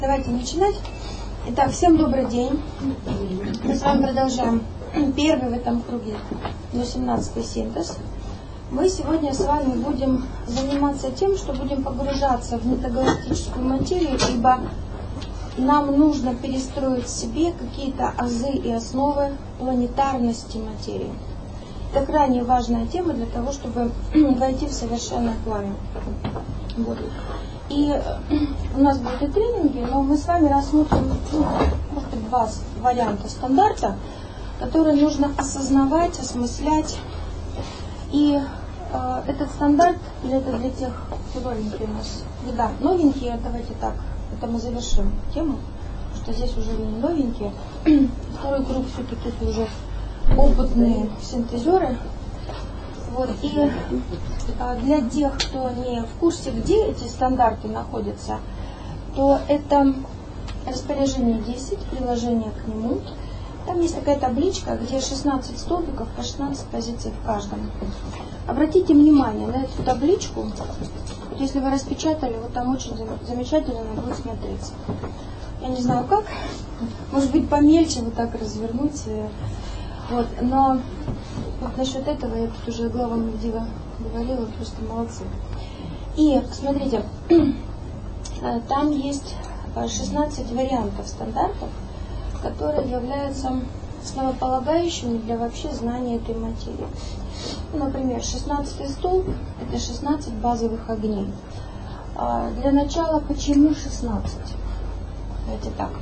Давайте начинать. Итак, всем добрый день. Мы с вами продолжаем первый в этом круге 18-й синтез. Мы сегодня с вами будем заниматься тем, что будем погружаться в метагалактическую материю, ибо нам нужно перестроить в себе какие-то азы и основы планетарности материи. Это крайне важная тема для того, чтобы войти в совершенное пламя. Вот. И у нас будут и тренинги, но мы с вами рассмотрим может быть, два варианта стандарта, которые нужно осознавать, осмыслять. И этот стандарт, или это для тех, кто новенькие у нас, да, новенькие, давайте так, это мы завершим тему, что здесь уже не новенькие. Второй круг все-таки это уже опытные синтезеры. Вот. И для тех, кто не в курсе, где эти стандарты находятся, то это распоряжение 10, приложение к нему. Там есть такая табличка, где 16 столбиков по 16 позиций в каждом. Обратите внимание на эту табличку. Если вы распечатали, вот там очень замечательно будет смотреться. Я не знаю как, может быть помельче вот так развернуть. Вот. Но вот насчет этого я тут уже главам Медива говорила, просто молодцы. И смотрите, там есть 16 вариантов стандартов, которые являются основополагающими для вообще знания этой материи. Например, 16-й столб – это 16 базовых огней. Для начала, почему 16? Давайте так.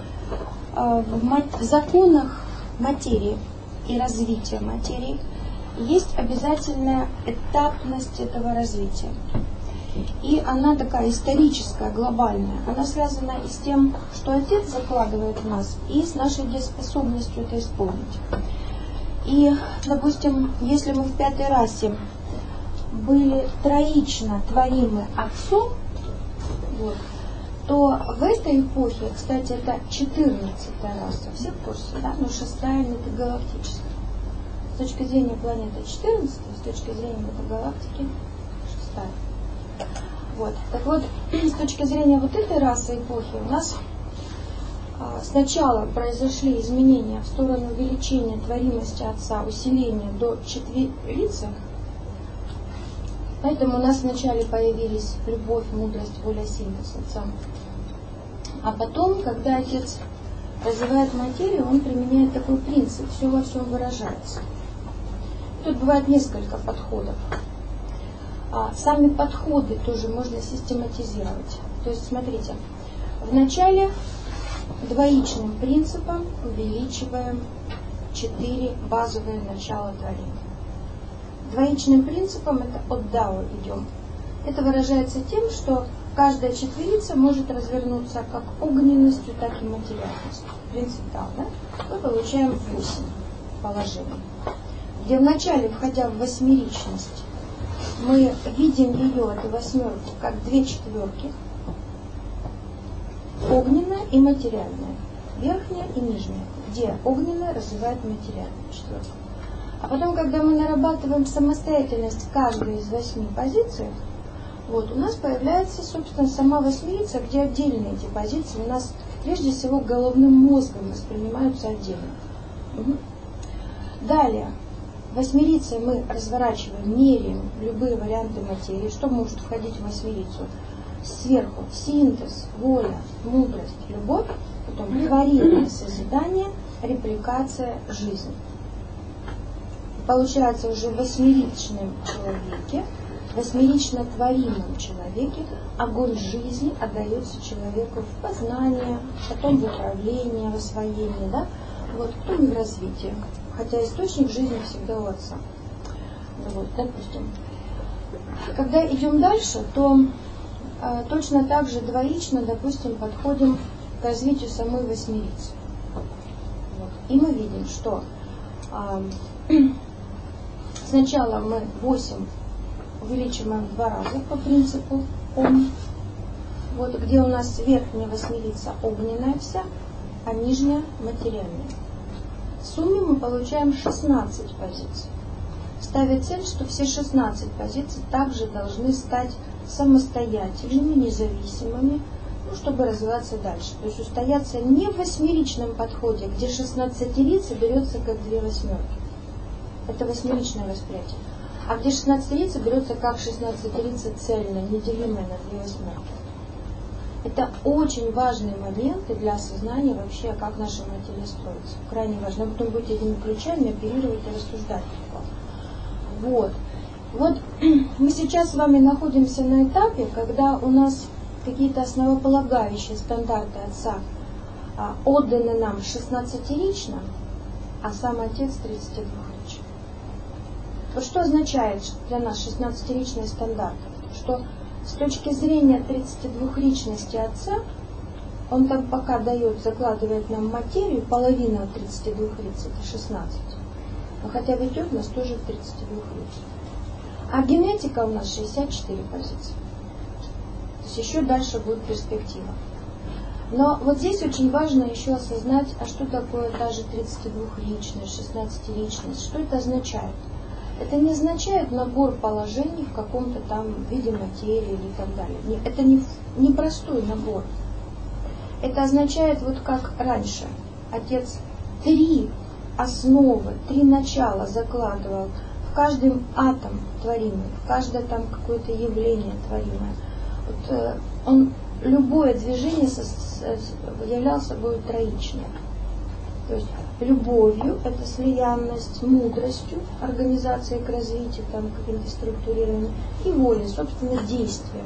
В законах материи и развития материи есть обязательная этапность этого развития. И она такая историческая, глобальная. Она связана и с тем, что Отец закладывает в нас, и с нашей дееспособностью это исполнить. И, допустим, если мы в 5-й расе были троично творимы Отцом, вот, то в этой эпохе, кстати, это 14-я раса, все в курсе, да? Но 6-я метагалактическая. С точки зрения планеты 14, с точки зрения метагалактики 6-я. Вот. Так вот, с точки зрения вот этой расы эпохи у нас сначала произошли изменения в сторону увеличения творимости Отца, усиления до четверицы. Поэтому у нас вначале появились любовь, мудрость, воля, синтез Отца. А потом, когда Отец развивает материю, он применяет такой принцип, все во всем выражается. Тут бывает несколько подходов. Сами подходы тоже можно систематизировать. То есть, смотрите, вначале двоичным принципом увеличиваем 4 базовые начала творения. Двоичным принципом это от Дао идем. Это выражается тем, что каждая четверица может развернуться как огненностью, так и материальностью. Принцип Дао, да? Мы получаем 8 положений. Где вначале, входя в восьмеричность, мы видим ее, эту восьмерку, как 2 четверки. Огненная и материальная. Верхняя и нижняя. Где огненная развивает материальную четверку. А потом, когда мы нарабатываем самостоятельность каждой из 8 позиций, вот, у нас появляется, собственно, сама восьмерица, где отдельные эти позиции у нас, прежде всего, головным мозгом воспринимаются отдельно. Угу. Далее, восьмерицей мы разворачиваем, меряем любые варианты материи. Что может входить в восьмерицу? Сверху синтез, воля, мудрость, любовь, потом творение, созидание, репликация, жизнь. Получается уже в восьмеричном человеке, восьмерично творимом человеке огонь жизни отдается человеку в познание, потом в управление, в освоение, да? Вот, потом и в развитие. Хотя источник жизни всегда у Отца. Вот, допустим. Когда идем дальше, то точно так же двоично, допустим, подходим к развитию самой восьмерицы. Вот. И мы видим, что сначала мы 8 увеличиваем в 2 раза по принципу Ом. Вот, где у нас верхняя восьмерица огненная вся, а нижняя материальная. В сумме мы получаем 16 позиций. Ставя цель, что все 16 позиций также должны стать самостоятельными, независимыми, чтобы развиваться дальше. То есть устояться не в восьмеричном подходе, где 16-лица берется как 2 восьмерки. Это восьмеричное восприятие. А где 16-лица берется как 16-лица цельная, неделимая на 2 восьмерки. Это очень важные моменты для осознания вообще, как наша материя строится. Крайне важно. Вы потом будете этими ключами оперировать и рассуждать. Вот мы сейчас с вами находимся на этапе, когда у нас какие-то основополагающие стандарты Отца отданы нам 16-рично, а сам Отец 32-рично. Вот что означает для нас 16-ричные стандарты? Что с точки зрения 32-ричности Отца, он там пока закладывает нам материю, половина от 32 лиц, это 16. Но хотя ведет нас тоже в 32 лиц. А генетика у нас 64 позиции. То есть еще дальше будет перспектива. Но вот здесь очень важно еще осознать, а что такое даже 32-личность, 16-личность, что это означает? Это не означает набор положений в каком-то там виде материи или так далее. Это не простой набор. Это означает, вот как раньше Отец 3 основы, 3 начала закладывал в каждый атом творимый, в каждое там какое-то явление творимое. Вот, он любое движение являл собой троичное. То есть любовью, это слиянность, мудростью, организацией к развитию, там, каким-то структурированием, и волей, собственно, действием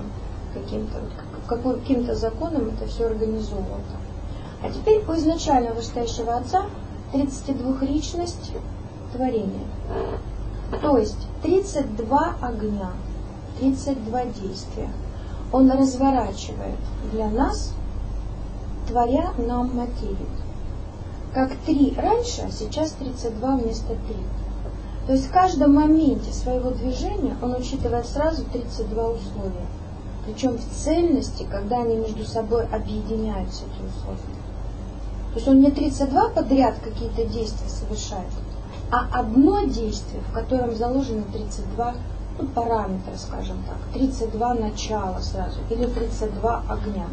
каким-то законом это все организовывало. А теперь у изначально вышестоящего Отца 32-ричность творения. То есть 32 огня, 32 действия. Он разворачивает для нас, творя нам материю. Как 3 раньше, а сейчас 32 вместо 3. То есть в каждом моменте своего движения он учитывает сразу 32 условия. Причем в цельности, когда они между собой объединяются, эти условия. То есть он не 32 подряд какие-то действия совершает, а одно действие, в котором заложено 32 параметра, скажем так, 32 начала сразу, или 32 огня.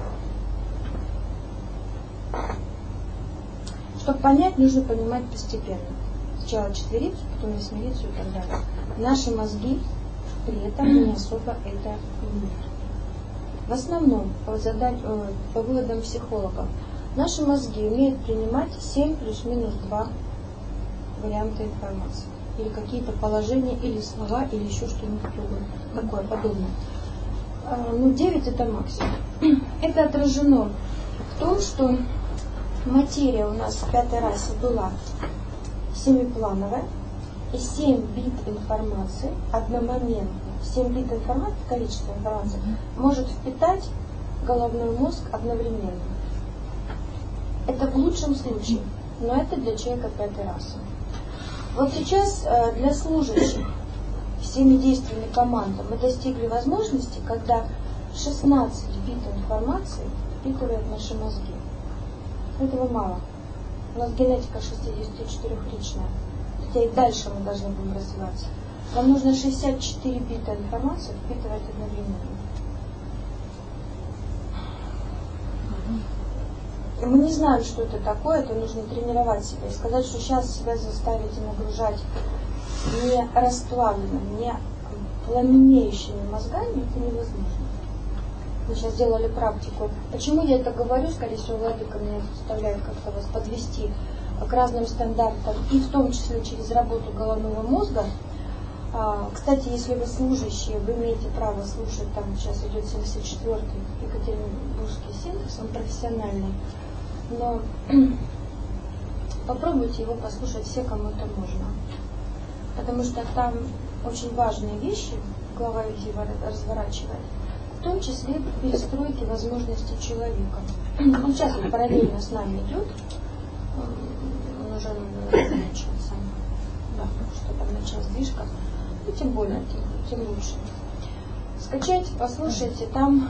Чтобы понять, нужно понимать постепенно. Сначала четверицу, потом восьмерицу и так далее. Наши мозги при этом не особо это умеют. В основном, по выводам психологов, наши мозги умеют принимать 7 плюс-минус 2 варианта информации. Или какие-то положения, или слова, или еще что-нибудь такое подобное. 9 это максимум. Это отражено в том, что материя у нас в 5-й расе была 7-плановая, и 7 бит информации одномоментно, 7 бит информации, количество информации, может впитать головной мозг одновременно. Это в лучшем случае, но это для человека 5-й расы. Вот сейчас для служащих всеми действиями команды мы достигли возможности, когда 16 бит информации впитывают наши мозги. Этого мало. У нас генетика 64-ричная. Хотя и дальше мы должны будем развиваться. Нам нужно 64 бита информации впитывать одновременно. И мы не знаем, что это такое, это нужно тренировать себя. И сказать, что сейчас себя заставить и нагружать не расплавленными, не пламенеющими мозгами, это невозможно. Мы сейчас делали практику. Почему я это говорю? Скорее всего, Владыка меня заставляет как-то вас подвести к разным стандартам, и в том числе через работу головного мозга. Кстати, если вы служащие, вы имеете право слушать, там сейчас идет 74-й Екатеринбургский синтез, он профессиональный. Но попробуйте его послушать все, кому это можно. Потому что там очень важные вещи глава Ильева разворачивает. В том числе перестройки возможностей человека. Он сейчас параллельно с нами идет. Он уже начал сам. Да, что там начал сдвижка. Ну, тем более, тем лучше. Скачайте, послушайте. Там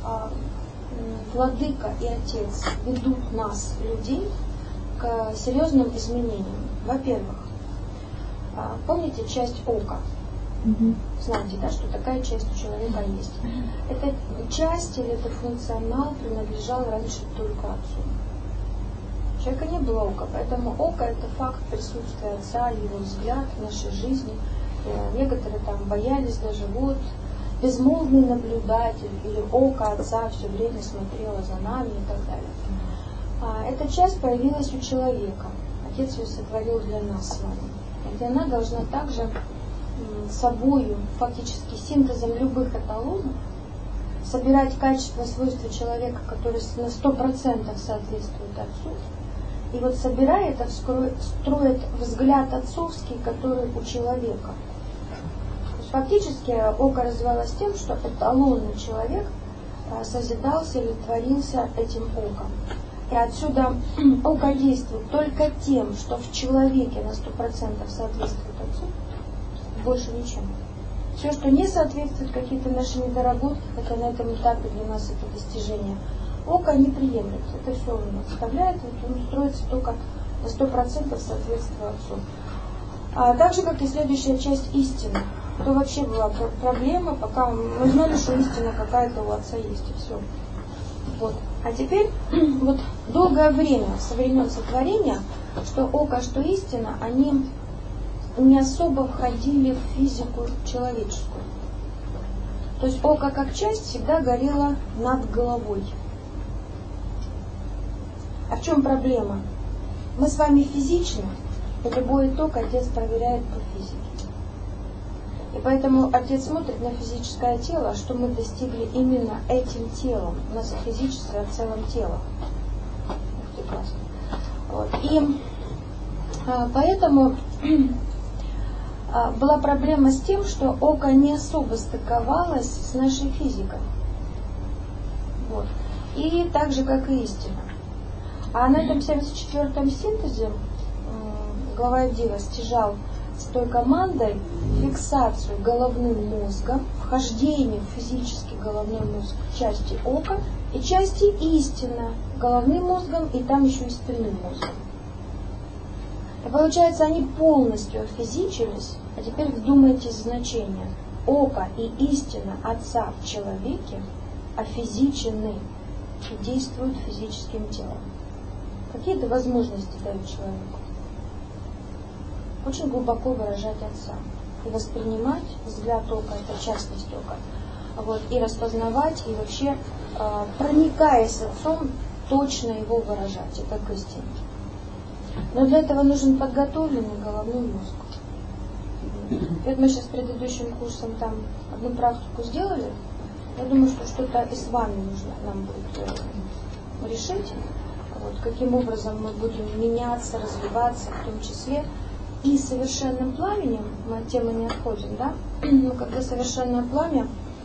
Владыка и Отец ведут нас, людей, к серьезным изменениям. Во-первых, помните часть ока? Знаете, да, что такая часть у человека есть. Эта часть или этот функционал принадлежал раньше только отцу. У человека не было ока, поэтому око — это факт присутствия отца, его взгляд в нашей жизни. Некоторые там боялись даже, вот, безмолвный наблюдатель или око отца все время смотрело за нами и так далее. Эта часть появилась у человека. Отец ее сотворил для нас с вами. И она должна также собою, фактически синтезом любых эталонов, собирать качества, свойства человека, которые на 100% соответствуют отцу. И вот собирая это, строит взгляд отцовский, который у человека. То есть фактически око развивалось тем, что эталонный человек созидался или творился этим оком. И отсюда око действует только тем, что в человеке на 100% соответствует отцу, больше ничем. Все, что не соответствует, какие-то наши недоработки, хотя на этом этапе для нас это достижение, око не приемлет. Это все он оставляет, вот он строится только на 100% соответствия отцу. Так же, как и следующая часть истины. То вообще была проблема, пока мы знали, что истина какая-то у отца есть, и все. Вот. А теперь вот долгое время, со времен сотворения, что око, что истина, они не особо входили в физику человеческую. То есть око как часть всегда горело над головой. А в чем проблема? Мы с вами физичны, и любой итог отец проверяет по физике. И поэтому отец смотрит на физическое тело, что мы достигли именно этим телом. У нас и физическое в целом тело. Вот. И поэтому была проблема с тем, что око не особо стыковалось с нашей физикой. Вот. И так же, как и истина. А на этом 74-м синтезе глава Евдива стяжал с той командой фиксацию головным мозгом, вхождение в физический головной мозг части ока и части истины головным мозгом и там еще и спинным мозгом. И получается, они полностью офизичились, а теперь вдумайтесь в значение. Око и истина Отца в человеке офизичены и действуют физическим телом. Какие-то возможности дают человеку. Очень глубоко выражать Отца. И воспринимать взгляд ока, это частность ока. Вот, и распознавать, и вообще, проникаясь Отцом, точно его выражать. Это к истине. Но для этого нужен подготовленный головной мозг. И вот мы сейчас предыдущим курсом там одну практику сделали. Я думаю, что что-то и с вами нужно нам будет решить. Вот, каким образом мы будем меняться, развиваться, в том числе. И совершенным пламенем, мы от темы не отходим, да? Но когда совершенное пламя,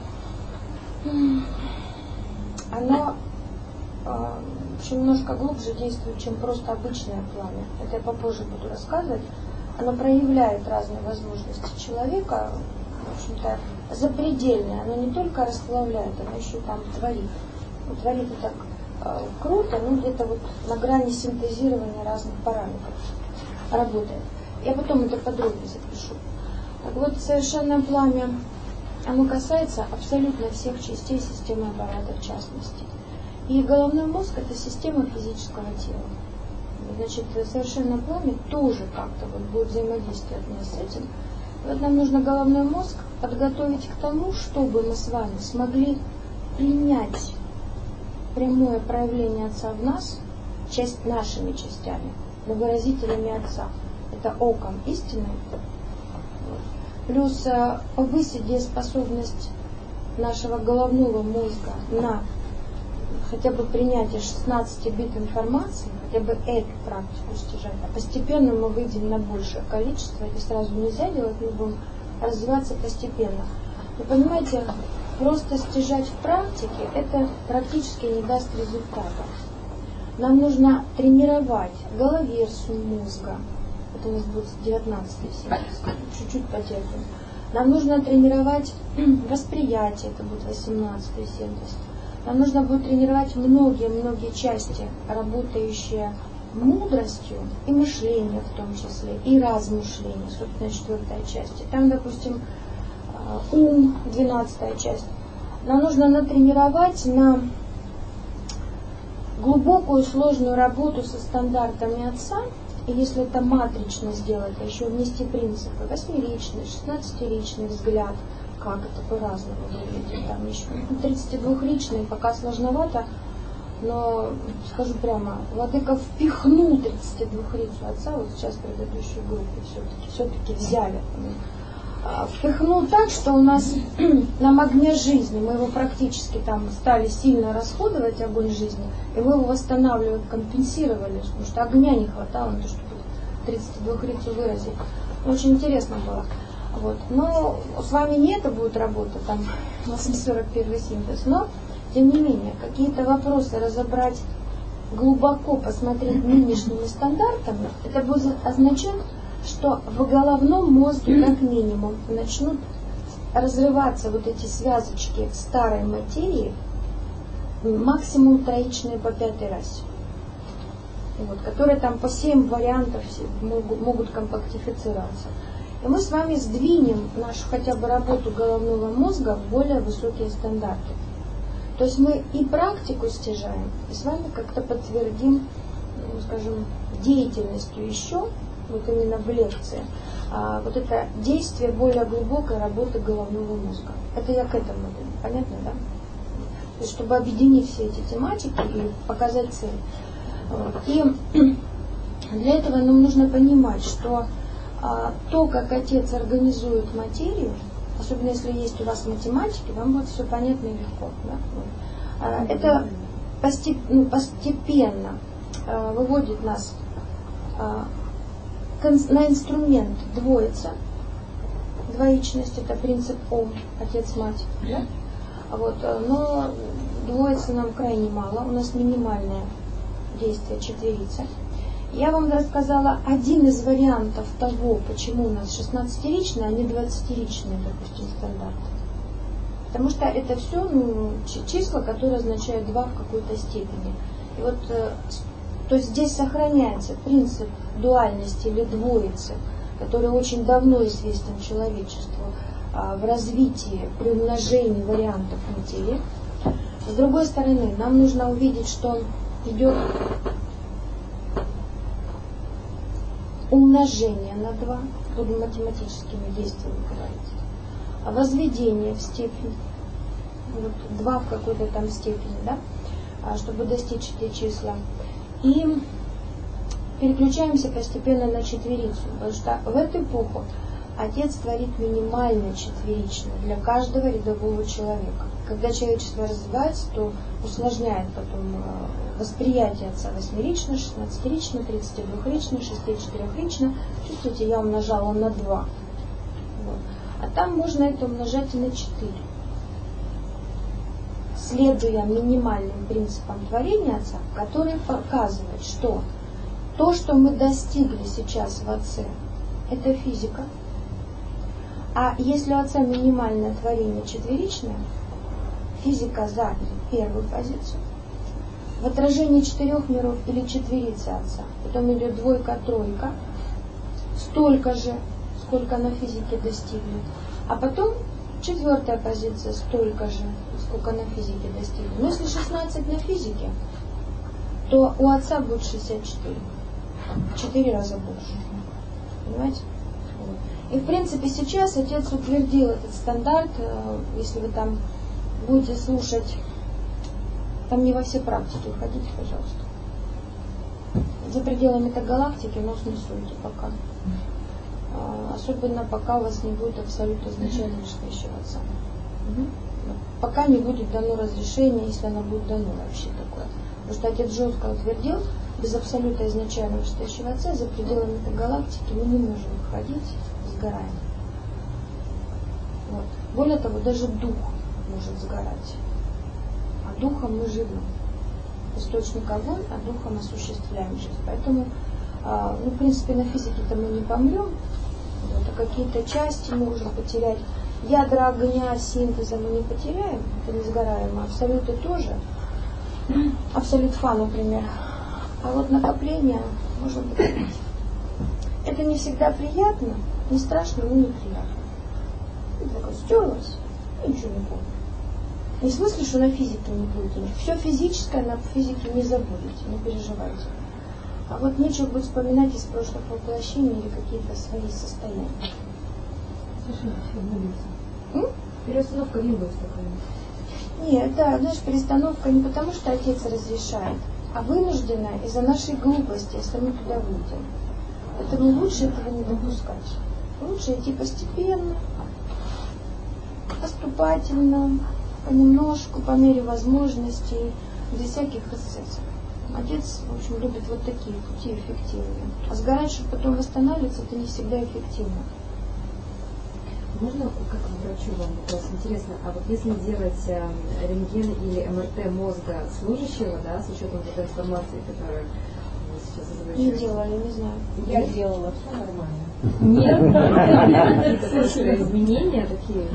оно в общем, немножко глубже действует, чем просто обычное пламя. Это я попозже буду рассказывать. Оно проявляет разные возможности человека, в общем-то, запредельное. Оно не только расплавляет, оно еще там творит. Творит это круто, но где-то вот на грани синтезирования разных параметров работает. Я потом это подробнее запишу. Так вот, совершенное пламя, оно касается абсолютно всех частей системы аппарата в частности. И головной мозг – это система физического тела. Значит, совершенное пламя тоже как-то вот будет взаимодействовать с этим. Вот нам нужно головной мозг подготовить к тому, чтобы мы с вами смогли принять прямое проявление Отца в нас, часть нашими частями, но выразителями Отца. Это оком истины. Плюс повысить дееспособность нашего головного мозга на хотя бы принятие 16 бит информации, хотя бы эту практику стяжать, а постепенно мы выйдем на большее количество, это сразу нельзя делать, мы будем развиваться постепенно. Вы понимаете, просто стяжать в практике, это практически не даст результата. Нам нужно тренировать головерсу мозга. Это у нас будет 19-й синтез, чуть-чуть потерпим. Нам нужно тренировать восприятие, это будет 18-й синтез. Нам нужно будет тренировать многие части, работающие мудростью и мышлением в том числе, и размышлением, собственно, 4-я часть. И там, допустим, ум, 12 часть. Нам нужно натренировать на глубокую сложную работу со стандартами Отца. И если это матрично сделать, а еще внести принципы, 8-ричный, 16-ричный взгляд, как это по-разному выглядит, там еще 32-ричный, пока сложновато, но скажу прямо, владыка впихнул 32-рицу Отца, вот сейчас предыдущую группу все-таки взяли, впихнул так, что у нас нам огня жизни, мы его практически там стали сильно расходовать, огонь жизни, и мы его восстанавливали, компенсировали, потому что огня не хватало на то, чтобы 32-рицу выразить. Очень интересно было. Вот. Но с вами не это будет работа, там 841 синтез, но тем не менее, какие-то вопросы разобрать глубоко, посмотреть нынешними стандартами, это будет означать, что в головном мозге как минимум начнут разрываться вот эти связочки старой материи, максимум троичные по 5-й расе, вот, которые там по 7 вариантов могут компактифицироваться. И мы с вами сдвинем нашу хотя бы работу головного мозга в более высокие стандарты. То есть мы и практику стяжаем, и с вами как-то подтвердим, скажем, деятельностью еще, вот именно в лекции, вот это действие более глубокой работы головного мозга. Это я к этому иду. Понятно, да? То есть, чтобы объединить все эти тематики и показать цель. И для этого нам нужно понимать, что то, как Отец организует материю, особенно если есть у вас математики, вам будет все понятно и легко. Да? Это постепенно выводит нас на инструмент двоица. Двоичность — это принцип Ом, Отец-Мать. Да? Вот, но двоицы нам крайне мало, у нас минимальное действие четверица. Я вам рассказала один из вариантов того, почему у нас 16-ричные, а не 20-ричные, допустим, стандарты. Потому что это все числа, которые означают 2 в какой-то степени. И вот, то есть здесь сохраняется принцип дуальности или двоицы, который очень давно известен человечеству в развитии, при умножении вариантов материи. С другой стороны, нам нужно увидеть, что идет умножение на 2, буду математическими действиями говорить, а возведение в степень, вот 2 в какой-то там степени, да, чтобы достичь эти числа. И переключаемся постепенно на четверицу, потому что в эту эпоху Отец творит минимально четверичное для каждого рядового человека. Когда человечество развивается, то усложняет потом восприятие Отца 8-рично, 16-рично, 32-рично, 64-рично. Чувствуете, я умножала на 2. Вот. А там можно это умножать и на 4. Следуя минимальным принципам творения Отца, который показывает, что то, что мы достигли сейчас в Отце, это физика. А если у Отца минимальное творение четверичное, физика за первую позицию. В отражении 4 миров или четверицы Отца. Потом идет 2, 3, столько же, сколько на физике достигли. А потом 4 позиция, столько же, сколько на физике достигли. Но если 16 на физике, то у Отца будет 64. 4 раза больше. Понимаете? И в принципе сейчас Отец утвердил этот стандарт. Если вы там будете слушать, там не во все практики уходите, пожалуйста. За пределами этой галактики нос не суйте пока. Особенно пока у вас не будет абсолютно изначально настоящего Отца. Пока не будет дано разрешение, если оно будет дано вообще такое. Потому что Отец жестко утвердил, без абсолюта изначально настоящего Отца, за пределами этой галактики мы не можем выходить, сгораем. Вот. Более того, даже дух может сгорать. А духом мы живем. Источник огонь, а духом осуществляем жизнь. Поэтому, в принципе, на физике-то мы не помрем, вот, а какие-то части мы можем потерять. Ядра огня, синтеза мы не потеряем, это не сгораем, а абсолюты тоже. Абсолют Фа, например. А вот накопление можно потерять. Это не всегда приятно, не страшно, но неприятно. И такая стерлась, и ничего не помню. Не в смысле, что на физике не будете. Все физическое на физике не забудете, не переживайте. А вот нечего будет вспоминать из прошлых воплощений или какие-то свои состояния. Перестановка либо такая. Нет, да, знаешь, перестановка не потому, что отец разрешает, а вынужденная из-за нашей глупости, если мы туда выйдем. Поэтому лучше этого не допускать. Лучше идти постепенно, поступательно, понемножку, по мере возможностей, без всяких эксцессов. Отец, в общем, любит вот такие пути эффективные. А сгорать, чтобы потом восстанавливаться, это не всегда эффективно. Можно, как врачу вам вопрос, интересно, а вот если делать рентген или МРТ мозга служащего, да, с учетом вот этой информации, которую вы сейчас озвучили? Не делали, не знаю. Я делала, все нормально. Нет, какие-то изменения такие?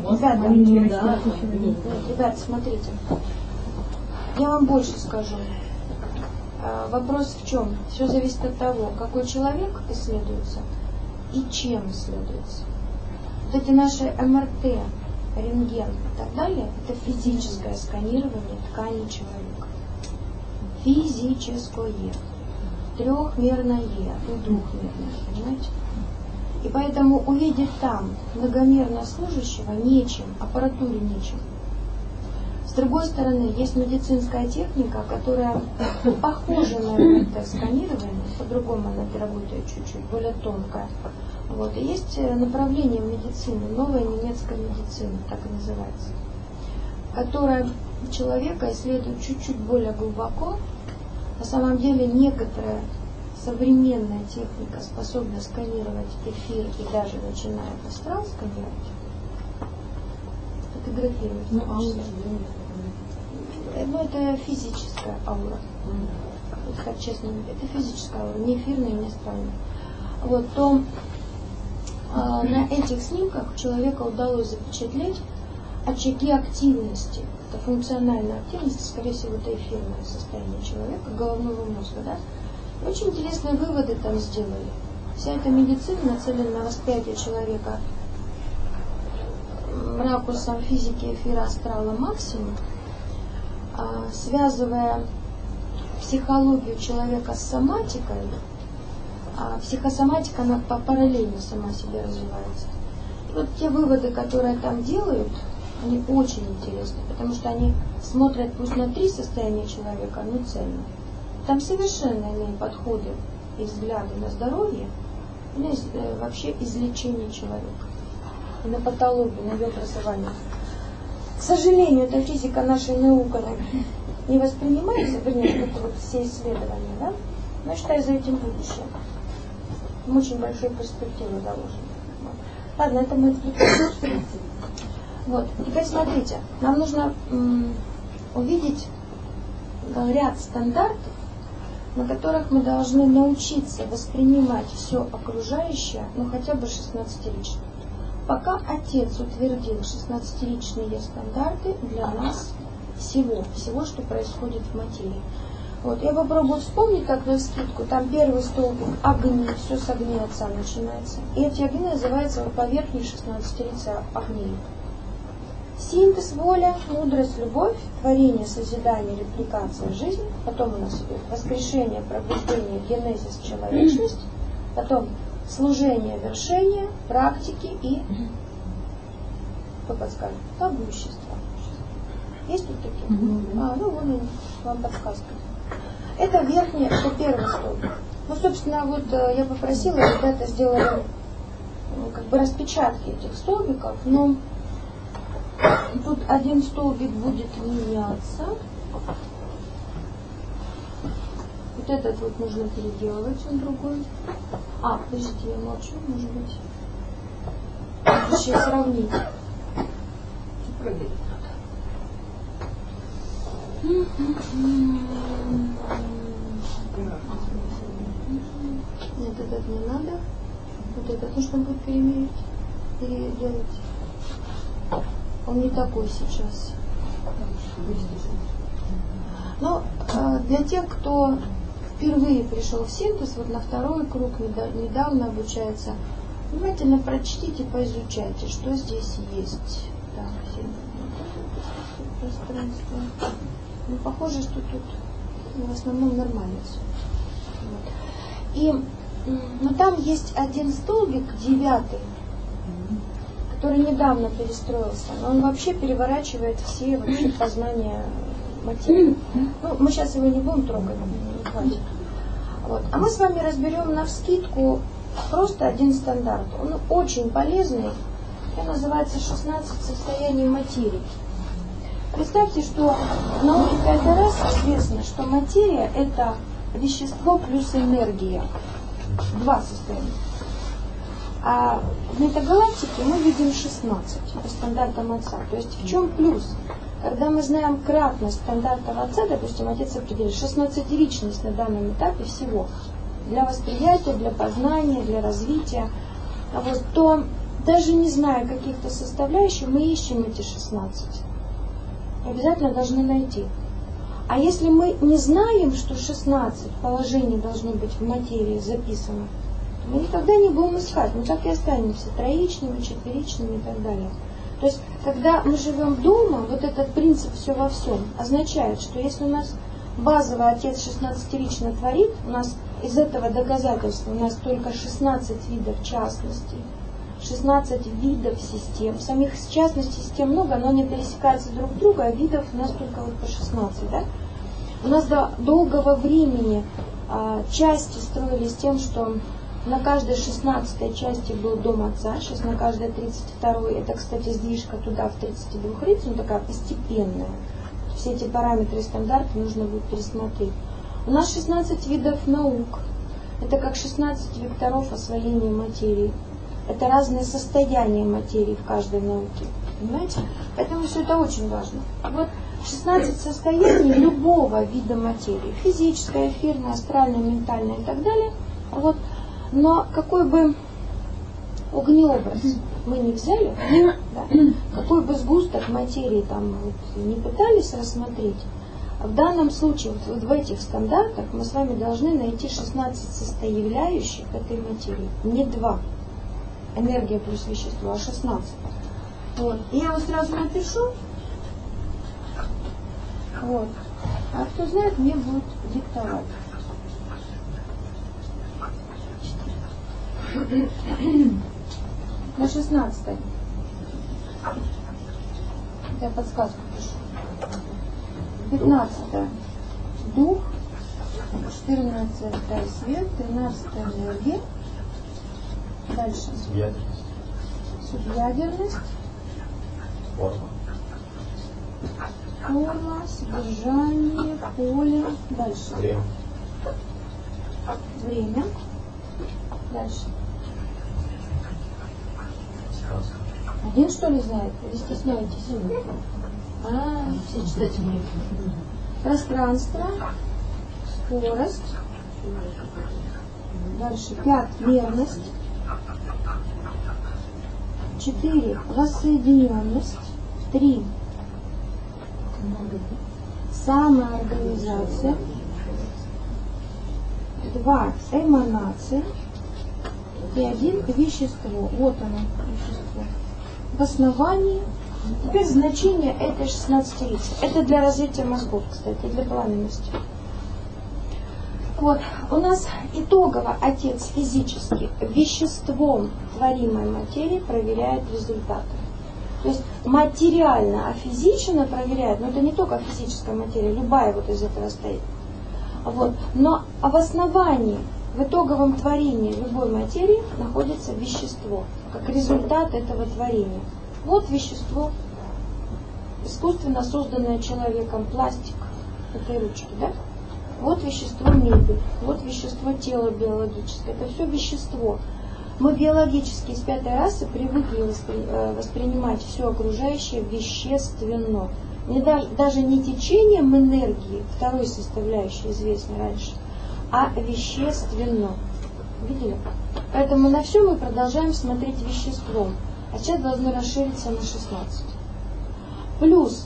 Нет, ребята, смотрите. Я вам больше скажу. Вопрос в чем? Все зависит от того, какой человек исследуется и чем исследуется. Вот эти наши МРТ, рентген и так далее, это физическое сканирование ткани человека. Физическое. Трехмерное и двухмерное, понимаете? И поэтому увидеть там многомерно служащего нечем, аппаратуре нечем. С другой стороны, есть медицинская техника, которая похожа на МРТ-сканирование, по-другому она работает чуть-чуть, более тонкая. Вот. И есть направление в медицине, новая немецкая медицина, так и называется, которая человека исследует чуть-чуть более глубоко. На самом деле некоторая современная техника способна сканировать эфир и даже начинает астрал сканировать, фотографировать. Ну, это физическая аура. Это, честно, это физическая аура, не эфирная, не астральная. Вот, то на этих снимках человека удалось запечатлеть очаги активности. Это функциональная активность, скорее всего, это эфирное состояние человека, головного мозга. Да? И очень интересные выводы там сделали. Вся эта медицина нацелена на восприятие человека ракурсом физики эфира астрала максимум, связывая психологию человека с соматикой. А психосоматика, она параллельно сама себе развивается. И вот те выводы, которые там делают, они очень интересны, потому что они смотрят пусть на 3 состояния человека, но цельно. Там совершенно иные подходы и взгляды на здоровье, и на вообще излечение человека, и на патологию, на ее образование. К сожалению, эта физика нашей наукой не воспринимается, вернее, это вот все исследования, да? Но я считаю, за этим будущее. Там очень большие перспективы заложены. Ладно, это мы отвлекаемся. Вот, теперь смотрите, нам нужно увидеть ряд стандартов, на которых мы должны научиться воспринимать все окружающее, ну хотя бы 16-лично. Пока Отец утвердил 16-личные стандарты для нас всего, что происходит в материи. Вот, я попробую вспомнить так навскидку. Там первый столбик огни, все с огней Отца начинается. И эти огни называются по верхней 16-лице огней. Синтез, воля, мудрость, любовь, творение, созидание, репликация, жизнь. Потом у нас идет воскрешение, пробуждение, генезис, человечность. Потом служение, вершение, практики и, кто подскажет, могущество. Есть тут такие? Ну вон вам подсказка. Это верхний, это первый столбик. Ну, собственно, вот я попросила, ребята сделали как бы распечатки этих столбиков, но тут один столбик будет меняться. Вот этот вот нужно переделывать, он другой. Подождите, я молчу, может быть. Еще сравнить. Проверить надо. Нет, этот не надо. Вот этот нужно будет перемерить, переделать. Он не такой сейчас. Но для тех, кто впервые пришел в синтез, вот на второй круг недавно обучается, Внимательно прочтите, поизучайте, что здесь есть. Да, пространство. Ну, похоже, что тут в основном нормально все. Вот. Но там есть один столбик, 9, который недавно перестроился. Но он вообще переворачивает все вообще познания материи. Ну, мы сейчас его не будем трогать, не хватит. Вот. А мы с вами разберем навскидку просто один стандарт. Он очень полезный. Он называется 16 состояний материи. Представьте, что в науке 5 раз известно, что материя – это вещество плюс энергия. 2 состояния. А в метагалактике мы видим 16 по стандартам Отца. То есть в чем плюс? Когда мы знаем кратность стандартов Отца, допустим, Отец определил 16-ричность на данном этапе всего, для восприятия, для познания, для развития, вот, то даже не зная каких-то составляющих, мы ищем эти 16. Обязательно должны найти. А если мы не знаем, что 16 положений должно быть в материи записано, то мы никогда не будем искать. Мы так и останемся троичными, четверичными и так далее. То есть, когда мы живем дома, вот этот принцип «все во всем» означает, что если у нас базовый Отец 16-рично творит, у нас из этого доказательства у нас только 16 видов частностей, 16 видов систем. Самих частностей систем много, но они пересекаются друг с другом, а видов у нас только вот по 16. Да? У нас до долгого времени части строились тем, что на каждой 16 части был дом Отца, сейчас на каждой 32. Это, кстати, сдвижка туда в 32 лиц, но такая постепенная. Все эти параметры и стандарты нужно будет пересмотреть. У нас 16 видов наук. Это как 16 векторов освоения материи. Это разные состояния материи в каждой науке. Понимаете? Поэтому все это очень важно. Вот 16 состояний любого вида материи. Физическая, эфирная, астральная, ментальная и так далее. Вот. Но какой бы огнеобраз мы не взяли, да, какой бы сгусток материи там вот не пытались рассмотреть, в данном случае, вот в этих стандартах мы с вами должны найти 16 составляющих этой материи. Не 2. Энергия плюс вещество, а 16. Вот. И я вот сразу напишу. Вот. А кто знает, мне будет диктовать. На 16. Я подсказку пишу. 15. Дух. 14. Свет. 13. Энергия. Дальше. Субъядерность. Форма. Содержание. Поле. Дальше. Время. Дальше. Один что ли знает? Или стесняетесь? Все читатели. Пространство. Скорость. Дальше. 5. Мерность. 4. Воссоединенность. 3. Самоорганизация. 2. Эманация. И 1. Вещество. Вот оно, вещество. В основании. Теперь значение этой 16-рицы. Это для развития мозгов, кстати, для пламенности. Вот, у нас итогово Отец физически веществом творимой материи проверяет результаты. То есть материально, а физично проверяет, но это не только физическая материя, любая вот из этого стоит. Вот. Но в основании, в итоговом творении любой материи находится вещество, как результат этого творения. Вот вещество, искусственно созданное человеком, пластик этой ручки, да? Вот вещество мебель, вот вещество тела биологическое, это все вещество. Мы биологически из 5 расы привыкли воспринимать все окружающее вещественно. Даже не течением энергии, второй составляющей известной раньше, а вещественно. Видели? Поэтому на все мы продолжаем смотреть веществом. А сейчас должны расшириться на 16. Плюс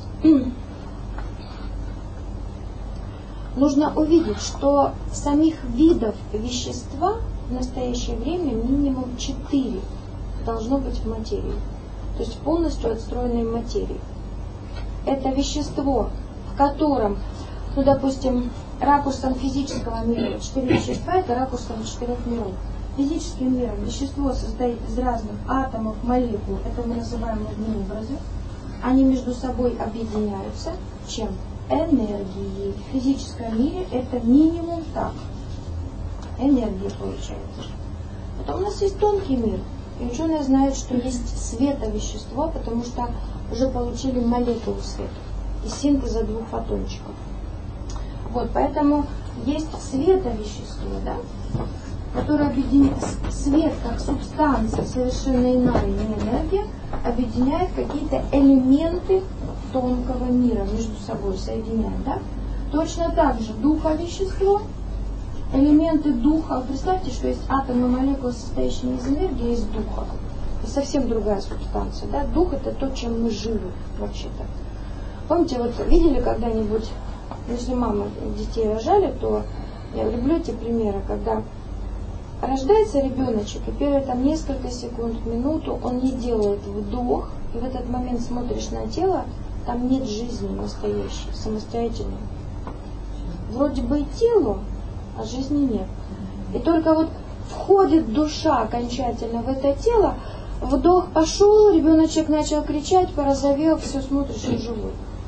нужно увидеть, что самих видов вещества в настоящее время минимум 4 должно быть в материи. То есть полностью отстроенной материи. Это вещество, в котором, ну, допустим, ракурсом физического мира 4 вещества, это ракурсом 4 миров. Физическим миром вещество состоит из разных атомов, молекул, это мы называем огнеобразы. Они между собой объединяются чем? Энергией. В физическом мире это минимум так. Энергия получается. Потом у нас есть тонкий мир. И ученые знают, что есть световещество, потому что уже получили молекулу света из синтеза 2 фотончиков. Вот, поэтому есть световещество, да, которое объединяет свет как субстанция, совершенно иная, не энергия, объединяет какие-то элементы тонкого мира между собой, соединяет, да? Точно так же духовещество, элементы духа. Представьте, что есть атомы, молекулы, состоящие из энергии, и из духа. Это совсем другая субстанция, да? Дух — это то, чем мы живы вообще-то. Помните, вот видели когда-нибудь, если мамы детей рожали, то я люблю эти примеры, когда рождается ребеночек, и первые там несколько секунд, минуту он не делает вдох, и в этот момент смотришь на тело, там нет жизни настоящей, самостоятельной. Вроде бы и тело, а жизни нет. И только вот входит душа окончательно в это тело, вдох пошел, ребеночек начал кричать, порозовел, все, смотришь, он живой.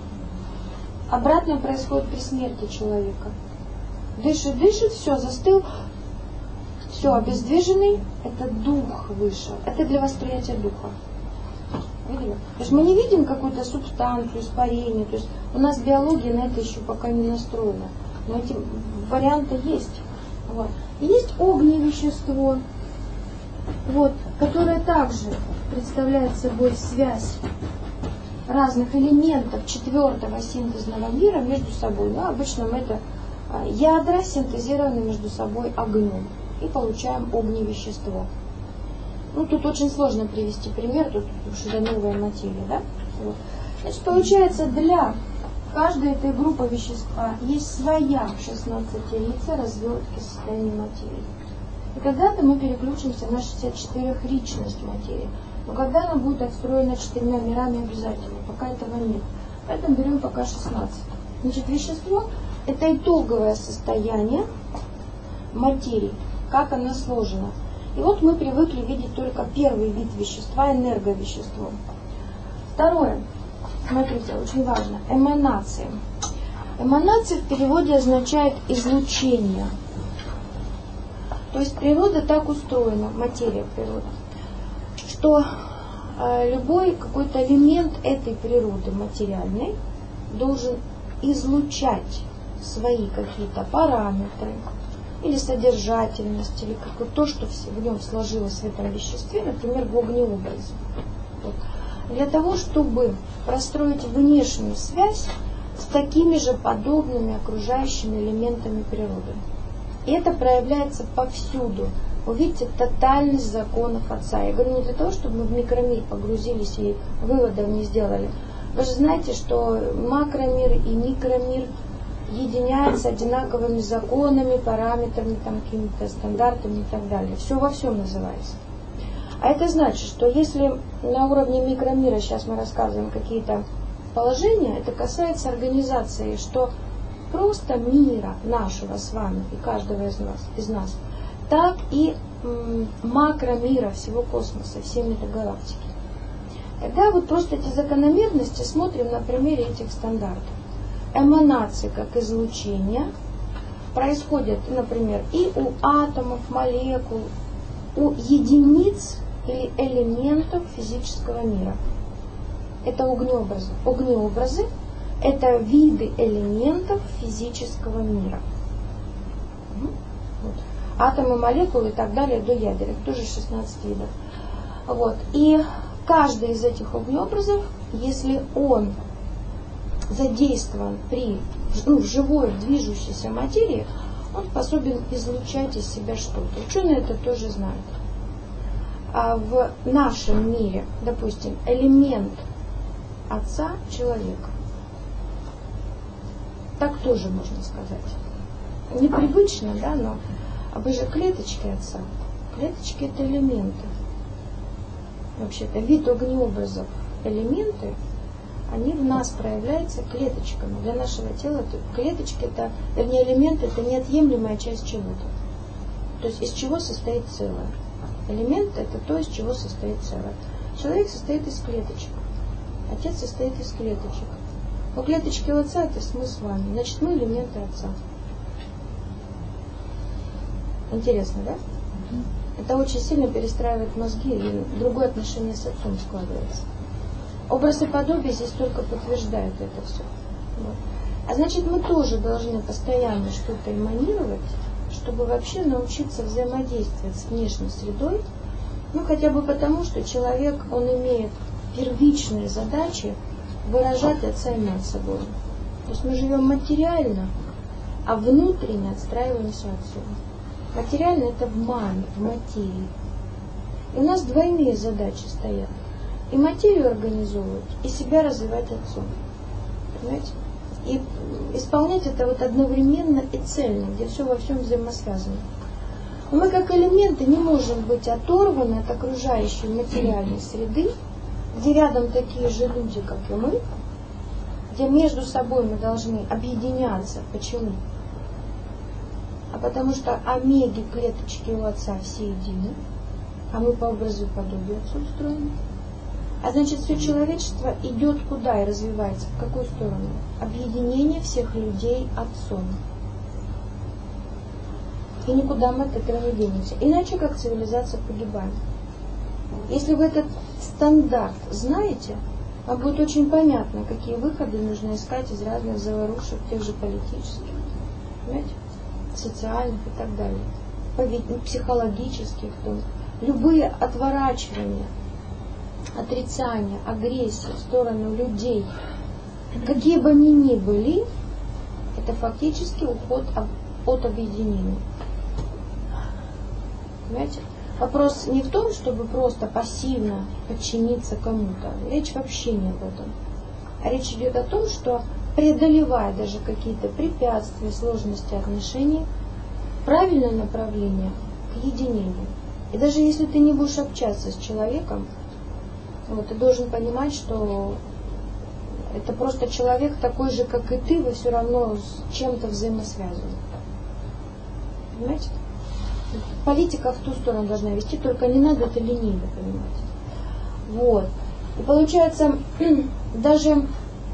Обратно происходит при смерти человека. Дышит, дышит, все, застыл, все, обездвиженный, это дух вышел. Это для восприятия духа. Видели? То есть мы не видим какую-то субстанцию, испарение. То есть у нас биология на это еще пока не настроена. Но эти варианты есть. Вот. И есть огневещество, вот, которое также представляет собой связь разных элементов 4-го синтезного мира между собой. Но обычно это ядра синтезированы между собой огнем. И получаем огневещество. Ну, тут очень сложно привести пример, тут уже новая материя, да? Вот. Значит, получается, для каждой этой группы вещества есть своя 16-лица развертки состояния материи. И когда-то мы переключимся на 64-ричность материи. Но когда она будет отстроена 4 мирами обязательно, пока этого нет. Поэтому берем пока 16. Значит, вещество — это итоговое состояние материи, как она сложена. И вот мы привыкли видеть только первый вид вещества, энерговещество. Второе, смотрите, очень важно, эманация. Эманация в переводе означает излучение. То есть природа так устроена, материя природы, что любой какой-то элемент этой природы материальной должен излучать свои какие-то параметры, или содержательность, или как то, что в нем сложилось в этом веществе, например, в огнеобразе. Вот. Для того, чтобы простроить внешнюю связь с такими же подобными окружающими элементами природы. И это проявляется повсюду. Вы видите тотальность законов Отца. Я говорю не для того, чтобы мы в микромир погрузились и выводов не сделали. Вы же знаете, что макромир и микромир единяются одинаковыми законами, параметрами, там, какими-то стандартами и так далее. Все во всем называется. А это значит, что если на уровне микромира сейчас мы рассказываем какие-то положения, это касается организации, что просто мира нашего с вами и каждого из нас, так и макромира всего космоса, всей метагалактики. Тогда вот просто эти закономерности смотрим на примере этих стандартов. Эманации, как излучение, происходят, например, и у атомов, молекул, у единиц или элементов физического мира. Это огнеобразы. Огнеобразы – это виды элементов физического мира. Вот. Атомы, молекулы и так далее до ядер. Их тоже 16 видов. Вот. И каждый из этих огнеобразов, если он задействован в живой, движущейся материи, он способен излучать из себя что-то. Ученые это тоже знают. А в нашем мире, допустим, элемент Отца — человек. Так тоже можно сказать. Непривычно, да, но А вы же клеточки Отца. Клеточки – это элементы. Вообще-то вид огнеобразов, элементы, они в нас проявляются клеточками. Для нашего тела клеточки это, вернее, элементы это неотъемлемая часть чего-то. То есть из чего состоит целое. Элемент это то, из чего состоит целое. Человек состоит из клеточек. Отец состоит из клеточек. Но клеточки у Отца это мы с вами. Значит, мы элементы Отца. Интересно, да? Это очень сильно перестраивает мозги, и другое отношение с Отцом складывается. Образ и подобие здесь только подтверждает это все. Вот. А значит, мы тоже должны постоянно что-то эманировать, чтобы вообще научиться взаимодействовать с внешней средой, ну хотя бы потому, что человек, он имеет первичные задачи выражать Отца и над собой. То есть мы живем материально, а внутренне отстраиваемся Отцом. Материально это в мане, в материи. И у нас двойные задачи стоят. И материю организовывать, и себя развивать Отцом. Понимаете? И исполнять это вот одновременно и цельно, где все во всем взаимосвязано. Но мы как элементы не можем быть оторваны от окружающей материальной среды, где рядом такие же люди, как и мы, где между собой мы должны объединяться. Почему? А потому что омеги, клеточки у Отца все едины, а мы по образу и подобию Отцу устроены. А значит, все человечество идет куда и развивается? В какую сторону? Объединение всех людей Отцом. И никуда мы от этого не денемся. Иначе как цивилизация погибает. Если вы этот стандарт знаете, вам будет очень понятно, какие выходы нужно искать из разных заварушек, тех же политических, понимаете? Социальных и так далее, психологических, любые отворачивания, отрицания, агрессии в сторону людей, какие бы они ни были, это фактически уход от объединения. Понимаете? Вопрос не в том, чтобы просто пассивно подчиниться кому-то. Речь вообще не об этом. А речь идет о том, что преодолевая даже какие-то препятствия, сложности отношений, правильное направление к единению. И даже если ты не будешь общаться с человеком, вот, ты должен понимать, что это просто человек такой же, как и ты, вы все равно с чем-то взаимосвязаны. Понимаете? Политика в ту сторону должна вести, только не надо это лениво понимать. Вот. И получается, даже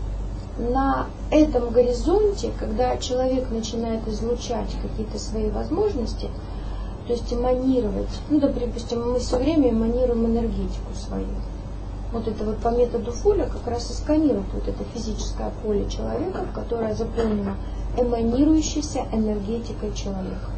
на этом горизонте, когда человек начинает излучать какие-то свои возможности, то есть эманировать, ну, допустим, мы все время эманируем энергетику свою. Вот это вот по методу Фуля как раз и сканирует вот это физическое поле человека, которое заполнено эманирующейся энергетикой человека.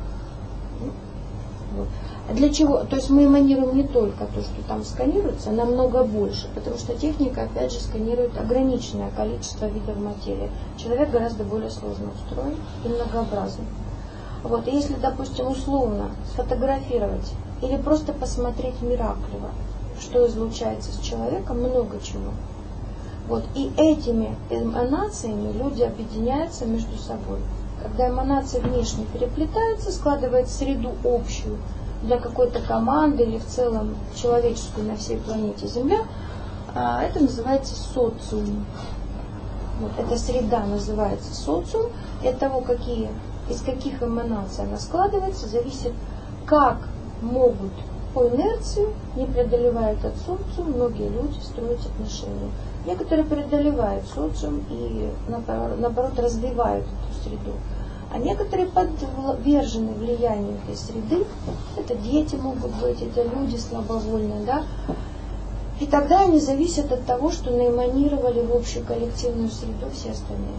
Вот. А для чего? То есть мы эманируем не только то, что там сканируется, а намного больше, потому что техника, опять же, сканирует ограниченное количество видов материи. Человек гораздо более сложно устроен и многообразен. Вот. И если, допустим, условно сфотографировать или просто посмотреть мираклево, что излучается с человеком, много чего. Вот. И этими эманациями люди объединяются между собой. Когда эманации внешне переплетаются, складывают среду общую для какой-то команды или в целом человеческую на всей планете Земля, это называется социум. Вот эта среда называется социум. И от того, из каких эманаций она складывается, зависит, как могут по инерции, не преодолевая этот социум, многие люди строить отношения. Некоторые преодолевают социум и, наоборот, развивают эту среду. А некоторые подвержены влиянию этой среды. Это дети могут быть, это люди слабовольные, да. И тогда они зависят от того, что наэманировали в общую коллективную среду все остальные.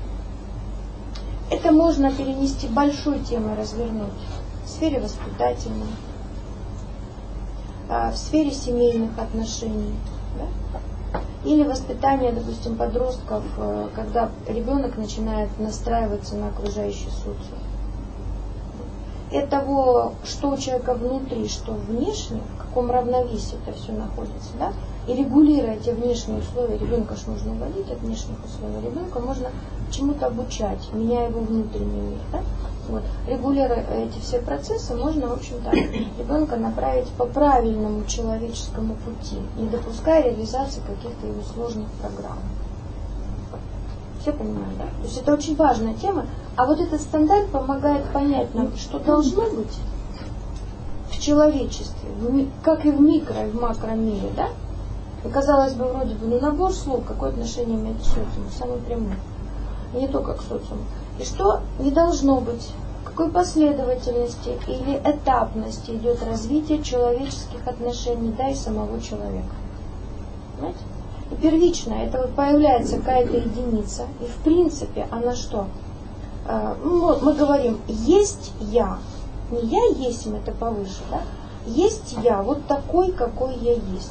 Это можно перенести, большой темой развернуть в сфере воспитательной, в сфере семейных отношений, да? Или воспитание, допустим, подростков, когда ребенок начинает настраиваться на окружающий социум. И от того, что у человека внутри, что внешне, в каком равновесии это все находится, да? И регулируя эти внешние условия, ребенка ж нужно уводить от внешних условий, ребенка можно чему-то обучать, меняя его внутренний мир, да? Вот. Регулируя эти все процессы, можно, в общем-то, ребенка направить по правильному человеческому пути, не допуская реализации каких-то его сложных программ. Все понимают, да? То есть это очень важная тема. А вот этот стандарт помогает понять нам, что должно быть в человечестве, как и в микро, и в макромире, да? И казалось бы, вроде бы, набор слов, какое отношение имеет к социуму, самое прямое. И не только к социуму. И что не должно быть, в какой последовательности или этапности идет развитие человеческих отношений, да, и самого человека. Понимаете? И первично это вот появляется какая-то единица, и в принципе она что? Мы говорим, есть я, не я есть, это повыше, да? Есть я, вот такой, какой я есть.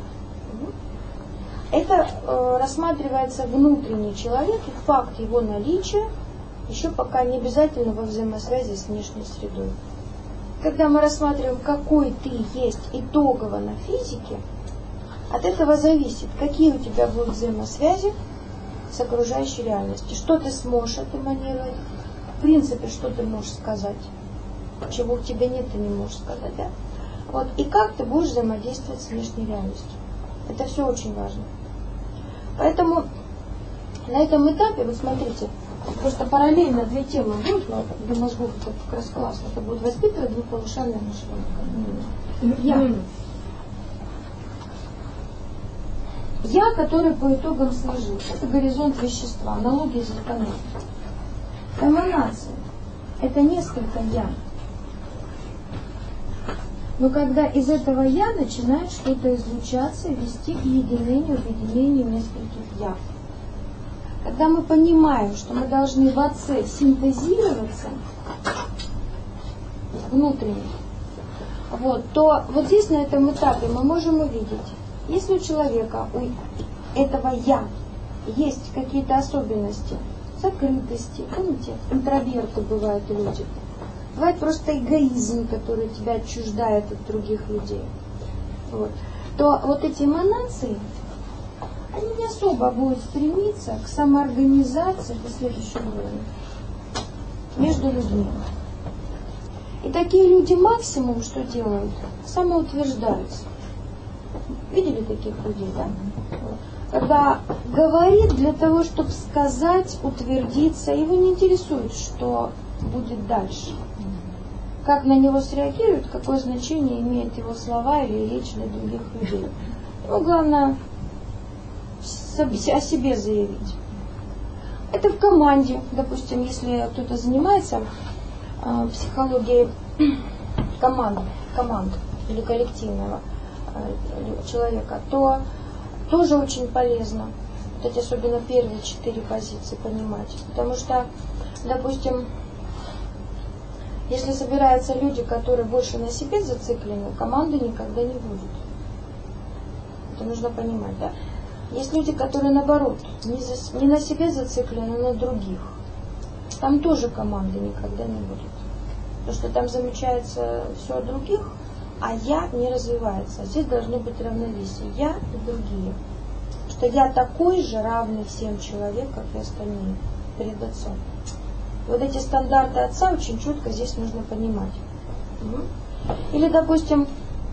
Это рассматривается внутренний человек, и факт его наличия еще пока не обязательно во взаимосвязи с внешней средой. Когда мы рассматриваем, какой ты есть итогово на физике, от этого зависит, какие у тебя будут взаимосвязи с окружающей реальностью. Что ты сможешь эманировать, в принципе, что ты можешь сказать, чего у тебя нет, ты не можешь сказать. Да? Вот. И как ты будешь взаимодействовать с внешней реальностью. Это все очень важно. Поэтому на этом этапе, вот смотрите, просто параллельно две темы будут, но для мозгов это как раз классно. Это будет воспитывать двуполушарное мышление. Я, который по итогам сложился. Это горизонт вещества, аналогия закона. Эманация. Это несколько я. Но когда из этого я начинает что-то излучаться, вести к единению, объединению нескольких я. Когда мы понимаем, что мы должны в отце синтезироваться внутренне, вот, то вот здесь на этом этапе мы можем увидеть, если у человека, у этого я, есть какие-то особенности, закрытости, помните, интроверты бывают люди, бывает просто эгоизм, который тебя отчуждает от других людей, вот, то вот эти эманации, они не особо будут стремиться к самоорганизации по следующему уровню между людьми. И такие люди максимум что делают? Самоутверждаются. Видели таких людей, да? Когда говорит для того, чтобы сказать, утвердиться, его не интересует, что будет дальше. Как на него среагируют, какое значение имеют его слова или речь для других людей. Ну, главное, о себе заявить. Это в команде, допустим, если кто-то занимается психологией команд или коллективного человека, то тоже очень полезно вот эти особенно первые 4 позиции понимать. Потому что, допустим, если собираются люди, которые больше на себе зациклены, команды никогда не будет. Это нужно понимать, да? Есть люди, которые наоборот, не на себе зациклены, но на других. Там тоже команды никогда не будет. Потому что там замечается все о других, а я не развивается. Здесь должно быть равновесие. Я и другие. Что я такой же равный всем человек, как и остальные, перед отцом. Вот эти стандарты отца очень четко здесь нужно понимать. Или, допустим,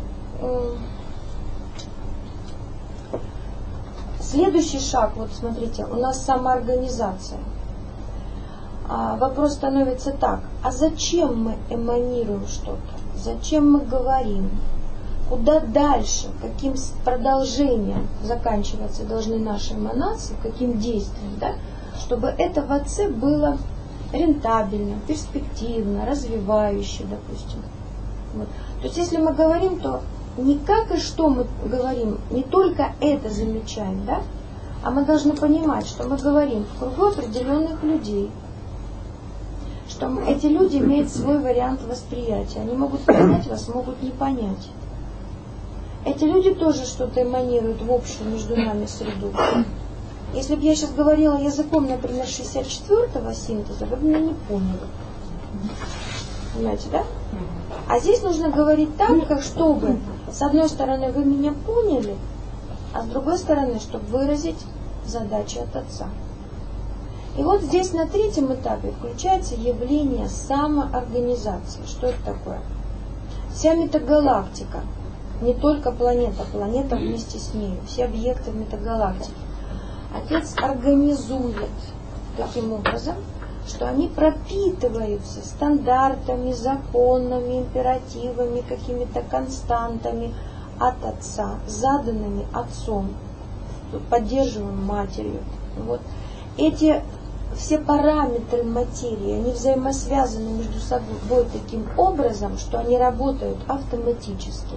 следующий шаг, вот смотрите, у нас самоорганизация. Вопрос становится так, а зачем мы эманируем что-то? Зачем мы говорим? Куда дальше? Каким продолжением заканчиваться должны наши эманации? Каким действием? Да? Чтобы это в отце было рентабельно, перспективно, развивающе, допустим. Вот. То есть если мы говорим, то не как и что мы говорим, не только это замечаем, да? А мы должны понимать, что мы говорим в кругу определенных людей, что эти люди имеют свой вариант восприятия. Они могут понять вас, могут не понять. Эти люди тоже что-то эманируют в общую между нами среду. Если бы я сейчас говорила языком, например, 64-го синтеза, вы бы меня не поняли. Понимаете, да? А здесь нужно говорить так, как чтобы, с одной стороны, вы меня поняли, а с другой стороны, чтобы выразить задачи от отца. И вот здесь на третьем этапе включается явление самоорганизации. Что это такое? Вся метагалактика, не только планета, планета вместе с ней, все объекты в метагалактике. Отец организует таким образом, что они пропитываются стандартами, законами, императивами, какими-то константами от Отца, заданными Отцом, поддерживаемыми Матерью. Вот. Эти все параметры материи, они взаимосвязаны между собой таким образом, что они работают автоматически.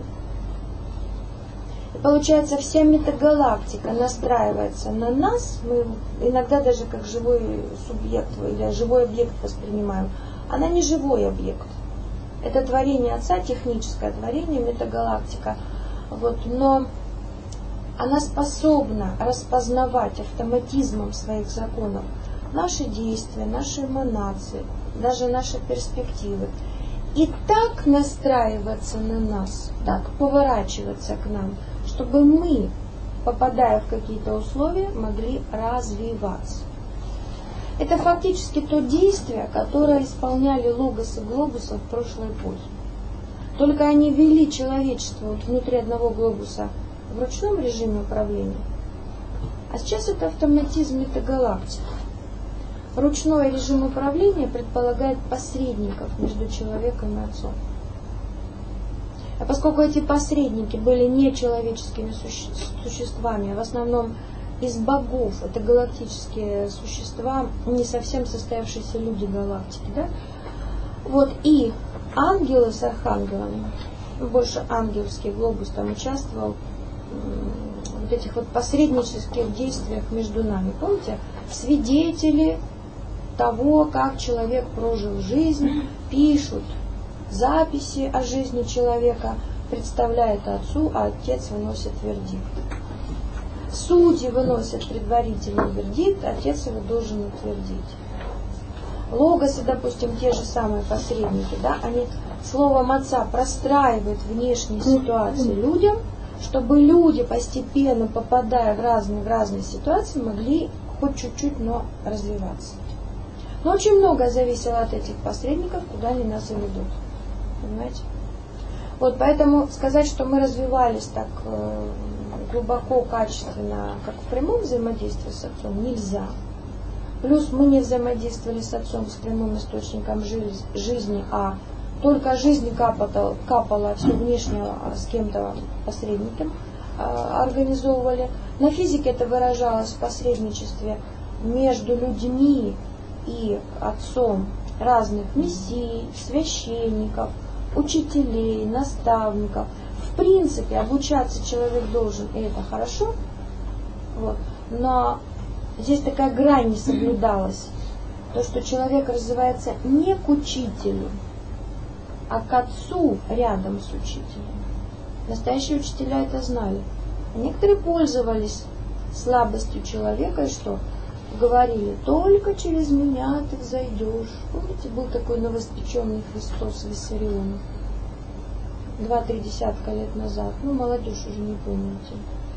И получается, вся метагалактика настраивается на нас, мы иногда даже как живой субъект или живой объект воспринимаем. Она не живой объект. Это творение Отца, техническое творение, метагалактика. Вот, но она способна распознавать автоматизмом своих законов наши действия, наши эманации, даже наши перспективы. И так настраиваться на нас, так поворачиваться к нам, чтобы мы, попадая в какие-то условия, могли развиваться. Это фактически то действие, которое исполняли логос и глобусы в прошлой эпохе. Только они вели человечество вот внутри одного глобуса в ручном режиме управления. А сейчас это автоматизм метагалактики. Ручной режим управления предполагает посредников между человеком и Отцом. А поскольку эти посредники были нечеловеческими существами, в основном из богов, это галактические существа, не совсем состоявшиеся люди галактики, да? Вот, и ангелы с архангелами, больше ангельский глобус там участвовал в этих вот посреднических действиях между нами. Помните? Свидетели того, как человек прожил жизнь, пишут записи о жизни человека, представляет Отцу, а Отец выносит вердикт. Судьи выносят предварительный вердикт, Отец его должен утвердить. Логосы, допустим, те же самые посредники, да, они словом Отца простраивают внешние ситуации людям, чтобы люди, постепенно попадая в разные ситуации, могли хоть чуть-чуть, но развиваться. Но очень многое зависело от этих посредников, куда они нас и ведут. Понимаете? Вот поэтому сказать, что мы развивались так глубоко, качественно, как в прямом взаимодействии с Отцом, нельзя. Плюс мы не взаимодействовали с Отцом, с прямым источником жизни, а только жизнь капала, а все внешнее с кем-то посредником организовывали. На физике это выражалось в посредничестве между людьми и Отцом разных мессий, священников, учителей, наставников. В принципе, обучаться человек должен, и это хорошо, вот, но здесь такая грань не соблюдалась. То, что человек развивается не к учителю, а к Отцу рядом с учителем. Настоящие учителя это знали. А некоторые пользовались слабостью человека и что? Говорили, только через меня ты взойдешь. Помните, был такой новоспеченный Христос Виссарионов 2-3 десятка лет назад. Ну, молодежь уже не помните.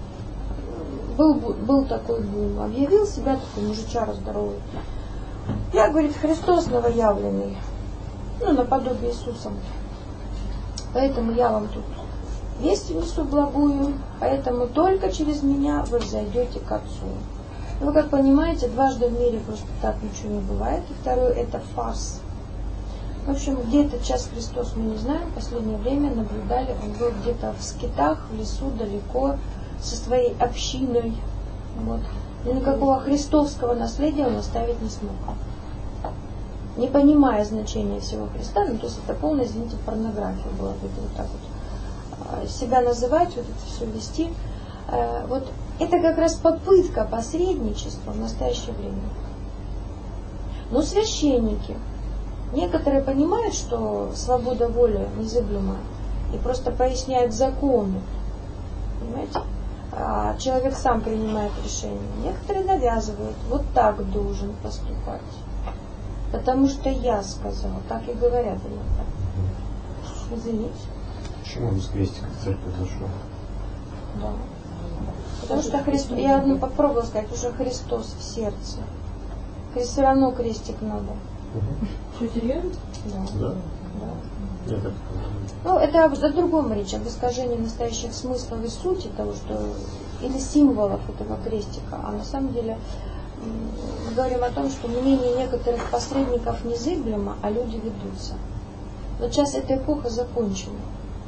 Был такой бум. Объявил себя такой мужичара здоровый. Я, говорит, Христос новоявленный. Ну, наподобие Иисуса. Поэтому я вам тут весть несу благую, поэтому только через меня вы взойдете к Отцу. Ну, как понимаете, дважды в мире просто так ничего не бывает. И второе, это фарс. В общем, где этот час Христос, мы не знаем. В последнее время наблюдали, он был где-то в скитах, в лесу, далеко, со своей общиной. Вот. И никакого христовского наследия он оставить не смог. Не понимая значения всего Христа, ну, то есть это полная, извините, порнография была. Это вот так вот себя называть, вот это все вести. Вот это как раз попытка посредничества в настоящее время. Но священники, некоторые понимают, что свобода воли незыблема, и просто поясняют законы. Понимаете? А человек сам принимает решение. Некоторые навязывают, вот так должен поступать. Потому что я сказал, так и говорят иногда. Извините. Почему он с крестика в церковь зашел? Да. Потому что Христос, я попробовала сказать, уже Христос в сердце. Все равно крестик надо. Что, серьезно? Да. Да. Я так Ну, это о другом речь, об искажении настоящих смыслов и сути того, что или символов этого крестика. А на самом деле мы говорим о том, что мнение некоторых посредников незыблемо, а люди ведутся. Вот сейчас эта эпоха закончена.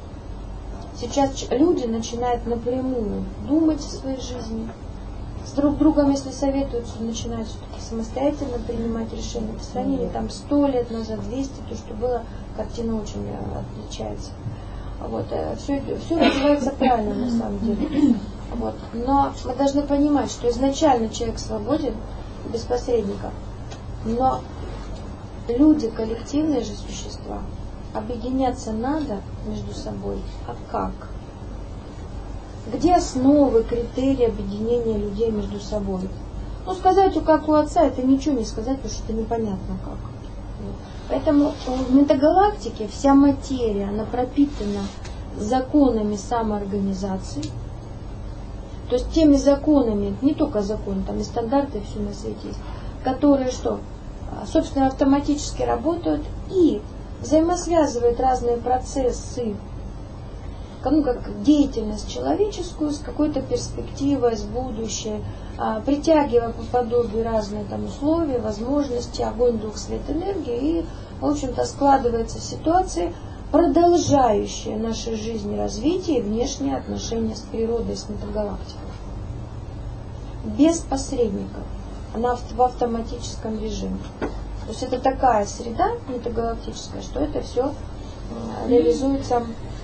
Сейчас люди начинают напрямую думать о своей жизни. С друг другом, если советуются, начинают все-таки самостоятельно принимать решения. По сравнению там 100 лет назад, 200, то, что было, картина очень отличается. Вот. Все развивается правильно на самом деле. Вот. Но мы должны понимать, что изначально человек свободен, без посредников. Но люди, коллективные же существа, объединяться надо между собой. А как? Где основы, критерии объединения людей между собой? Ну, сказать, как у отца, это ничего не сказать, потому что это непонятно как. Поэтому в метагалактике вся материя, она пропитана законами самоорганизации. То есть теми законами, не только законы, там и стандарты, все на свете есть, которые что? Собственно, автоматически работают и взаимосвязывают разные процессы, ну, как деятельность человеческую с какой-то перспективой, с будущей, притягивая по подобию разные там условия, возможности, огонь, дух, свет, энергия, и, в общем-то, складывается ситуация, продолжающая нашей жизни развитие и внешние отношения с природой, с метагалактикой. Без посредников. Она в автоматическом режиме. То есть это такая среда метагалактическая, что это все реализуется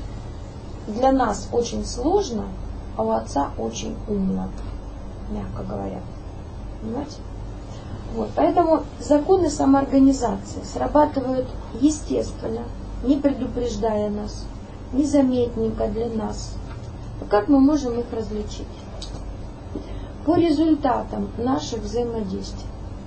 для нас очень сложно, а у отца очень умно, мягко говоря. Понимаете? Вот. Поэтому законы самоорганизации срабатывают естественно, не предупреждая нас, незаметненько для нас. Но как мы можем их различить? По результатам наших взаимодействий.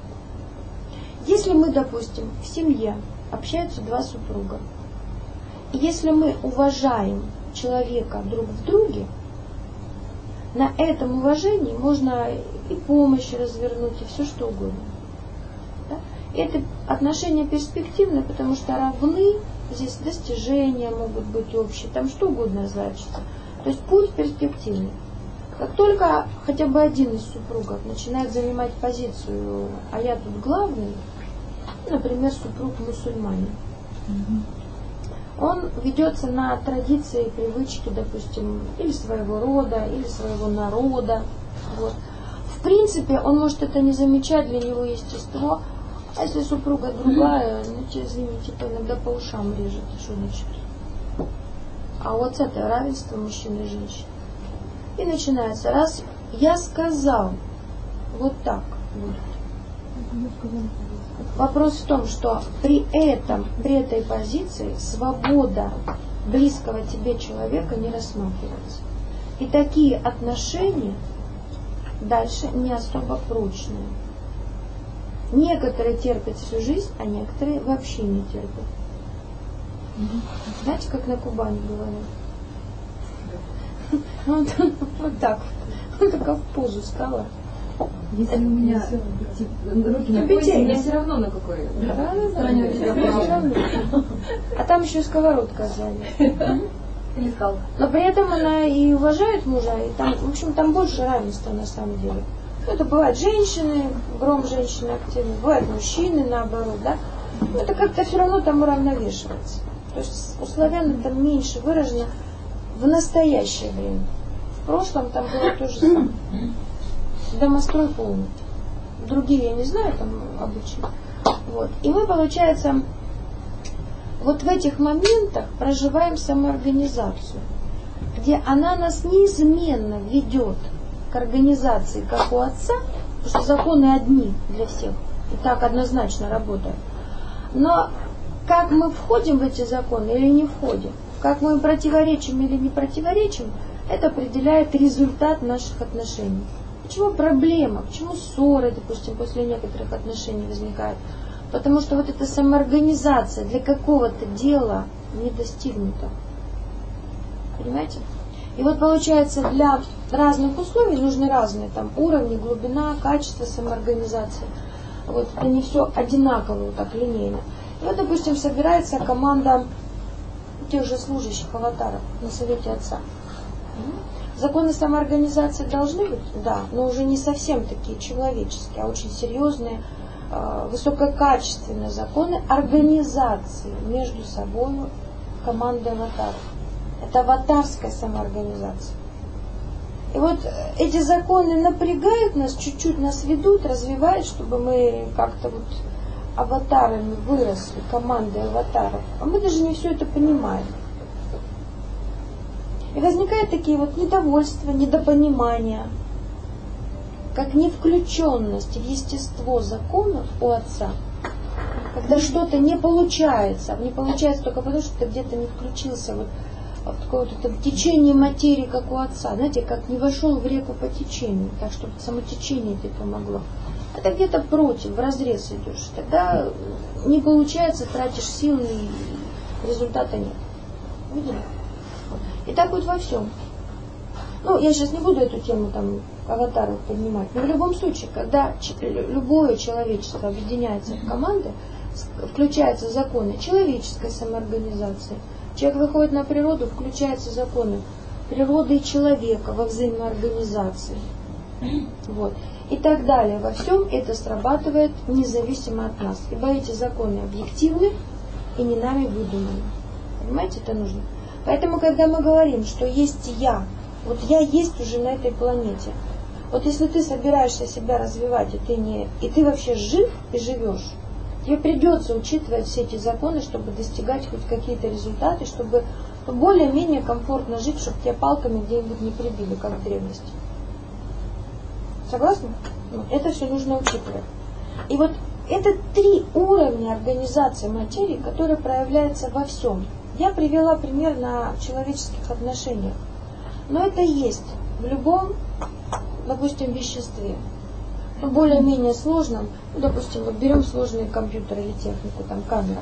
Если мы, допустим, в семье общаются два супруга, и если мы уважаем человека друг в друге, на этом уважении можно и помощь развернуть, и все что угодно. Да? Это отношения перспективные, потому что равны, здесь достижения могут быть общие, там что угодно разворачивается. То есть путь перспективный. Как только хотя бы один из супругов начинает занимать позицию, а я тут главный, например, супруг мусульманин, он ведется на традиции, привычки, допустим, или своего рода, или своего народа. Вот. В принципе, он может это не замечать, для него естество. А если супруга другая, ну, извините, иногда по ушам режет, что значит. А вот это равенство мужчин и женщин. И начинается, раз я сказал, вот так будет. Вопрос в том, что при этой позиции свобода близкого тебе человека не рассматривается. И такие отношения дальше не особо прочные. Некоторые терпят всю жизнь, а некоторые вообще не терпят. Знаете, как на Кубани говорят? Вот так. Он такая в позу стала. Если у меня руки находятся, мне все равно на какой стороне равно. А там еще и сковородка сзади. Или скалка. Но при этом она и уважает мужа, и там, в общем, там больше равенства на самом деле. Это бывают женщины, гром женщины активны, бывают мужчины наоборот, да. Но это как-то все равно там уравновешивается. То есть у славян это меньше выражено в настоящее время. В прошлом там было то же самое. Домострой полный. Другие я не знаю, там обычно. Вот. И мы, получается, вот в этих моментах проживаем самоорганизацию, где она нас неизменно ведет к организации, как у отца, потому что законы одни для всех, и так однозначно работают. Но как мы входим в эти законы или не входим, как мы им противоречим или не противоречим, это определяет результат наших отношений. Почему проблема, почему ссоры, допустим, после некоторых отношений возникают? Потому что вот эта самоорганизация для какого-то дела не достигнута. Понимаете? И вот получается, для разных условий нужны разные там уровни, глубина, качество самоорганизации. Вот, это не все одинаково, вот так линейно. И вот, допустим, собирается команда тех же служащих аватаров на совете отца. Законы самоорганизации должны быть, да, но уже не совсем такие человеческие, а очень серьезные, высококачественные законы организации между собой команды аватаров. Это аватарская самоорганизация. И вот эти законы напрягают нас, чуть-чуть нас ведут, развивают, чтобы мы как-то вот аватарами выросли, командой аватаров. А мы даже не все это понимаем. И возникают такие вот недовольства, недопонимания, как невключенность в естество законов у отца. Когда что-то не получается только потому, что ты где-то не включился вот в какое-то течение материи, как у отца. Знаете, как не вошел в реку по течению, так, чтобы само течение тебе помогло. А ты где-то против, вразрез идешь. Тогда не получается, тратишь силы, и результата нет. Видели? И так вот во всем. Ну, я сейчас не буду эту тему там аватаров поднимать, но в любом случае, когда любое человечество объединяется в команды, включаются законы человеческой самоорганизации. Человек выходит на природу, включаются законы природы и человека во взаимоорганизации. Вот. И так далее. Во всем это срабатывает независимо от нас. Ибо эти законы объективны и не нами выдуманы. Понимаете, это нужно. Поэтому, когда мы говорим, что есть я, вот я есть уже на этой планете. Вот если ты собираешься себя развивать, и ты вообще жив и живешь, тебе придется учитывать все эти законы, чтобы достигать хоть какие-то результаты, чтобы более-менее комфортно жить, чтобы тебя палками где-нибудь не прибили, как в древности. Согласны? Это все нужно учитывать. И вот это 3 уровня организации материи, которые проявляются во всем. Я привела пример на человеческих отношениях. Но это есть в любом, допустим, веществе. Более-менее сложном, допустим, вот берем сложные компьютеры или технику, там камера.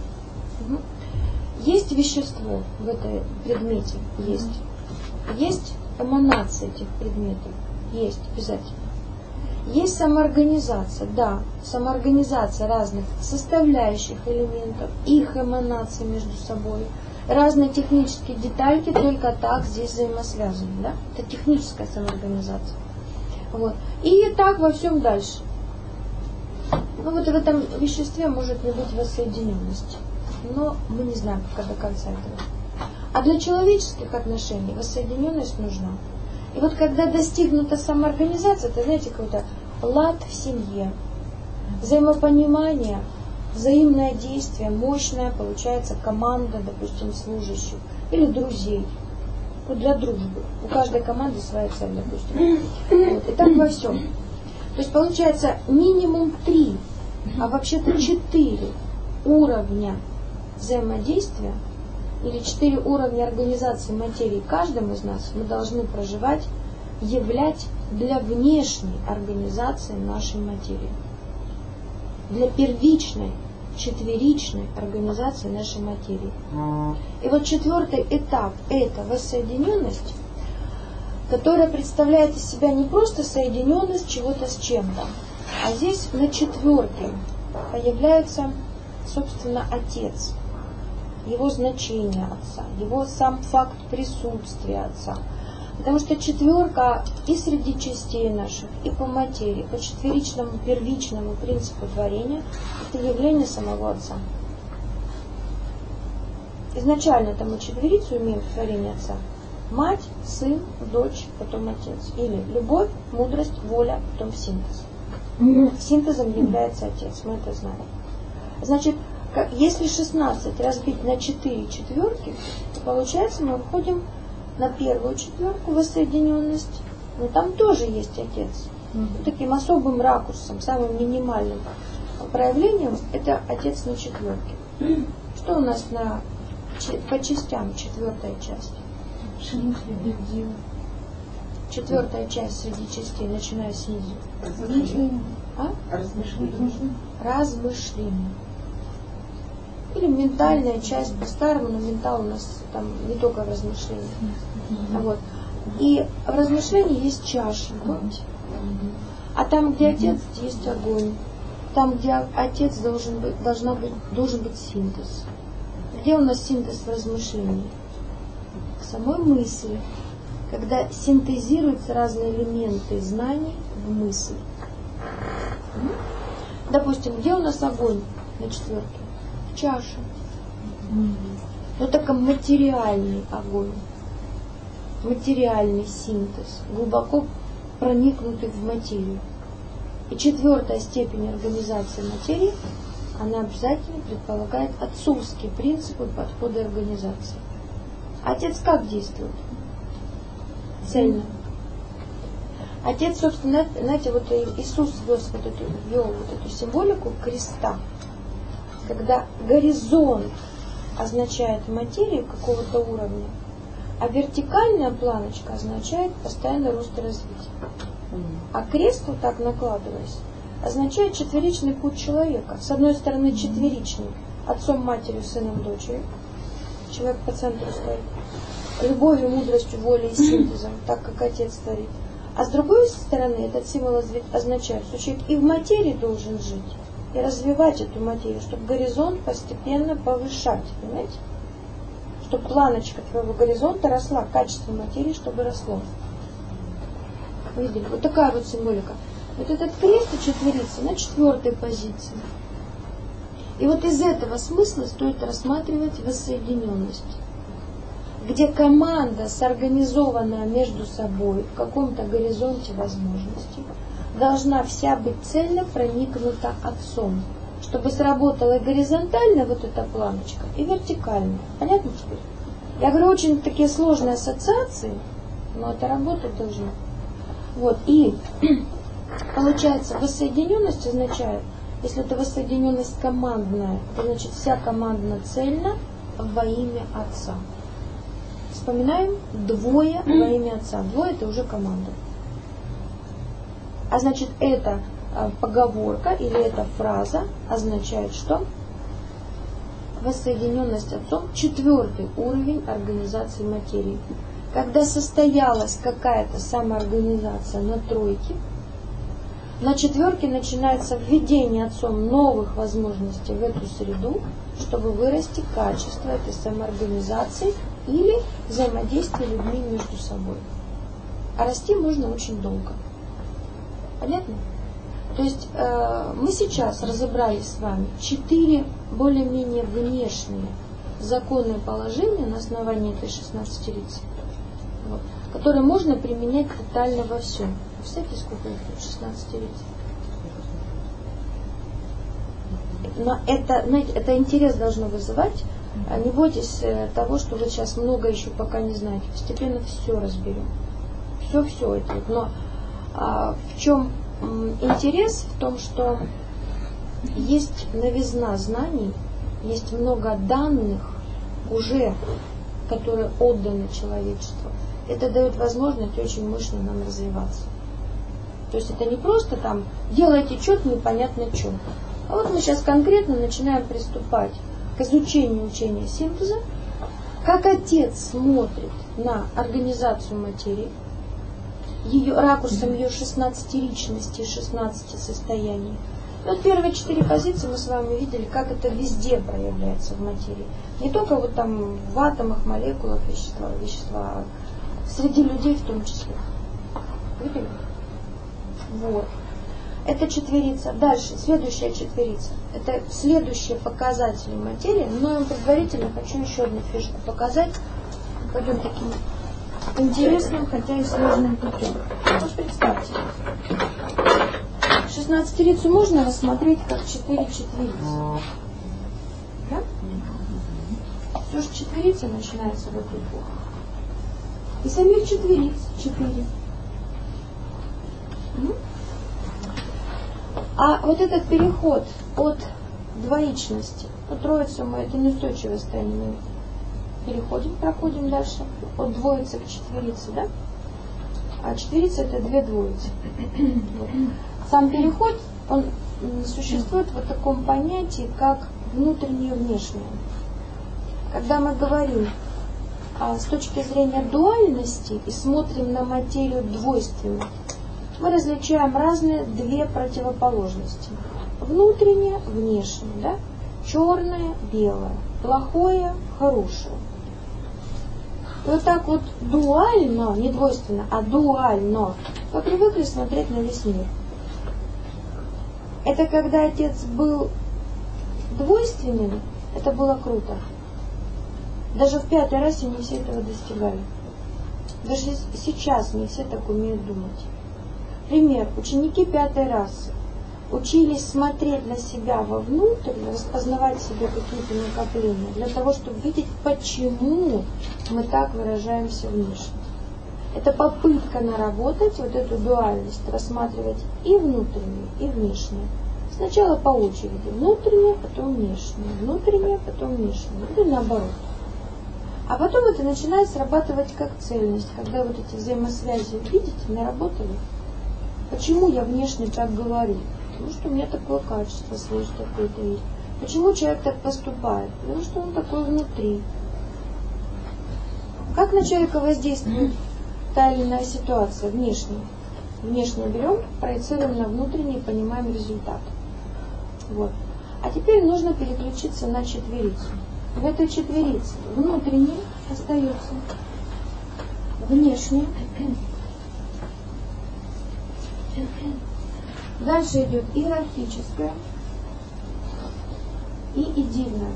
Есть вещество в этом предмете, есть. Есть эманация этих предметов, есть обязательно. Есть самоорганизация, да, самоорганизация разных составляющих элементов, их эманации между собой. Разные технические детальки только так здесь взаимосвязаны, да? Это техническая самоорганизация. Вот. И так во всем дальше. Ну вот в этом веществе может не быть воссоединенности. Но мы не знаем пока до конца этого. А для человеческих отношений воссоединенность нужна. И вот когда достигнута самоорганизация, это, знаете, какой-то лад в семье, взаимопонимание, взаимное действие, мощная получается команда, допустим, служащих или друзей. Вот для дружбы. У каждой команды своя цель, допустим. Вот. И так во всем. То есть получается минимум 3, а вообще-то 4 уровня взаимодействия или 4 уровня организации материи каждому из нас мы должны проживать, являть для внешней организации нашей материи. Для первичной, четверичной организации нашей материи. И вот 4-й этап – это воссоединенность, которая представляет из себя не просто соединенность чего-то с чем-то, а здесь на 4-ке появляется, собственно, Отец, его значение Отца, его сам факт присутствия Отца. Потому что 4-ка и среди частей наших, и по материи, по четверичному, первичному принципу творения, это явление самого Отца. Изначально там мы четверицу имеем в творении Отца. Мать, сын, дочь, потом Отец. Или любовь, мудрость, воля, потом синтез. Синтезом является Отец, мы это знаем. Значит, если 16 разбить на 4 четверки, то получается мы выходим на 1-ю четверку воссоединенность. Но там тоже есть Отец. Таким особым ракурсом, самым минимальным проявлением это Отец на 4-ке. Что у нас по частям 4-я часть? 4-я часть среди частей, начиная снизу. Размышление. Размышление. Или ментальная часть по-старому, но ментал у нас там не только в размышлении. Вот. И в размышлении есть чаша, помните? А там, где Отец, есть огонь. там, где отец должен быть синтез. Где у нас синтез в размышлении? В самой мысли, когда синтезируются разные элементы знаний в мысли. Допустим, где у нас огонь на четверке? В чаше. Но только материальный огонь, материальный синтез, глубоко проникнутый в материю. И четвертая степень организации материи, она обязательно предполагает отцовские принципы подхода организации. Отец как действует? Цельно. Отец, собственно, знаете, вот Иисус ввел вот эту символику креста, когда горизонт означает материю какого-то уровня, а вертикальная планочка означает постоянный рост и развитие. А крест, вот так накладываясь, означает четверичный путь человека. С одной стороны четверичный, отцом, матерью, сыном, дочерью. Человек по центру стоит. Любовью, мудростью, волей и синтезом, так как отец творит. А с другой стороны, этот символ означает, что человек и в материи должен жить, и развивать эту материю, чтобы горизонт постепенно повышать, понимаете? Чтобы планочка твоего горизонта росла, качество материи, чтобы росло. Видели? Вот такая вот символика. Вот этот крест и четверица на четвертой позиции. И вот из этого смысла стоит рассматривать воссоединенность, где команда, сорганизованная между собой в каком-то горизонте возможностей, должна вся быть цельно проникнута отцом, чтобы сработала и горизонтально вот эта планочка, и вертикально. Понятно теперь? Я говорю, очень такие сложные ассоциации, но это работать должно. Вот, и получается, воссоединенность означает, если это воссоединенность командная, то значит вся команда цельна во имя Отца. Вспоминаем, двое во имя Отца. Двое это уже команда. А значит, эта поговорка или эта фраза означает что? Воссоединенность Отцом, четвертый уровень организации материи. Когда состоялась какая-то самоорганизация на тройке, на четверке начинается введение Отцом новых возможностей в эту среду, чтобы вырасти качество этой самоорганизации или взаимодействия людьми между собой. А расти можно очень долго. Понятно? То есть мы сейчас разобрали с вами 4 более-менее внешние законные положения на основании этой 16-рицы, вот, которые можно применять тотально во всем. Представьте, сколько их тут, 16 риц. Но это, знаете, это интерес должно вызывать. Не бойтесь того, что вы сейчас много еще пока не знаете. Постепенно все разберем. Все это. Но в чем интерес? В том, что есть новизна знаний, есть много данных уже, которые отданы человечеству. Это дает возможность очень мощно нам развиваться. То есть это не просто там делайте что-то непонятно что. А вот мы сейчас конкретно начинаем приступать к изучению учения синтеза, как отец смотрит на организацию материи, ее ракурсом ее 16-ричности и 16 состояний. И вот первые 4 позиции мы с вами видели, как это везде проявляется в материи. Не только вот там в атомах, молекулах вещества, а среди людей в том числе. Видели? Вот. Это четверица. Дальше, следующая четверица. Это следующие показатели материи. Но я вам предварительно хочу еще одну фишку показать. Пойдем таким интересным, хотя и сложным путем. Вот представьте. 16-рицу можно рассмотреть как 4 четверицы. Да? Все же четверица начинается в эту эпоху. И самих четвериц 4. А вот этот переход от двоичности, от троицы мы это неустойчивое состояние, мы проходим дальше от двоицы к четверице, да? А четверица это 2 двоицы. Вот. Сам переход, он существует в таком понятии, как внутреннее и внешнее. Когда мы говорим с точки зрения дуальности и смотрим на материю двойственно, мы различаем разные 2 противоположности. внутреннее, внешнее, да? Черное, белое, плохое, хорошее. И вот так вот дуально, не двойственно, а дуально вы привыкли смотреть на весь мир. Это когда отец был двойственным, это было круто. Даже в 5-й расе не все этого достигали. Даже сейчас не все так умеют думать. Пример. Ученики 5-й расы учились смотреть для себя вовнутрь, распознавать в себе какие-то накопления, для того, чтобы видеть, почему мы так выражаемся внешне. Это попытка наработать вот эту дуальность, рассматривать и внутреннее, и внешнее. Сначала по очереди. Внутреннее, потом внешнее. Внутреннее, потом внешнее. Или наоборот. А потом это начинает срабатывать как цельность, когда вот эти взаимосвязи, видите, наработали. Почему я внешне так говорю? Потому что у меня такое качество, свойство какое-то есть. Почему человек так поступает? Потому что он такой внутри. Как на человека воздействует та или иная ситуация внешне? Внешне берем, проецируем на внутренний и понимаем результат. Вот. А теперь нужно переключиться на четверицу. В этой четверице внутреннее остается, внешнее. Дальше идет иерархическое и идильное.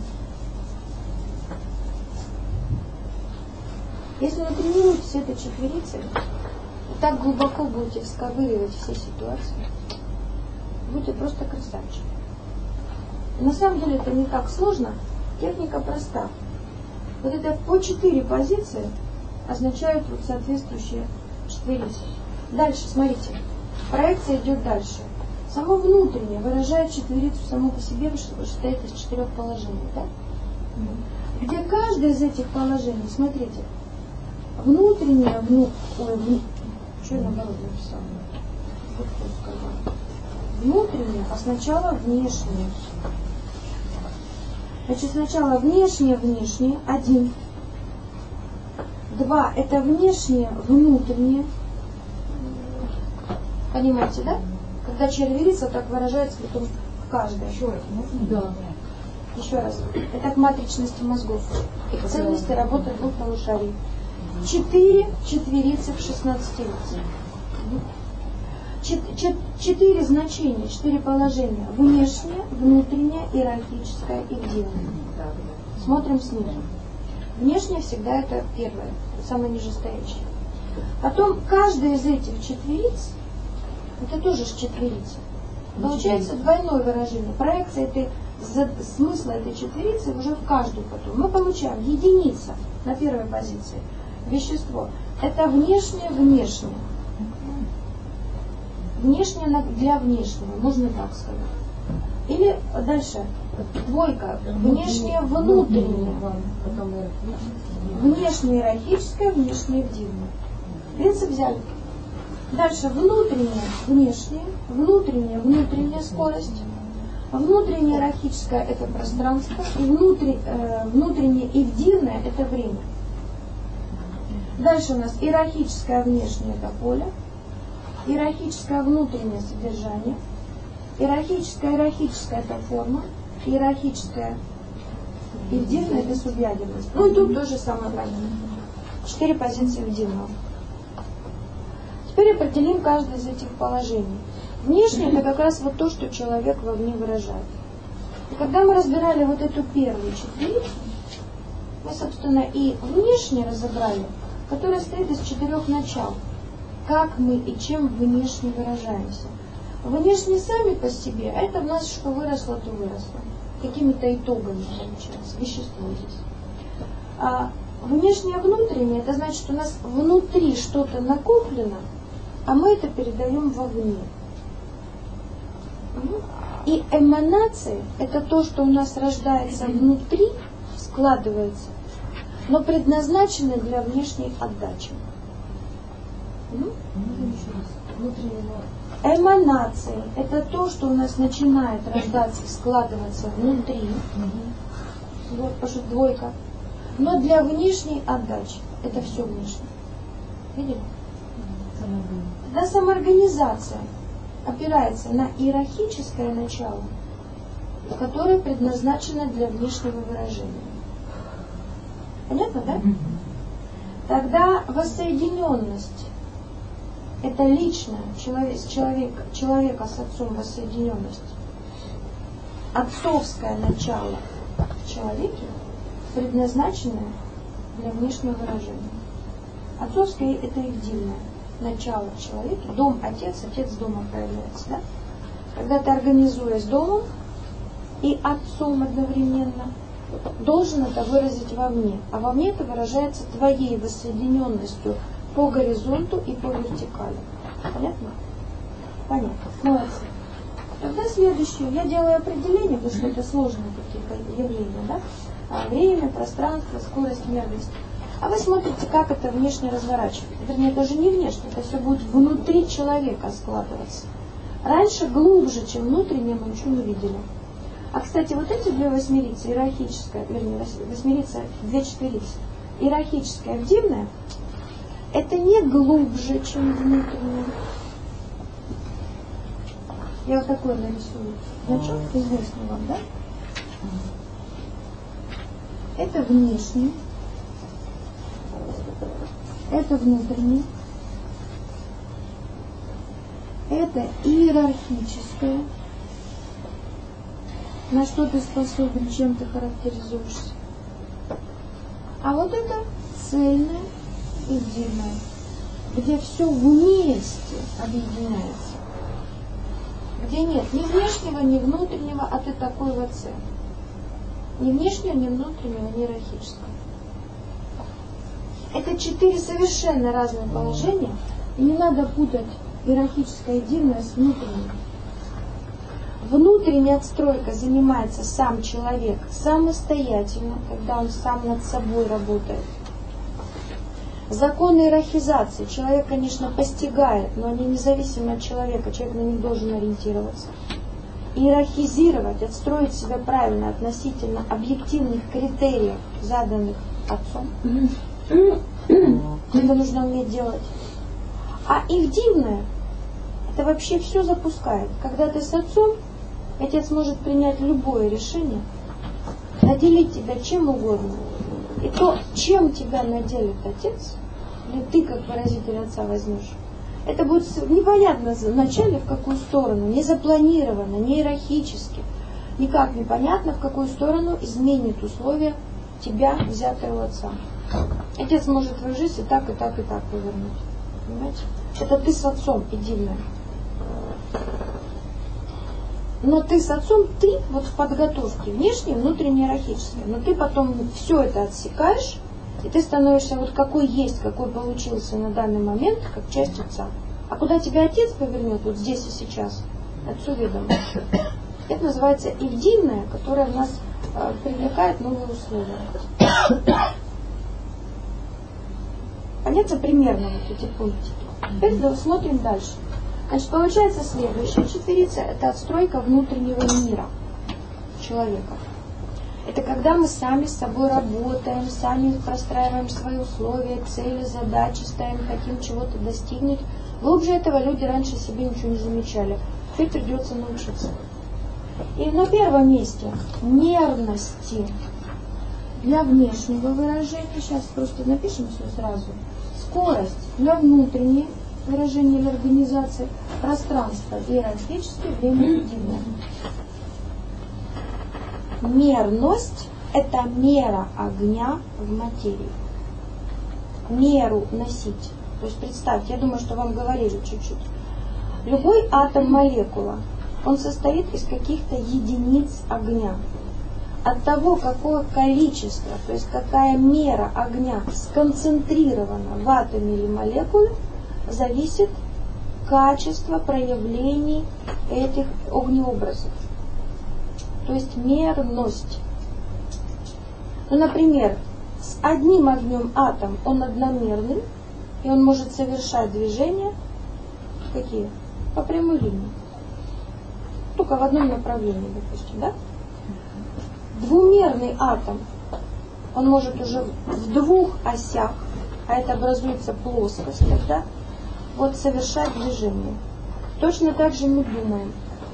Если вы тренируетесь этой четверицей, и так глубоко будете всковыривать все ситуации, будете просто красавчик. На самом деле это не так сложно, техника проста. Вот это по 4 позиции означают вот соответствующие четверицы. Дальше, смотрите, проекция идет дальше. Само внутреннее выражает четверицу само по себе, что состоит из 4 положений, да? Где каждое из этих положений, смотрите, внутреннее, что я наоборот написала? Внутреннее, а сначала внешнее. Значит, сначала внешнее, 1. 2, это внешнее, внутреннее. Понимаете, да? Когда червивица так выражается, потом в каждой. Еще раз, можно? Да. Еще раз. Это к матричности мозгов. И к ценности работы двух полушарий. 4 четверицы в 16 лиц. 4 значения, 4 положения. Внешнее, внутреннее, иерархическое и идильное. Смотрим снизу. Внешнее всегда это первое, самое нижестоящее. Потом каждая из этих четвериц, это тоже четверица. Получается двойное выражение. Проекция смысла этой четверицы уже в каждую потом. Мы получаем единица на первой позиции. Вещество. Это внешнее. Внешнее для внешнего, можно так сказать. Или дальше. 2. Внешнее, внутреннее. Внешнее иерархическое, внешнее идильное. Принцип взяли. Дальше внутреннее, внешнее, внутренняя скорость. Внутреннее иерархическое это пространство, и внутреннее идильное это время. Дальше у нас иерархическое внешнее это поле, иерархическое внутреннее содержание, иерархическое это форма, иерархическое идильное это субъядерность. Ну и тут тоже самое правильное. 4 позиции идильного. Теперь определим каждое из этих положений. Внешнее это как раз вот то, что человек вовне выражает. И когда мы разбирали вот эту первую четверицу, мы, собственно, и внешне разобрали, которая состоит из 4 начал. Как мы и чем внешне выражаемся. Внешне сами по себе, а это в нас что выросло, то выросло. Какими-то итогами получается, вещество здесь. А внешнее, внутреннее, это значит, что у нас внутри что-то накоплено, а мы это передаем вовне. И эманации – это то, что у нас рождается внутри, складывается, но предназначено для внешней отдачи. Эманации – это то, что у нас начинает рождаться, складываться внутри. Вот, пошла 2. Но для внешней отдачи. Это все внешне. Видели? Да, самоорганизация. опирается на иерархическое начало, которое предназначено для внешнего выражения. Понятно, да? Тогда воссоединенность – это личная человека с отцом воссоединенность. Отцовское начало в человеке, предназначенное для внешнего выражения. Отцовское – это игдивное начало в человеке. Дом – отец, отец дома проявляется. Да? Когда ты, организуясь домом и отцом одновременно, должен это выразить вовне. А вовне это выражается твоей воссоединенностью по горизонту и по вертикали. Понятно? Понятно. Молодцы. Тогда следующее. Я делаю определение, потому что это сложные какие-то явления. Да? Время, пространство, скорость, мерность. А вы смотрите, как это внешне разворачивается. Вернее, это же не внешне, это все будет внутри человека складываться. Раньше глубже, чем внутренне, мы ничего не видели. А, кстати, вот эти две восьмерицы, иерархическая, вернее, восьмерица, две четверицы, иерархическая и вдивная, это не глубже, чем внутреннее. Я вот такое нарисую. Значок известный вам, да? Это внешнее, это внутреннее, это иерархическое. На что ты способен, чем ты характеризуешься. А вот это цельное и вдивное, где все вместе объединяется. Где нет ни внешнего, ни внутреннего, а ты такой вот цель. Ни внешнего, ни внутреннего, ни иерархического. Это 4 совершенно разные положения, и не надо путать иерархическое и вдивное с внутренним. Внутренняя отстройка занимается сам человек самостоятельно, когда он сам над собой работает. Законы иерархизации человек, конечно, постигает, но они независимы от человека, человек на них должен ориентироваться. Иерархизировать, отстроить себя правильно относительно объективных критериев, заданных отцом, это нужно уметь делать. А игдивное, это вообще все запускает. Когда ты с отцом, отец может принять любое решение, наделить тебя чем угодно. И то, чем тебя наделит отец, или ты как выразитель отца возьмешь, это будет непонятно вначале в какую сторону, не запланировано, не иерархически, никак непонятно в какую сторону изменит условия тебя, взятого отца. Отец может твою жизнь и так, и так, и так повернуть. Понимаете? Это ты с отцом идеальная. Но ты с отцом, ты вот в подготовке внешней, внутренней, иерархической. Но ты потом все это отсекаешь, и ты становишься вот какой есть, какой получился на данный момент, как часть отца. А куда тебя отец повернет, вот здесь и сейчас, отцу ведомо. Это называется игдивное, которое в нас привлекает новые условия. Понятно примерно вот эти пунктики. Теперь смотрим дальше. Значит, получается следующая четверица – это отстройка внутреннего мира человека. Это когда мы сами с собой работаем, сами простраиваем свои условия, цели, задачи, ставим, хотим чего-то достигнуть. Глубже этого люди раньше себе ничего не замечали. Теперь придется научиться. И на первом месте нервности для внешнего выражения. Сейчас просто напишем все сразу. Скорость для внутренней выражения или организации, пространство иерархическое, время единое. Мерность – это мера огня в материи. Меру носить. То есть представьте, я думаю, что вам говорили чуть-чуть. Любой атом молекула, он состоит из каких-то единиц огня. От того, какое количество, то есть какая мера огня сконцентрирована в атоме или молекуле, зависит качество проявлений этих огнеобразов. То есть мерность. Ну, например, с одним огнем атом он одномерный, и он может совершать движения какие? По прямой линии. Только в одном направлении, допустим, да? Двумерный атом, он может уже в двух осях, а это образуется плоскость, тогда вот совершать движение. Точно так же мы думаем.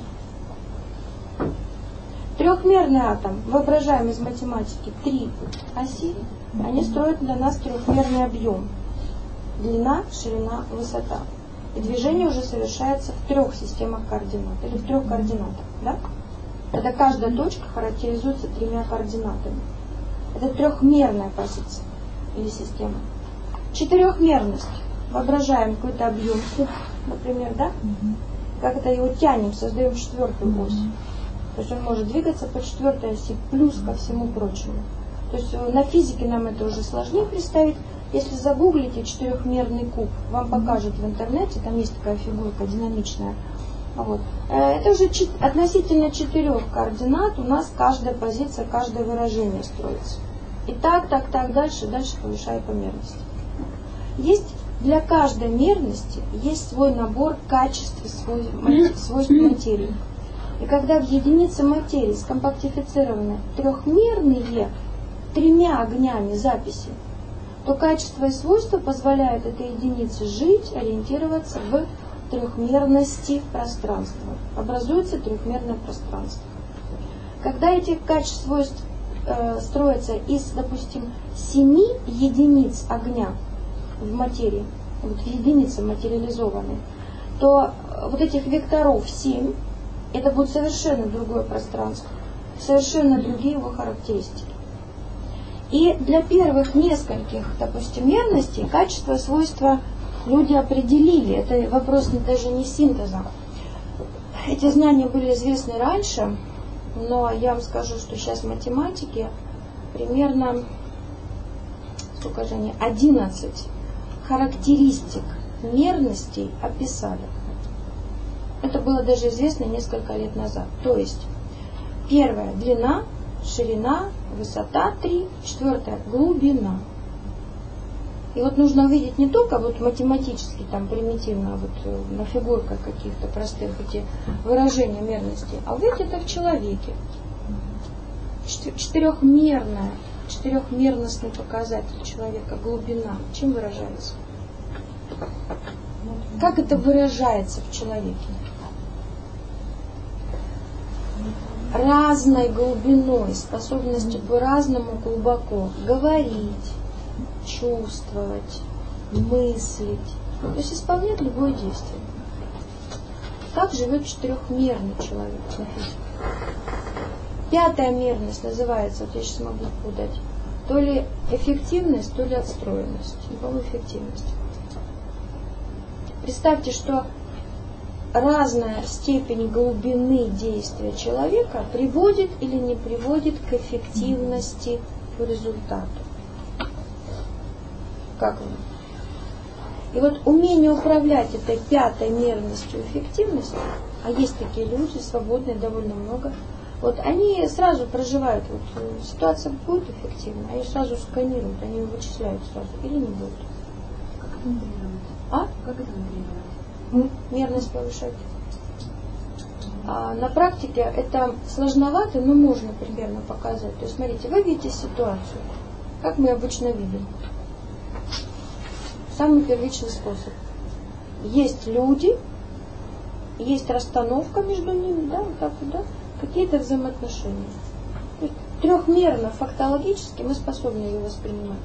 Трехмерный атом, воображаем из математики 3 оси, они строят для нас трехмерный объем. Длина, ширина, высота. И движение уже совершается в 3 системах координат, или в 3 координатах. Да? Когда каждая точка характеризуется 3 координатами. Это трехмерная позиция или система. Четырехмерность. Воображаем какой-то объем куб, например, да? Как это его тянем, создаем 4-ю ось. То есть он может двигаться по 4-й оси, плюс ко всему прочему. То есть на физике нам это уже сложнее представить. Если загуглите четырехмерный куб, вам покажут в интернете, там есть такая фигурка динамичная. Вот. Это уже относительно 4 координат у нас каждая позиция, каждое выражение строится. И так, дальше повышая по мерности. Есть для каждой мерности есть свой набор качеств и свойств материи. И когда в единице материи скомпактифицированы трехмерные 3 огнями записи, то качество и свойства позволяют этой единице жить, ориентироваться в трехмерности пространства. Образуется трехмерное пространство. Когда эти качества свойств строятся из, допустим, 7 единиц огня в материи, вот в единице материализованной, то вот этих векторов 7, это будет совершенно другое пространство, совершенно другие его характеристики. И для первых нескольких, допустим, мерностей качество и свойства люди определили. Это вопрос даже не синтеза. Эти знания были известны раньше, но я вам скажу, что сейчас в математике примерно 11 характеристик мерностей описали. Это было даже известно несколько лет назад. То есть, первая длина, ширина, высота 3, 4 глубина. И вот нужно увидеть не только вот математически, там примитивно, вот на фигурках каких-то простых эти выражения мерности, а увидеть это в человеке. Четырехмерностный показатель человека, глубина. Чем выражается? Как это выражается в человеке? Разной глубиной, способностью по-разному глубоко говорить, чувствовать, мыслить, то есть исполнять любое действие. Так живет четырехмерный человек. Смотрите. 5-я мерность называется, вот я сейчас могу подать, то ли эффективность, то ли отстроенность. По-моему, эффективность. Представьте, что разная степень глубины действия человека приводит или не приводит к эффективности по результату. Как вы? И вот умение управлять этой 5-й мерностью эффективности, а есть такие люди, свободные довольно много, вот они сразу проживают, вот ситуация будет эффективна, они сразу сканируют, они вычисляют сразу, или не будут. Как это тренировать? А? Как это тренировать? Мерность повышать. А на практике это сложновато, но можно примерно показать. То есть, смотрите, вы видите ситуацию, как мы обычно видим. Самый первичный способ. Есть люди, есть расстановка между ними, да, вот так вот, да, какие-то взаимоотношения. То есть, трехмерно, фактологически мы способны ее воспринимать.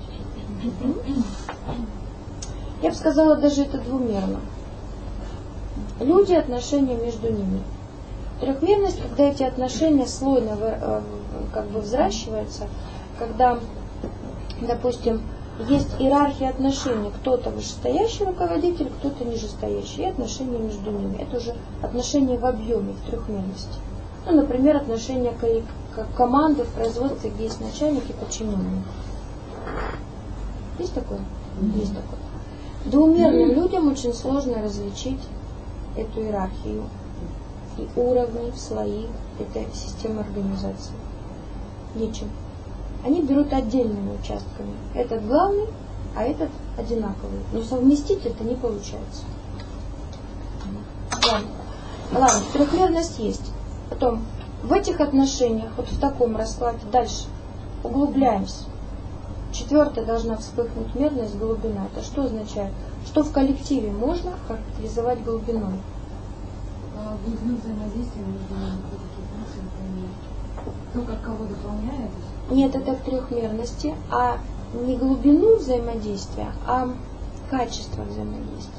Я бы сказала, даже это двумерно. Люди, отношения между ними. Трехмерность, когда эти отношения слойно как бы взращиваются, когда, допустим, есть иерархия отношений, кто-то вышестоящий руководитель, кто-то нижестоящий, и отношения между ними. Это уже отношения в объеме, в трехмерности. Ну, например, отношения команды в производстве, где есть начальник и подчиненный. Есть такое? Есть такое. Двумерным людям очень сложно различить эту иерархию и уровни, слои этой системы организации. Нечем. Они берут отдельными участками. Этот главный, а этот одинаковый. Но совместить это не получается. Ладно, трехмерность есть. Потом в этих отношениях, вот в таком раскладе, дальше углубляемся. 4-я должна вспыхнуть мерность, глубина. Это что означает? Что в коллективе можно характеризовать глубиной? глубину взаимодействия между ними, кто как кого дополняет? Нет, это в трехмерности, а не глубину взаимодействия, а качество взаимодействия.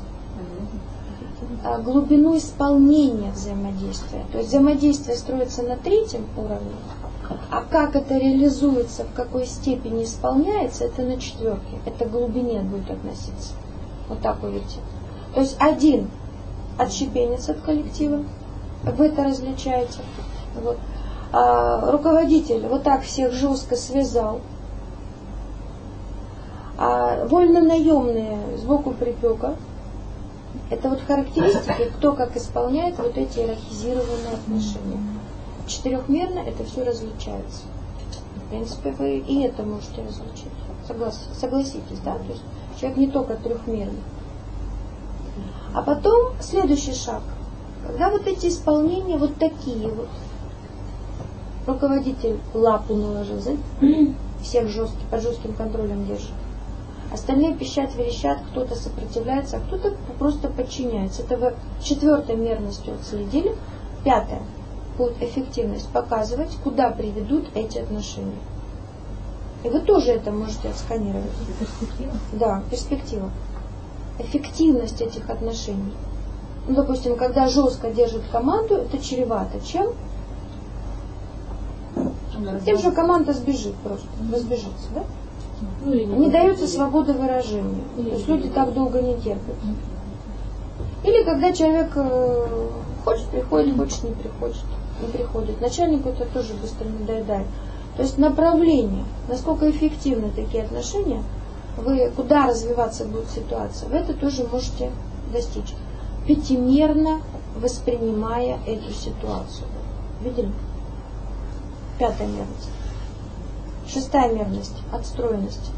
Глубину исполнения взаимодействия. То есть взаимодействие строится на третьем уровне, а как это реализуется, в какой степени исполняется, это на четверке. Это к глубине будет относиться. Вот так увидите. То есть один отщепенец от коллектива, вы это различаете. Вот. Руководитель вот так всех жестко связал. Вольно-наемные сбоку припека. Это вот характеристики, кто как исполняет вот эти иерархизированные отношения. Четырехмерно это все различается. В принципе, вы и это можете различить. Согласитесь, да? То есть человек не только трехмерный. А потом следующий шаг. Когда вот эти исполнения вот такие вот. Руководитель лапу наложил, всех под жестким контролем держит. Остальные пищат, верещат, кто-то сопротивляется, а кто-то просто подчиняется. Это вы четвертой мерностью отследили. Пятое. Будет эффективность показывать, куда приведут эти отношения. И вы тоже это можете отсканировать. Перспектива? Да, перспектива. Эффективность этих отношений. Ну, допустим, когда жестко держит команду, это чревато. Чем? Тем, что команда сбежит просто, разбежится, да? Не дается свобода выражения. То есть люди так долго не терпят. Или когда человек хочет, приходит, хочет, не приходит. Начальнику это тоже быстро надоедает. То есть направление, насколько эффективны такие отношения, куда развиваться будет ситуация, вы это тоже можете достичь. Пятимерно воспринимая эту ситуацию. Видели? Пятая мерность. Шестая мерность. Отстроенность.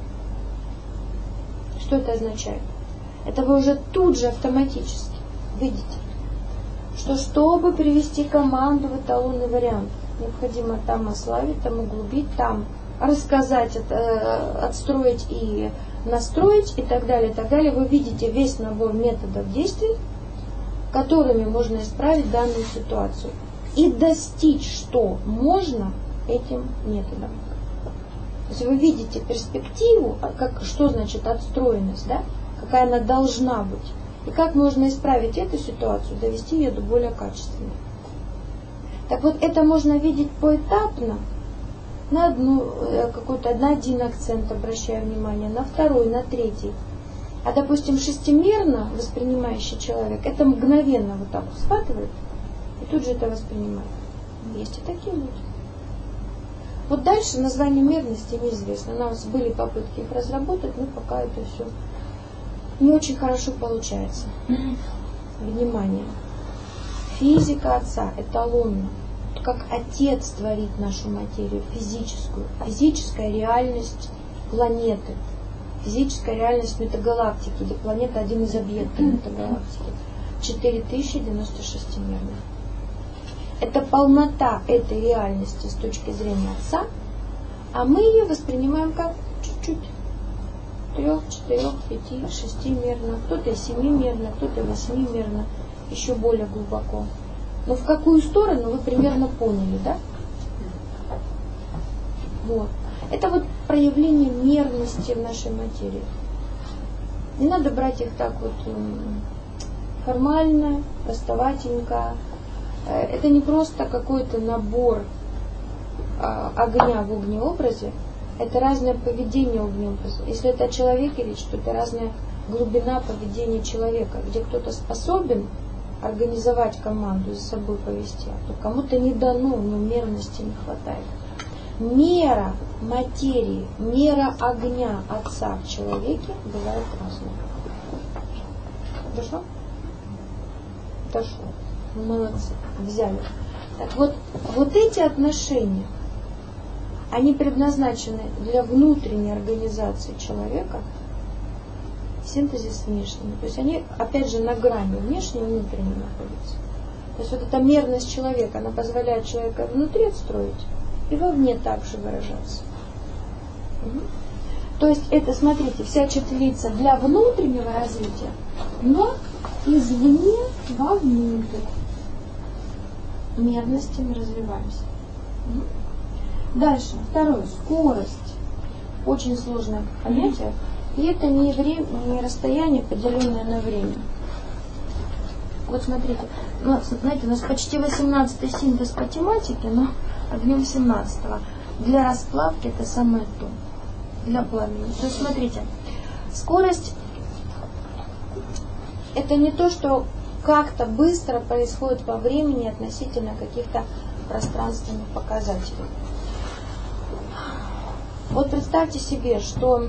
Что это означает? Это вы уже тут же автоматически видите, что чтобы привести команду в эталонный вариант, необходимо там ослабить, там углубить, там рассказать, отстроить и настроить и так далее, и так далее. Вы видите весь набор методов действий, которыми можно исправить данную ситуацию. И достичь, что можно этим методом. То есть вы видите перспективу, что значит отстроенность, да? Какая она должна быть. И как можно исправить эту ситуацию, довести ее до более качественной. Так вот, это можно видеть поэтапно, на один акцент обращая внимание, на второй, на третий. А, допустим, шестимерно воспринимающий человек, это мгновенно вот так схватывает, и тут же это воспринимает. Есть и такие люди. Вот дальше название мерности неизвестно. У нас были попытки их разработать, но пока это все не очень хорошо получается. Внимание. Физика Отца эталонна. Как Отец творит нашу материю физическую. Физическая реальность планеты. Физическая реальность метагалактики, где планета один из объектов метагалактики. 4096-мерная. Это полнота этой реальности с точки зрения Отца, а мы ее воспринимаем как чуть-чуть. 3, 4, 5, 6-мерно, кто-то 7-мерно, кто-то 8-мерно, еще более глубоко. Но в какую сторону вы примерно поняли, да? Вот. Это вот проявление мерности в нашей материи. Не надо брать их так вот формально, простоватенько. Это не просто какой-то набор огня в огнеобразе, это разное поведение в огнеобразе. Если это о человеке речь, то это разная глубина поведения человека, где кто-то способен организовать команду, за собой повести, а то кому-то не дано, но мерности не хватает. Мера материи, мера огня Отца в человеке бывает разная. Дошло? Дошло. Молодцы, взяли. Так вот эти отношения, они предназначены для внутренней организации человека, синтезис внешнего. То есть они, опять же, на грани внешней и внутренней находятся. То есть вот эта мерность человека, она позволяет человека внутри отстроить и вовне также выражаться. Угу. То есть это, смотрите, вся четвица для внутреннего развития, но извне вовнутрь. мерности мы развиваемся. Дальше, второе, скорость. Очень сложное понятие. И это не время, не расстояние, поделенное на время. Вот смотрите, знаете, у нас почти 18-й синтез по тематике, но огнем 17-го. Для расплавки это самое то. Для пламени. То есть смотрите, скорость это не то, что как-то быстро происходит во времени относительно каких-то пространственных показателей. Вот представьте себе, что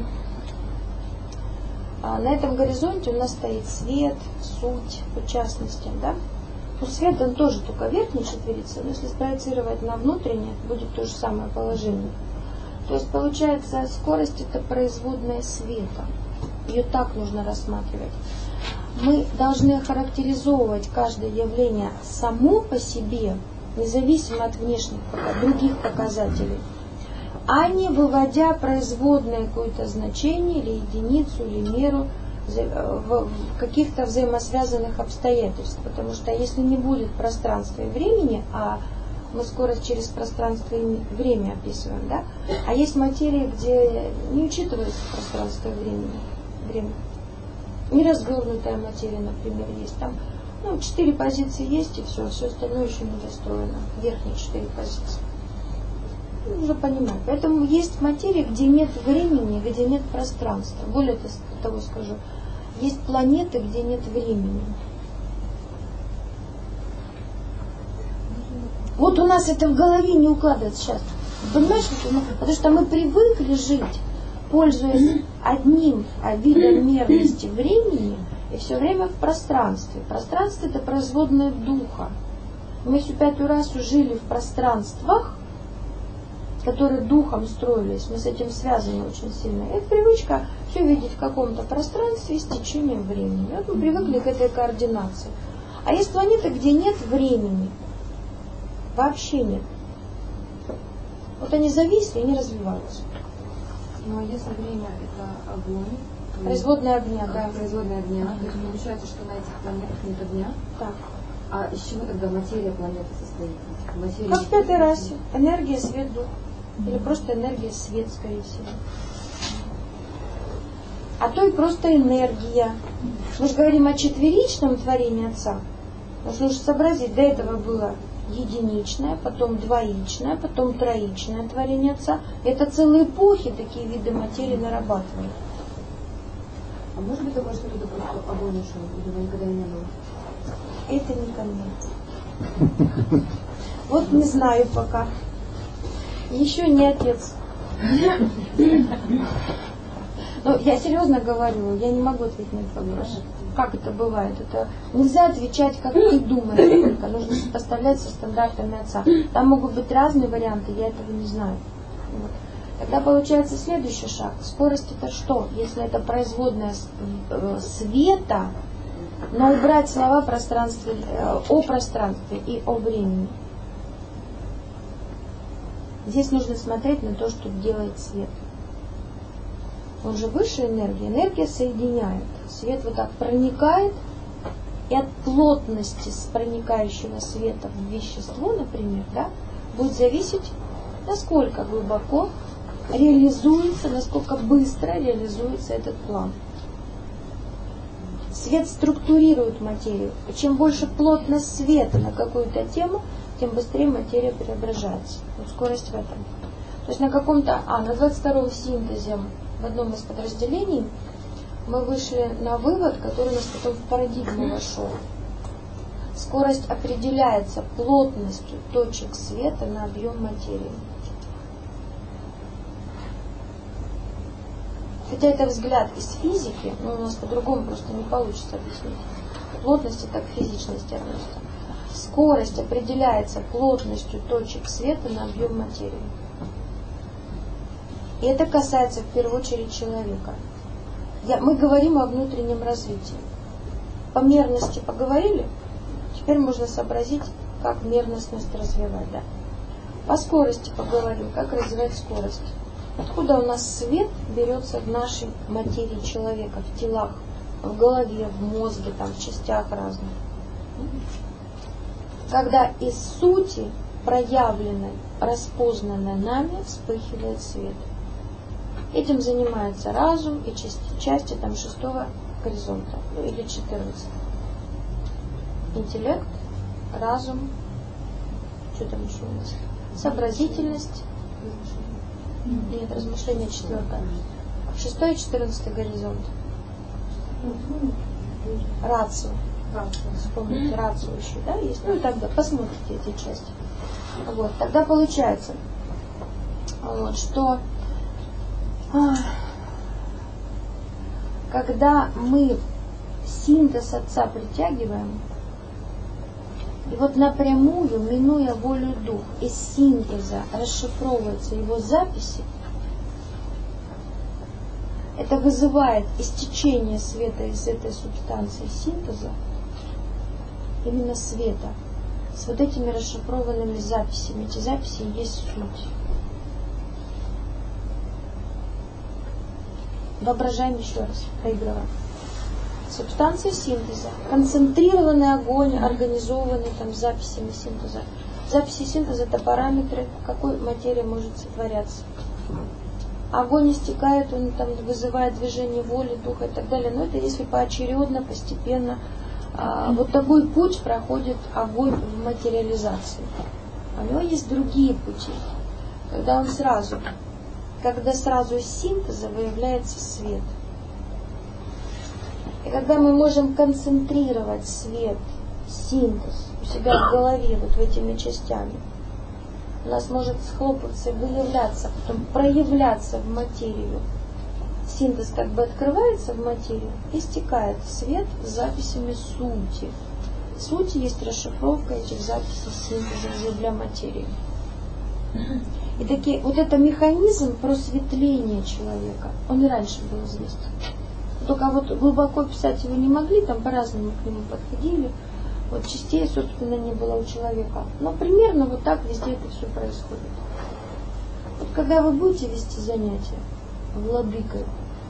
на этом горизонте у нас стоит свет, суть, в частности, да? Ну, свет, он тоже только верхний четверится, но если спроецировать на внутреннее, будет то же самое положение. То есть, получается, скорость это производная света. Ее так нужно рассматривать. Мы должны характеризовывать каждое явление само по себе, независимо от внешних, других показателей, а не выводя производное какое-то значение или единицу, или меру в каких-то взаимосвязанных обстоятельств. Потому что если не будет пространства и времени, а мы скорость через пространство и время описываем, да? А есть материи, где не учитывается пространство и время. Неразвернутая материя, например, есть. Там 4 позиции есть, и все остальное еще не достроено. Верхние 4 позиции. Нужно понимать. Поэтому есть материя, где нет времени, где нет пространства. Более того скажу, есть планеты, где нет времени. Вот у нас это в голове не укладывается сейчас. Понимаешь, потому что мы привыкли жить, пользуясь одним видом мерности времени, и все время в пространстве. Пространство это производное духа. Мы всю 5-ю расу жили в пространствах, которые духом строились, мы с этим связаны очень сильно. Это привычка все видеть в каком-то пространстве с течением времени. Вот мы привыкли к этой координации. А есть планеты, где нет времени. Вообще нет. Вот они зависли и не развиваются. Ну а если время это огонь? Производная огня, да. Производная огня. То есть получается, что на этих планетах нет огня. Так. А из чего тогда материя планеты состоит? Материя как в 5-й расе. Энергия, свет, дух. Или просто энергия, свет, скорее всего. А то и просто энергия. Мы же говорим о четверичном творении Отца. Нужно сообразить, до этого было единичное, потом двоичное, потом троичное творение Отца. Это целые эпохи такие виды материи нарабатывали. А может быть такое, что это просто огонь ушел, или никогда не было? Это не ко мне. Вот не знаю пока. Еще не отец. Но я серьезно говорю, я не могу ответить на этот вопрос. Как это бывает? Это нельзя отвечать, как ты думаешь, только нужно сопоставлять со стандартами Отца. Там могут быть разные варианты, я этого не знаю. Вот. Тогда получается следующий шаг. Скорость это что? Если это производная света, но убрать слова о пространстве и о времени. Здесь нужно смотреть на то, что делает свет. Он же высшая энергия. Энергия соединяет. Свет вот так проникает, и от плотности проникающего света в вещество, например, да, будет зависеть, насколько глубоко реализуется, насколько быстро реализуется этот план. Свет структурирует материю. И чем больше плотность света на какую-то тему, тем быстрее материя преображается. Вот скорость в этом. То есть на каком-то, на 22-м синтезе в одном из подразделений мы вышли на вывод, который у нас потом в парадигму вошел. Скорость определяется плотностью точек света на объем материи. Хотя это взгляд из физики, но у нас по-другому просто не получится объяснить. Плотность это к физичности относится. Скорость определяется плотностью точек света на объем материи. И это касается в первую очередь человека. Мы говорим о внутреннем развитии. По мерности поговорили, теперь можно сообразить, как мерностность развивать. Да? По скорости поговорим, как развивать скорость. Откуда у нас свет берется в нашей материи человека, в телах, в голове, в мозге, там, в частях разных. когда из сути, проявленной, распознанной нами, вспыхивает свет. Этим занимается разум и части там 6-го горизонта, ну, или 14-го. Интеллект, разум, что там еще у нас? Сообразительность. Нет, размышление 4-го. 6-й и 14-й горизонт. Рацию. Вспомните, рацию еще, да, есть? Ну и тогда посмотрите эти части. Вот, тогда получается, вот, что когда мы синтез Отца притягиваем, и вот напрямую, минуя волю дух, из синтеза расшифровываются его записи, это вызывает истечение света из этой субстанции синтеза, именно света, с вот этими расшифрованными записями. Эти записи и есть суть. Воображаем еще раз, проигрываем. Субстанция синтеза, концентрированный огонь, организованный там записями синтеза. Записи синтеза — это параметры, какой материя может сотворяться. Огонь истекает, он там вызывает движение воли, духа и так далее. Но это если поочередно, постепенно. Вот такой путь проходит огонь в материализации. А у него есть другие пути. Когда сразу из синтеза выявляется свет. И когда мы можем концентрировать свет, синтез у себя в голове, вот этими частями, у нас может схлопываться, выявляться, потом проявляться в материю. Синтез как бы открывается в материю, и стекает свет с записями сути. Суть есть расшифровка этих записей синтеза уже для материи. И вот это механизм просветления человека, он и раньше был известен. Только вот глубоко писать его не могли, там по-разному к нему подходили. Вот частей, собственно, не было у человека. Но примерно вот так везде это все происходит. Вот когда вы будете вести занятия владыкой,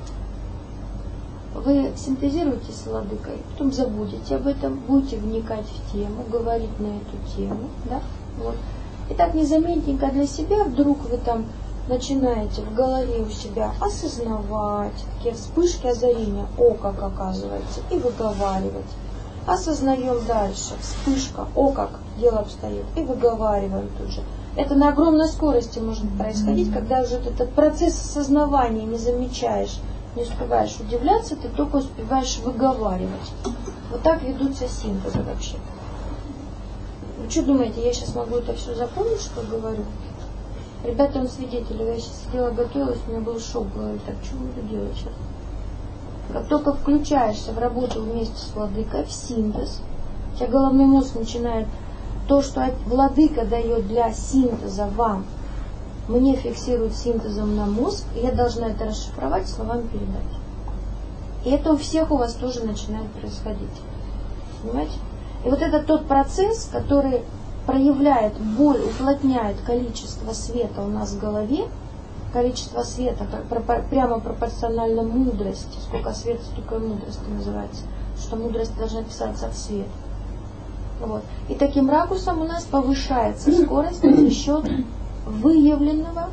вы синтезируете с владыкой, потом забудете об этом, будете вникать в тему, говорить на эту тему, да? Вот. И так незаметненько для себя вдруг вы там начинаете в голове у себя осознавать, такие вспышки озарения, как оказывается, и выговаривать. Осознаем дальше, вспышка, как дело обстоит, и выговариваем тут же. Это на огромной скорости может происходить, когда уже этот процесс осознавания не замечаешь, не успеваешь удивляться, ты только успеваешь выговаривать. Вот так ведутся синтезы вообще. Вы что думаете, я сейчас могу это все запомнить, что говорю? Ребята, он свидетели, я сейчас сидела, готовилась, у меня был шок, говорю, так, что буду делать сейчас? Как только включаешься в работу вместе с владыкой, в синтез, у тебя головной мозг начинает то, что владыка дает для синтеза вам, мне фиксирует синтезом на мозг, и я должна это расшифровать, словами передать. И это у всех у вас тоже начинает происходить. Понимаете? И вот это тот процесс, который проявляет, уплотняет количество света у нас в голове, количество света прямо пропорционально мудрости. Сколько света, столько и мудрости называется. Что мудрость должна писаться в свет. Вот. И таким ракурсом у нас повышается скорость за счет выявленного,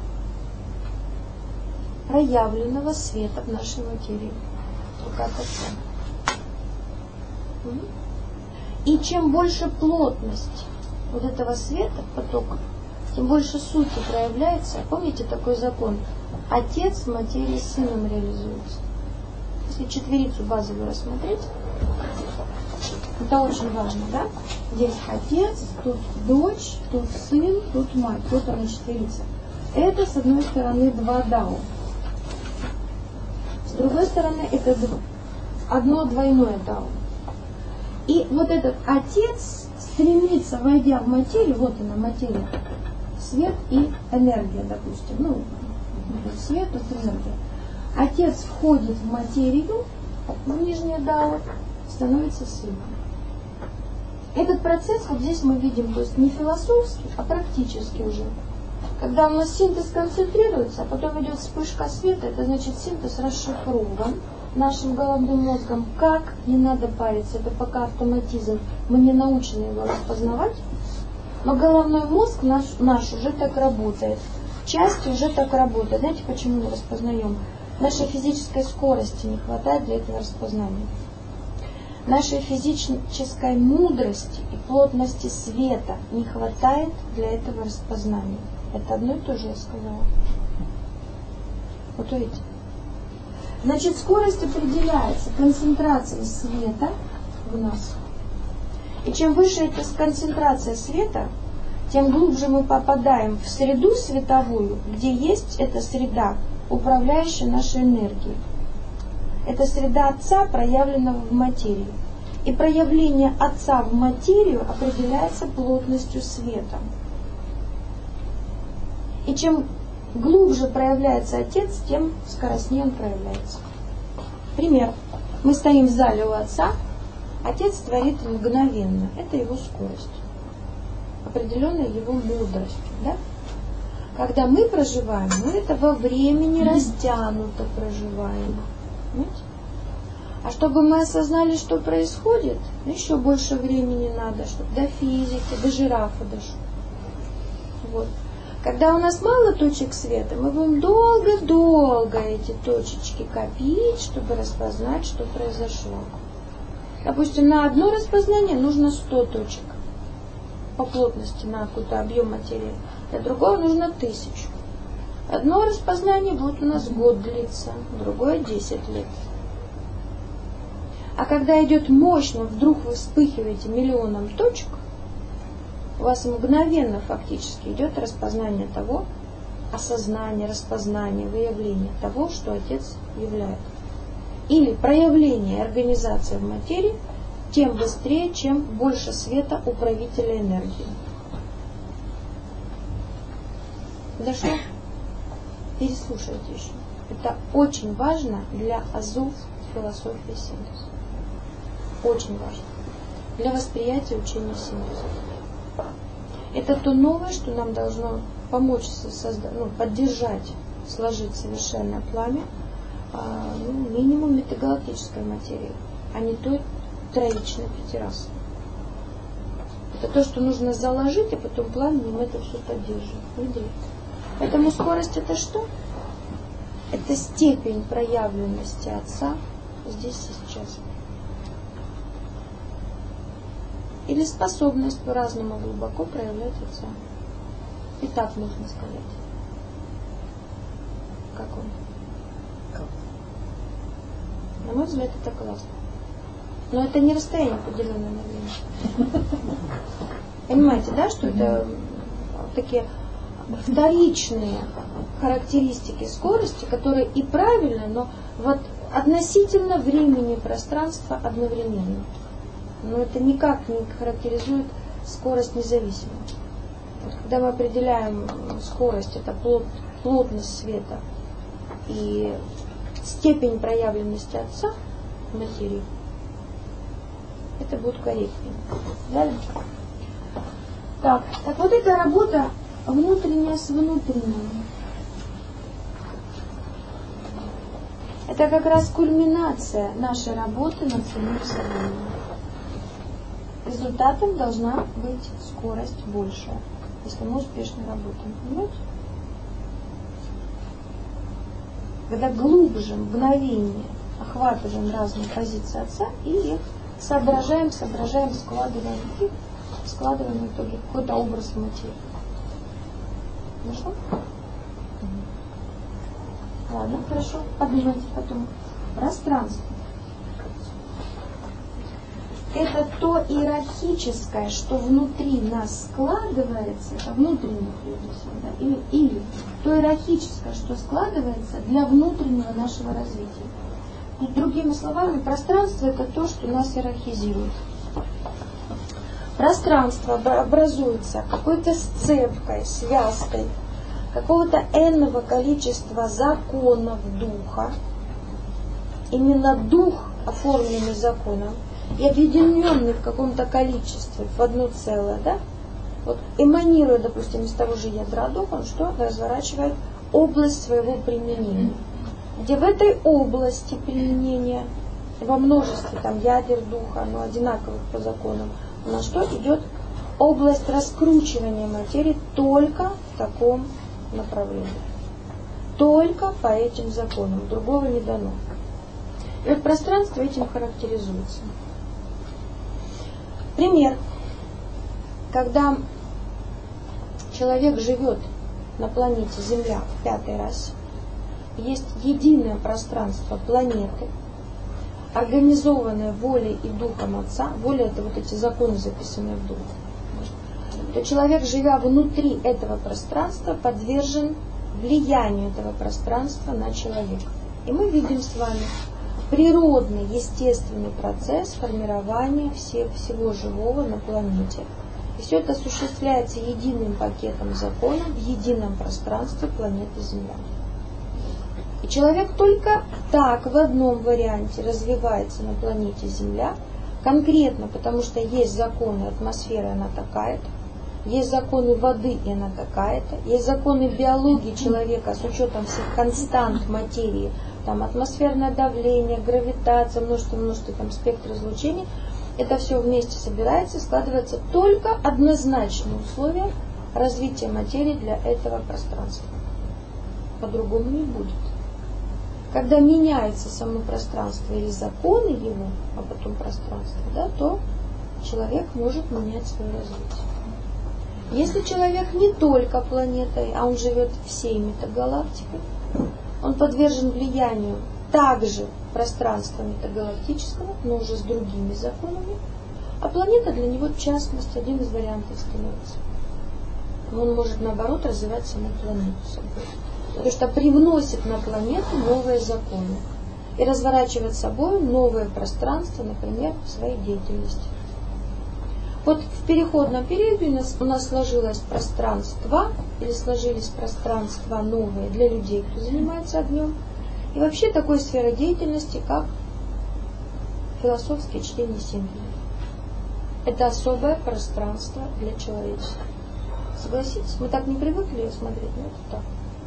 проявленного света в нашей материи. Рука Отца. И чем больше плотность вот этого света, потока, тем больше сути проявляется. Помните такой закон? Отец в материи с сыном реализуется. Если четверицу базовую рассмотреть, это очень важно, да? Здесь отец, тут дочь, тут сын, тут мать, тут она четверица. Это, с одной стороны, два дао. С другой стороны, это одно двойное дао. И вот этот отец стремится, войдя в материю, вот она материя, свет и энергия, допустим. Ну, свет, тут энергия. Отец входит в материю, в нижнее дао, становится сыном. Этот процесс вот здесь мы видим, то есть не философский, а практически уже. Когда у нас синтез концентрируется, а потом идет вспышка света, это значит синтез расшифрован нашим головным мозгом. Как? Не надо париться, это пока автоматизм. Мы не научены его распознавать. Но головной мозг наш уже так работает. Часть уже так работает. Знаете, почему мы распознаем? Нашей физической скорости не хватает для этого распознания. Нашей физической мудрости и плотности света не хватает для этого распознания. Это одно и то же я сказала. Вот видите. Значит, скорость определяется концентрацией света в нас. И чем выше эта концентрация света, тем глубже мы попадаем в среду световую, где есть эта среда, управляющая нашей энергией. Это среда Отца, проявленного в материи. И проявление Отца в материю определяется плотностью света. И чем глубже проявляется Отец, тем скоростнее он проявляется. Пример. Мы стоим в зале у Отца, Отец творит мгновенно. Это его скорость, определенная его мудростью. Да? Когда мы проживаем, мы это во времени растянуто проживаем. Понимаете? А чтобы мы осознали, что происходит, еще больше времени надо, чтобы до физики, до жирафа дошло. Вот. Когда у нас мало точек света, мы будем долго-долго эти точечки копить, чтобы распознать, что произошло. Допустим, на одно распознание нужно 100 точек по плотности на какой-то объем материи. Для другого нужно 1000. Одно распознание будет у нас год длиться, другое 10 лет. А когда идет мощно, вдруг вы вспыхиваете миллионом точек, у вас мгновенно фактически идет распознание того, осознание, распознание, выявление того, что Отец являет. Или проявление организации в материи, тем быстрее, чем больше света у правителя энергии. Дошло? Переслушайте еще. Это очень важно для азов философии синтеза. Очень важно. Для восприятия учения синтеза. Это то новое, что нам должно помочь поддержать, сложить совершенное пламя, минимум метагалактической материи, а не той троичной пятирасы. Это то, что нужно заложить, и потом пламенем это все поддерживать. Видели? Поэтому скорость это что? Это степень проявленности Отца здесь и сейчас. Или способность по-разному глубоко проявлять Отца. И так можно сказать. Как он? На мой взгляд, это классно. Но это не расстояние, поделенное на время. Понимаете, да, что это такие вторичные характеристики скорости, которые и правильно, но вот относительно времени и пространства одновременно. Но это никак не характеризует скорость независимую. Вот когда мы определяем скорость, это плотность света и степень проявленности Отца в материи, это будет корректнее. Далее. Так вот эта работа внутренняя с внутренним. Это как раз кульминация нашей работы над самим собой. Результатом должна быть скорость большая, если мы успешно работаем. Понимаете? Когда глубже, мгновение охватываем разные позиции Отца и их соображаем, складываем и складываем в итоге какой-то образ материи. Хорошо? Ладно, хорошо. Подумайте потом. Пространство. Это то иерархическое, что внутри нас складывается, это внутренний да? Или то иерархическое, что складывается для внутреннего нашего развития. И, другими словами, пространство это то, что нас иерархизирует. Пространство образуется какой-то сцепкой, связкой, какого-то энного количества законов духа. Именно дух, оформленный законом, и объединенный в каком-то количестве в одно целое, да? Вот эманируя, допустим, из того же ядра духа, он что? Разворачивает область своего применения. Где в этой области применения, во множестве там ядер духа, но одинаковых по законам, у нас что? Идет область раскручивания материи только в таком направлении. Только по этим законам. Другого не дано. И вот пространство этим характеризуется. Пример. Когда человек живет на планете Земля в 5-й расе, есть единое пространство планеты, организованное волей и духом Отца, воля — это вот эти законы, записанные в духе, то человек, живя внутри этого пространства, подвержен влиянию этого пространства на человека. И мы видим с вами природный, естественный процесс формирования всего живого на планете. И все это осуществляется единым пакетом законов в едином пространстве планеты Земля. И человек только так в одном варианте развивается на планете Земля, конкретно потому что есть законы атмосферы, она такая-то, есть законы воды, и она такая-то, есть законы биологии человека с учетом всех констант материи, там атмосферное давление, гравитация, множество там спектр излучений. Это все вместе собирается, складывается только однозначные условия развития материи для этого пространства. По-другому не будет. Когда меняется само пространство или законы его, а потом пространство, да, то человек может менять свое развитие. Если человек не только планетой, а он живет всей метагалактикой, он подвержен влиянию также пространства метагалактического, но уже с другими законами, а планета для него, в частности, один из вариантов становится. Он может, наоборот, развивать саму планету собой. Потому что привносит на планету новые законы и разворачивает собой новое пространство, например, в своей деятельности. Вот в переходном периоде у нас сложилось пространство, или сложились пространства новые для людей, кто занимается огнем, и вообще такой сферы деятельности, как философское чтение символов. Это особое пространство для человечества. Согласитесь? Мы так не привыкли смотреть, но это так.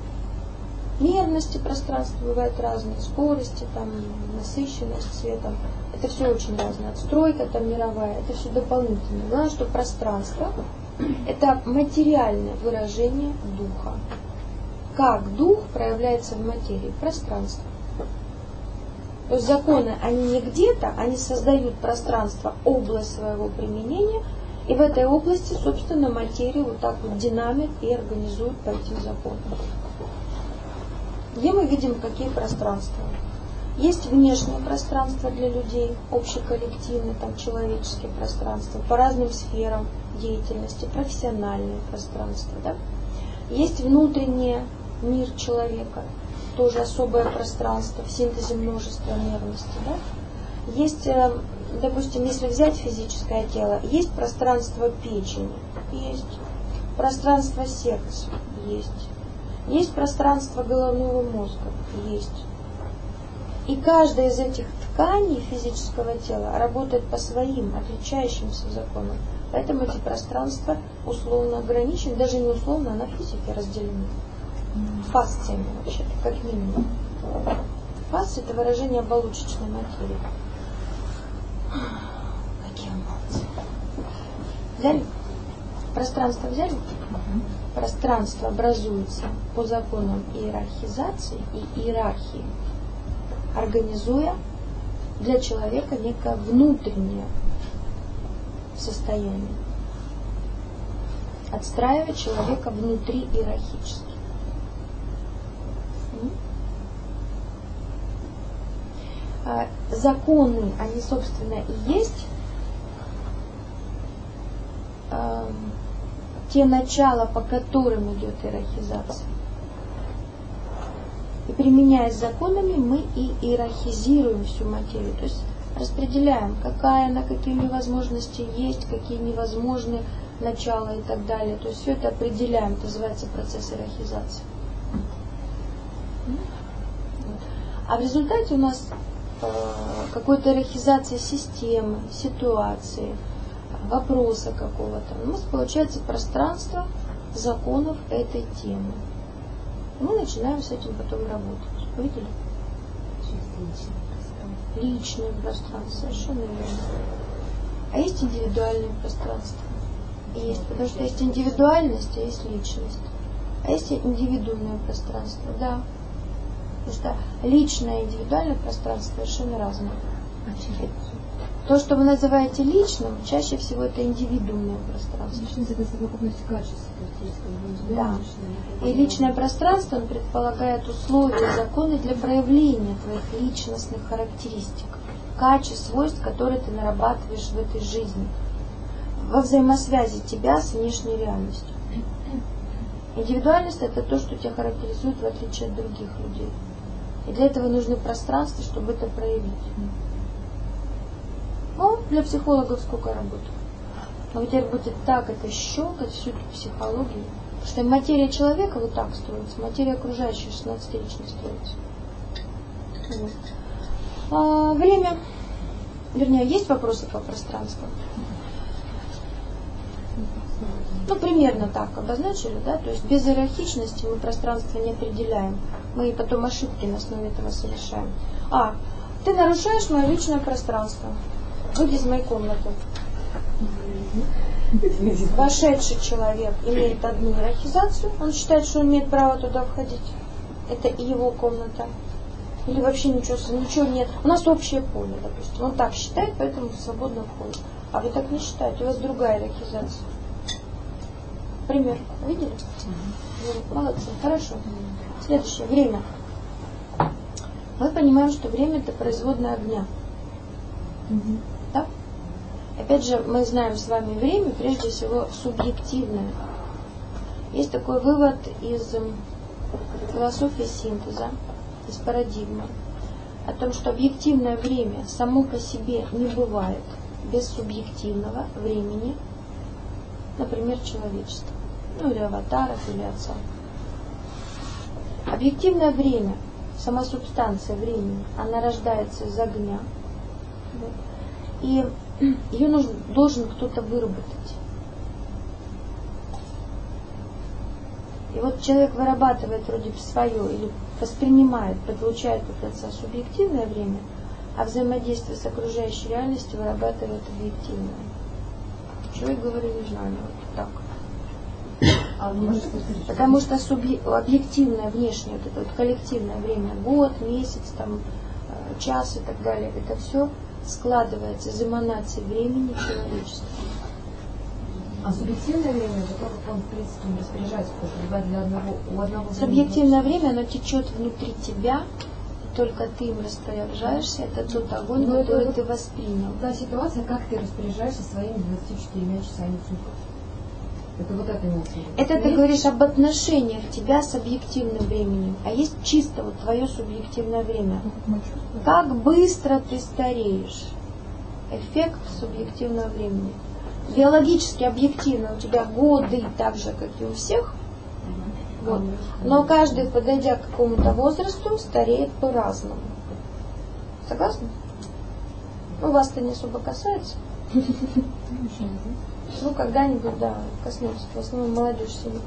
Мерности пространства бывают разные, скорости, там, насыщенность светом. Это все очень разное. Отстройка там мировая, это все дополнительно. Главное, что пространство – это материальное выражение духа. Как дух проявляется в материи? Пространство. То есть законы, они не где-то, они создают пространство, область своего применения, и в этой области, собственно, материю вот так вот динамит и организует по этим законам. Где мы видим, какие пространства? Есть внешнее пространство для людей, общеколлективное, там человеческие пространства, по разным сферам деятельности, профессиональное пространство. Да? Есть внутренний мир человека, тоже особое пространство в синтезе множества мерности. Да? Есть, допустим, если взять физическое тело, есть пространство печени, есть пространство сердца, есть пространство головного мозга, есть. И каждая из этих тканей физического тела работает по своим отличающимся законам. Поэтому эти пространства условно ограничены, даже не условно, а на физике разделены. Фасциями вообще-то, как минимум. Фасция – это выражение оболочечной материи. Какие вы молодцы. Взяли? Пространство взяли? Пространство образуется по законам иерархизации и иерархии, организуя для человека некое внутреннее состояние, отстраивая человека внутри иерархически. Законы, они, собственно, и есть те начала, по которым идет иерархизация. И применяясь законами, мы и иерархизируем всю материю. То есть распределяем, какая она, какие у нее возможности есть, какие невозможны начала и так далее. То есть все это определяем. Это называется процесс иерархизации. А в результате у нас какой-то иерархизация системы, ситуации, вопроса какого-то. У нас получается пространство законов этой темы. И мы начинаем с этим потом работать. Видели? Личное пространство, совершенно верно. А есть индивидуальное пространство? Есть, потому что есть индивидуальность, а есть личность. А есть индивидуальное пространство, да. Потому что личное и индивидуальное пространство совершенно разные. То, что вы называете личным, чаще всего это индивидуальное пространство. Личность — это совокупность качеств. Да. И личное пространство, он предполагает условия, законы для проявления твоих личностных характеристик, качеств, свойств, которые ты нарабатываешь в этой жизни, во взаимосвязи тебя с внешней реальностью. Индивидуальность — это то, что тебя характеризует в отличие от других людей. И для этого нужно пространство, чтобы это проявить. Ну, для психологов сколько работы. Но вы теперь будете так это щелкать, всю эту психологию. Потому что материя человека вот так строится, материя окружающая 16-рично строится. Вот. Время. Вернее, есть вопросы по пространству? Ну, примерно так обозначили, да? То есть без иерархичности мы пространство не определяем. Мы потом ошибки на основе этого совершаем. Ты нарушаешь мое личное пространство. Выйди из моей комнаты. Вошедший человек имеет одну иерархизацию, он считает, что он имеет право туда входить. Это и его комната. Или вообще ничего нет. У нас общее поле, допустим. Он так считает, поэтому свободно входит. А вы так не считаете, у вас другая иерархизация. Пример. Видели? Молодцы, хорошо. Следующее. Время. Мы понимаем, что время — это производная огня. Да? Опять же, мы знаем с вами время, прежде всего, субъективное. Есть такой вывод из философии синтеза, из парадигмы, о том, что объективное время само по себе не бывает без субъективного времени, например, человечества, или аватаров, или отца. Объективное время, сама субстанция времени, она рождается из огня, и ее должен кто-то выработать. И вот человек вырабатывает вроде бы свое или воспринимает, получает от отца субъективное время, а взаимодействие с окружающей реальностью вырабатывает объективное. Чего я говорю, не знаю, вот так. Потому что объективное, внешнее, вот это вот коллективное время, год, месяц, там, час и так далее, это все складывается из эманации времени человечества. А субъективное время, это то, как он, в принципе, не распоряжается, потому что у одного субъективное время, оно течет внутри тебя, и только ты им распоряжаешься, это тот огонь, который ты воспринял. Та ситуация, как ты распоряжаешься своими 24 часами в сутках. Это вот это имеется в виду. Это ты говоришь об отношениях тебя с объективным временем, а есть чисто вот твое субъективное время. Как быстро ты стареешь. Эффект субъективного времени. Биологически, объективно у тебя годы так же, как и у всех. Вот. Но каждый, подойдя к какому-то возрасту, стареет по-разному. Согласны? Ну, вас-то не особо касается. Ну, когда-нибудь, да, коснемся. В основном молодежь сидит.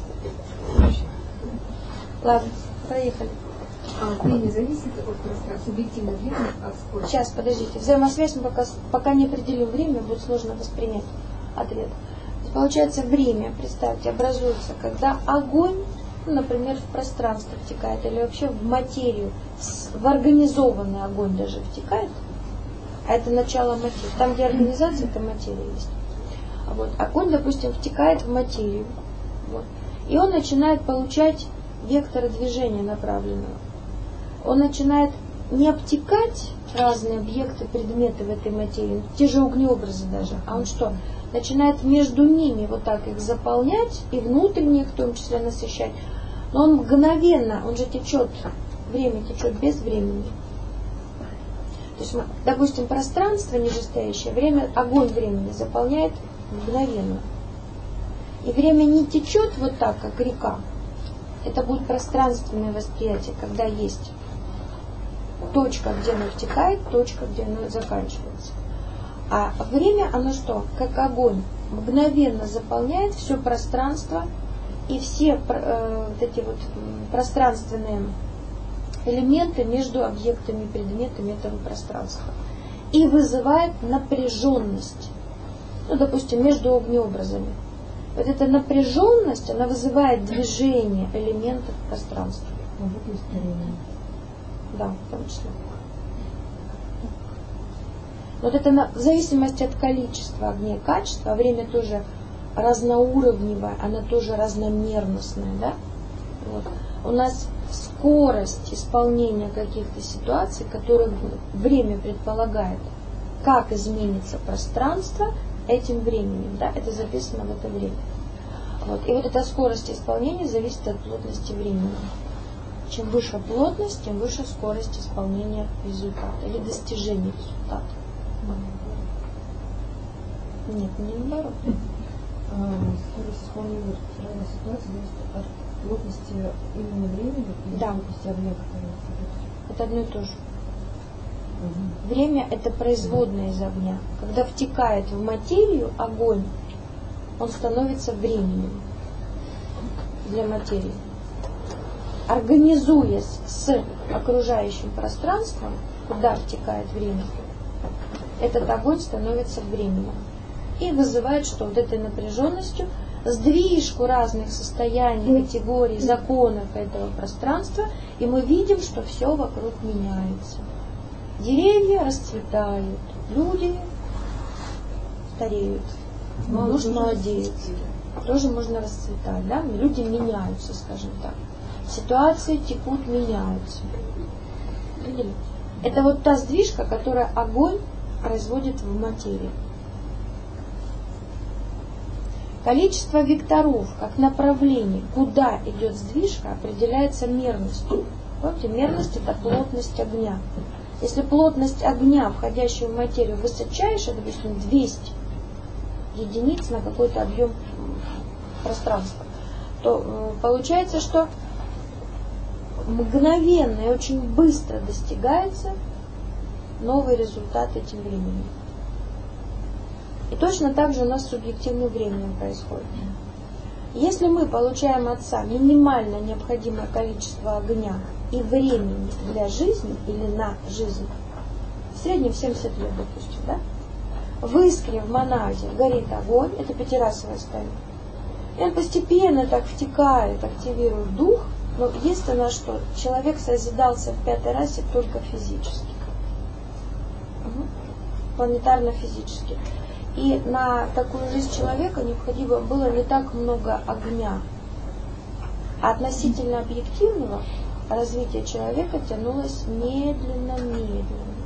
Ладно, проехали. Время зависит от субъективного времени, от скорости. Сейчас, подождите. Взаимосвязь мы пока не определим время, будет сложно воспринять ответ. Получается, время, представьте, образуется, когда огонь, ну, например, в пространство втекает, или вообще в материю, в организованный огонь даже втекает, а это начало материи. Там, где организация, это материя есть. Вот. Огонь, допустим, втекает в материю. Вот. И он начинает получать векторы движения направленного. Он начинает не обтекать разные объекты, предметы в этой материи, те же огнеобразы даже, а он что? Начинает между ними вот так их заполнять и внутренне, в том числе, насыщать. Но он мгновенно, он же течет, время течет без времени. То есть, допустим, пространство нижестоящее, время, огонь времени заполняет мгновенно. И время не течет вот так, как река. Это будет пространственное восприятие, когда есть точка, где оно втекает, точка, где оно заканчивается. А время, оно что? Как огонь. Мгновенно заполняет все пространство и все вот эти вот пространственные элементы между объектами и предметами этого пространства. И вызывает напряженность. Ну, допустим, между огнеобразами. Вот эта напряженность, она вызывает движение элементов пространства. Да, в том числе. Вот это в зависимости от количества огня и качества, а время тоже разноуровневое, оно тоже разномерностное, да? Вот. У нас скорость исполнения каких-то ситуаций, которые время предполагает, как изменится пространство этим временем, да? Это записано в это время. Вот. И вот эта скорость исполнения зависит от плотности времени. Чем выше плотность, тем выше скорость исполнения результата или достижения результата. Нет, не наоборот. Скорость исполнения разной ситуации зависит от плотности именно времени и плотности огня, который это одно и то же. Время – это производное из огня. Когда втекает в материю огонь, он становится временем для материи. Организуясь с окружающим пространством, куда втекает время, этот огонь становится временем. И вызывает, что вот этой напряженностью сдвижку разных состояний, категорий, законов этого пространства, и мы видим, что все вокруг меняется. Деревья расцветают, люди стареют, муж молодеет. Тоже можно расцветать, да? Люди меняются, скажем так. Ситуации текут, меняются. Видели? Это вот та сдвижка, которую огонь производит в материи. Количество векторов, как направление, куда идет сдвижка, определяется мерностью. Помните, мерность – это плотность огня. Если плотность огня, входящего в материю, высочайшая, допустим, 200 единиц на какой-то объем пространства, то получается, что мгновенно и очень быстро достигается новый результат этим временем. И точно так же у нас с субъективным временем происходит. Если мы получаем от Отца минимально необходимое количество огня и времени для жизни или на жизнь, в среднем 70 лет, допустим, да? В искре, в монаде горит огонь, это пятирасовое состояние. И он постепенно так втекает, активирует дух, но единственное, что человек созидался в пятой расе только физически. Планетарно-физически. И на такую жизнь человека необходимо было не так много огня. А относительно объективного развитие человека тянулось медленно-медленно.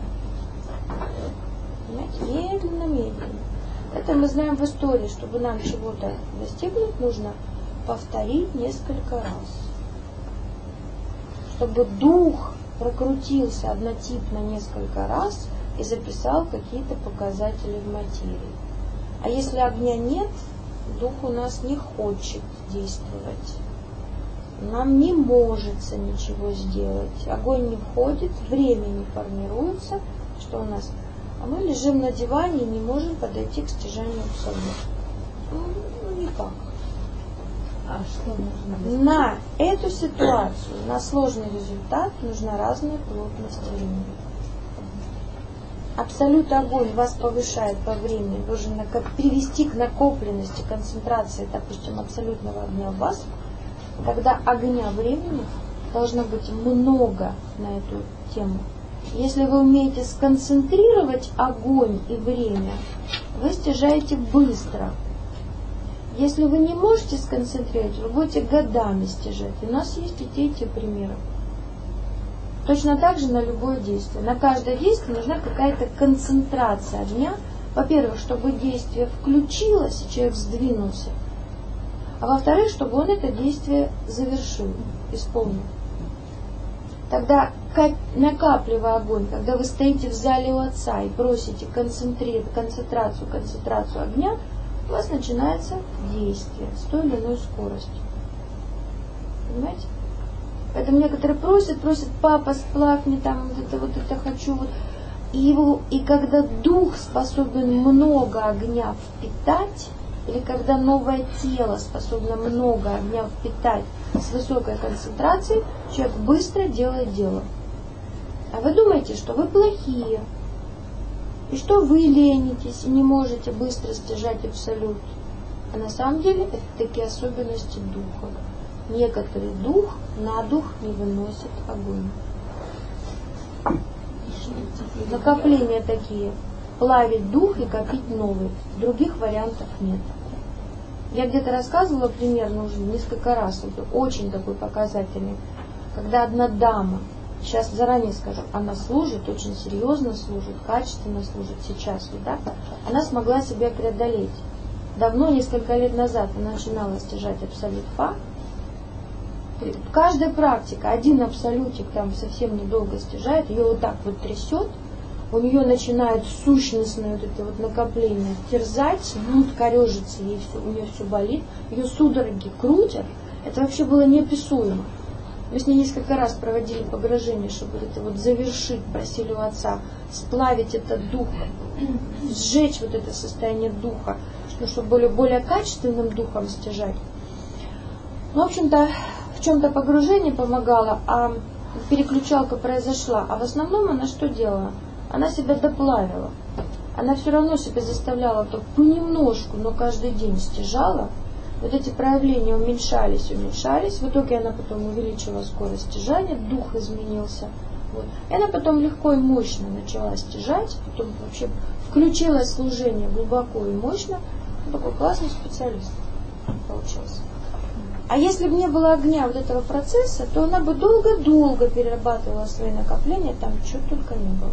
Понимаете? Медленно-медленно. Это мы знаем в истории, чтобы нам чего-то достигнуть, нужно повторить несколько раз. Чтобы дух прокрутился однотипно несколько раз и записал какие-то показатели в материи. А если огня нет, дух у нас не хочет действовать. Нам не может ничего сделать. Огонь не входит, время не формируется. Что у нас? А мы лежим на диване и не можем подойти к стяжанию абсолюта. Ну, никак. А что нужно? На эту ситуацию, на сложный результат нужна разная плотность времени. Абсолют огонь вас повышает по времени, должен привести к накопленности, концентрации, допустим, абсолютного огня в вас. Когда огня времени должно быть много на эту тему. Если вы умеете сконцентрировать огонь и время, вы стяжаете быстро. Если вы не можете сконцентрировать, вы будете годами стяжать. У нас есть и те примеры. Точно так же на любое действие. На каждое действие нужна какая-то концентрация огня. Во-первых, чтобы действие включилось, и человек сдвинулся. А во-вторых, чтобы он это действие завершил, исполнил. Тогда, накапливая огонь, когда вы стоите в зале у Отца и просите концентрацию огня, у вас начинается действие с той или иной скоростью. Понимаете? Поэтому некоторые просят, папа, сплавь мне там, вот это хочу. Вот. И когда дух способен много огня впитать, или когда новое тело способно много огня впитать с высокой концентрацией, человек быстро делает дело. А вы думаете, что вы плохие, и что вы ленитесь и не можете быстро стяжать абсолют. А на самом деле это такие особенности духа. Некоторый дух на дух не выносит огонь. Накопления такие. Плавить дух и копить новый. Других вариантов нет. Я где-то рассказывала примерно уже несколько раз. Это очень такой показательный. Когда одна дама, сейчас заранее скажу, она служит, очень серьезно служит, качественно служит сейчас, да, она смогла себя преодолеть. Давно, несколько лет назад, она начинала стяжать абсолют Фа. Каждая практика, один абсолютик там совсем недолго стяжает, ее вот так вот трясет, у нее начинает сущностное вот это вот накопление терзать, корежится, ей все, у нее все болит, ее судороги крутят, это вообще было неописуемо. Мы с ней несколько раз проводили погружение, чтобы это вот завершить, просили у отца, сплавить этот дух, сжечь вот это состояние духа, чтобы более качественным духом стяжать. Ну, в общем-то, в чем-то погружение помогало, а переключалка произошла. А в основном она что делала? Она себя доплавила. Она все равно себя заставляла так понемножку, но каждый день стяжала. Вот эти проявления уменьшались. В итоге она потом увеличила скорость стяжания, дух изменился. Вот. И она потом легко и мощно начала стяжать, потом вообще включилось служение глубоко и мощно. Такой классный специалист получился. А если бы не было огня вот этого процесса, то она бы долго-долго перерабатывала свои накопления, там чего только не было.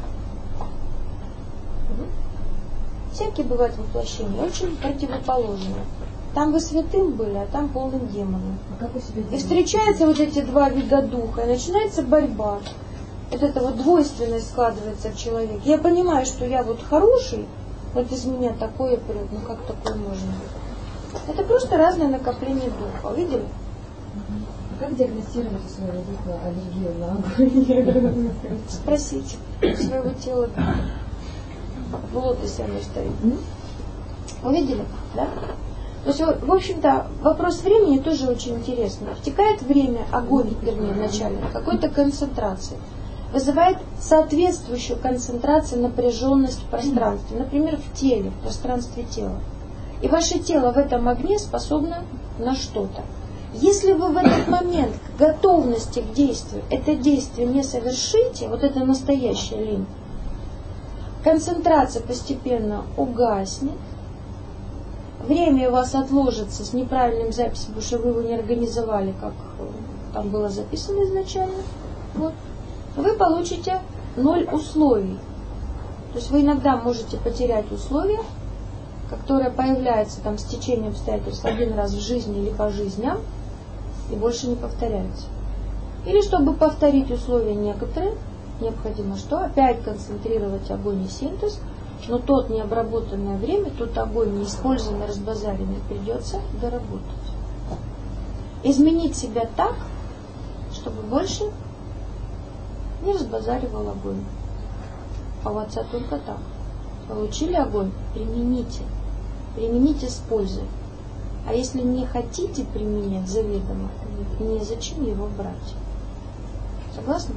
Всякие бывают воплощения, очень противоположные. Там вы святым были, а там полным демоном. И встречаются вот эти два вида духа, и начинается борьба. Вот эта вот двойственность складывается в человеке. Я понимаю, что я вот хороший, вот из меня такое прет, ну как такое можно быть? Это просто разное накопление духа. Видели? Как диагностировать у своего духа аллергию на огонь? Спросите своего тела. В лотосе оно стоит. Увидели? Да? То есть, в общем-то, вопрос времени тоже очень интересный. Втекает время, огонь, вернее, вначале, какой-то концентрации. Вызывает соответствующую концентрацию, напряженность в пространстве. Например, в теле, в пространстве тела. И ваше тело в этом огне способно на что-то. Если вы в этот момент к готовности к действию это действие не совершите, вот это настоящая лень, концентрация постепенно угаснет, время у вас отложится с неправильным записью, потому что вы его не организовали, как там было записано изначально. Вот. Вы получите 0 условий. То есть вы иногда можете потерять условия, которые появляются там с течением обстоятельств один раз в жизни или по жизням, и больше не повторяются. Или чтобы повторить условия некоторые, необходимо что? Опять концентрировать огонь и синтез, но тот необработанное время, тот огонь неиспользованный, разбазаренный, придется доработать. Изменить себя так, чтобы больше не разбазаривал огонь. А у отца только так. Получили огонь, примените. Примените с пользой. А если не хотите применять заведомо, незачем его брать. Согласны?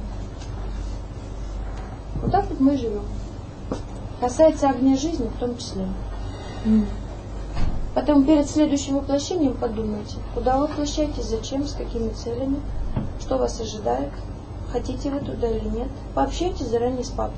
Вот так вот мы живем. Касается огня жизни в том числе. Потом перед следующим воплощением подумайте, куда вы воплощаетесь, зачем, с какими целями, что вас ожидает, хотите вы туда или нет. Пообщайтесь заранее с папой.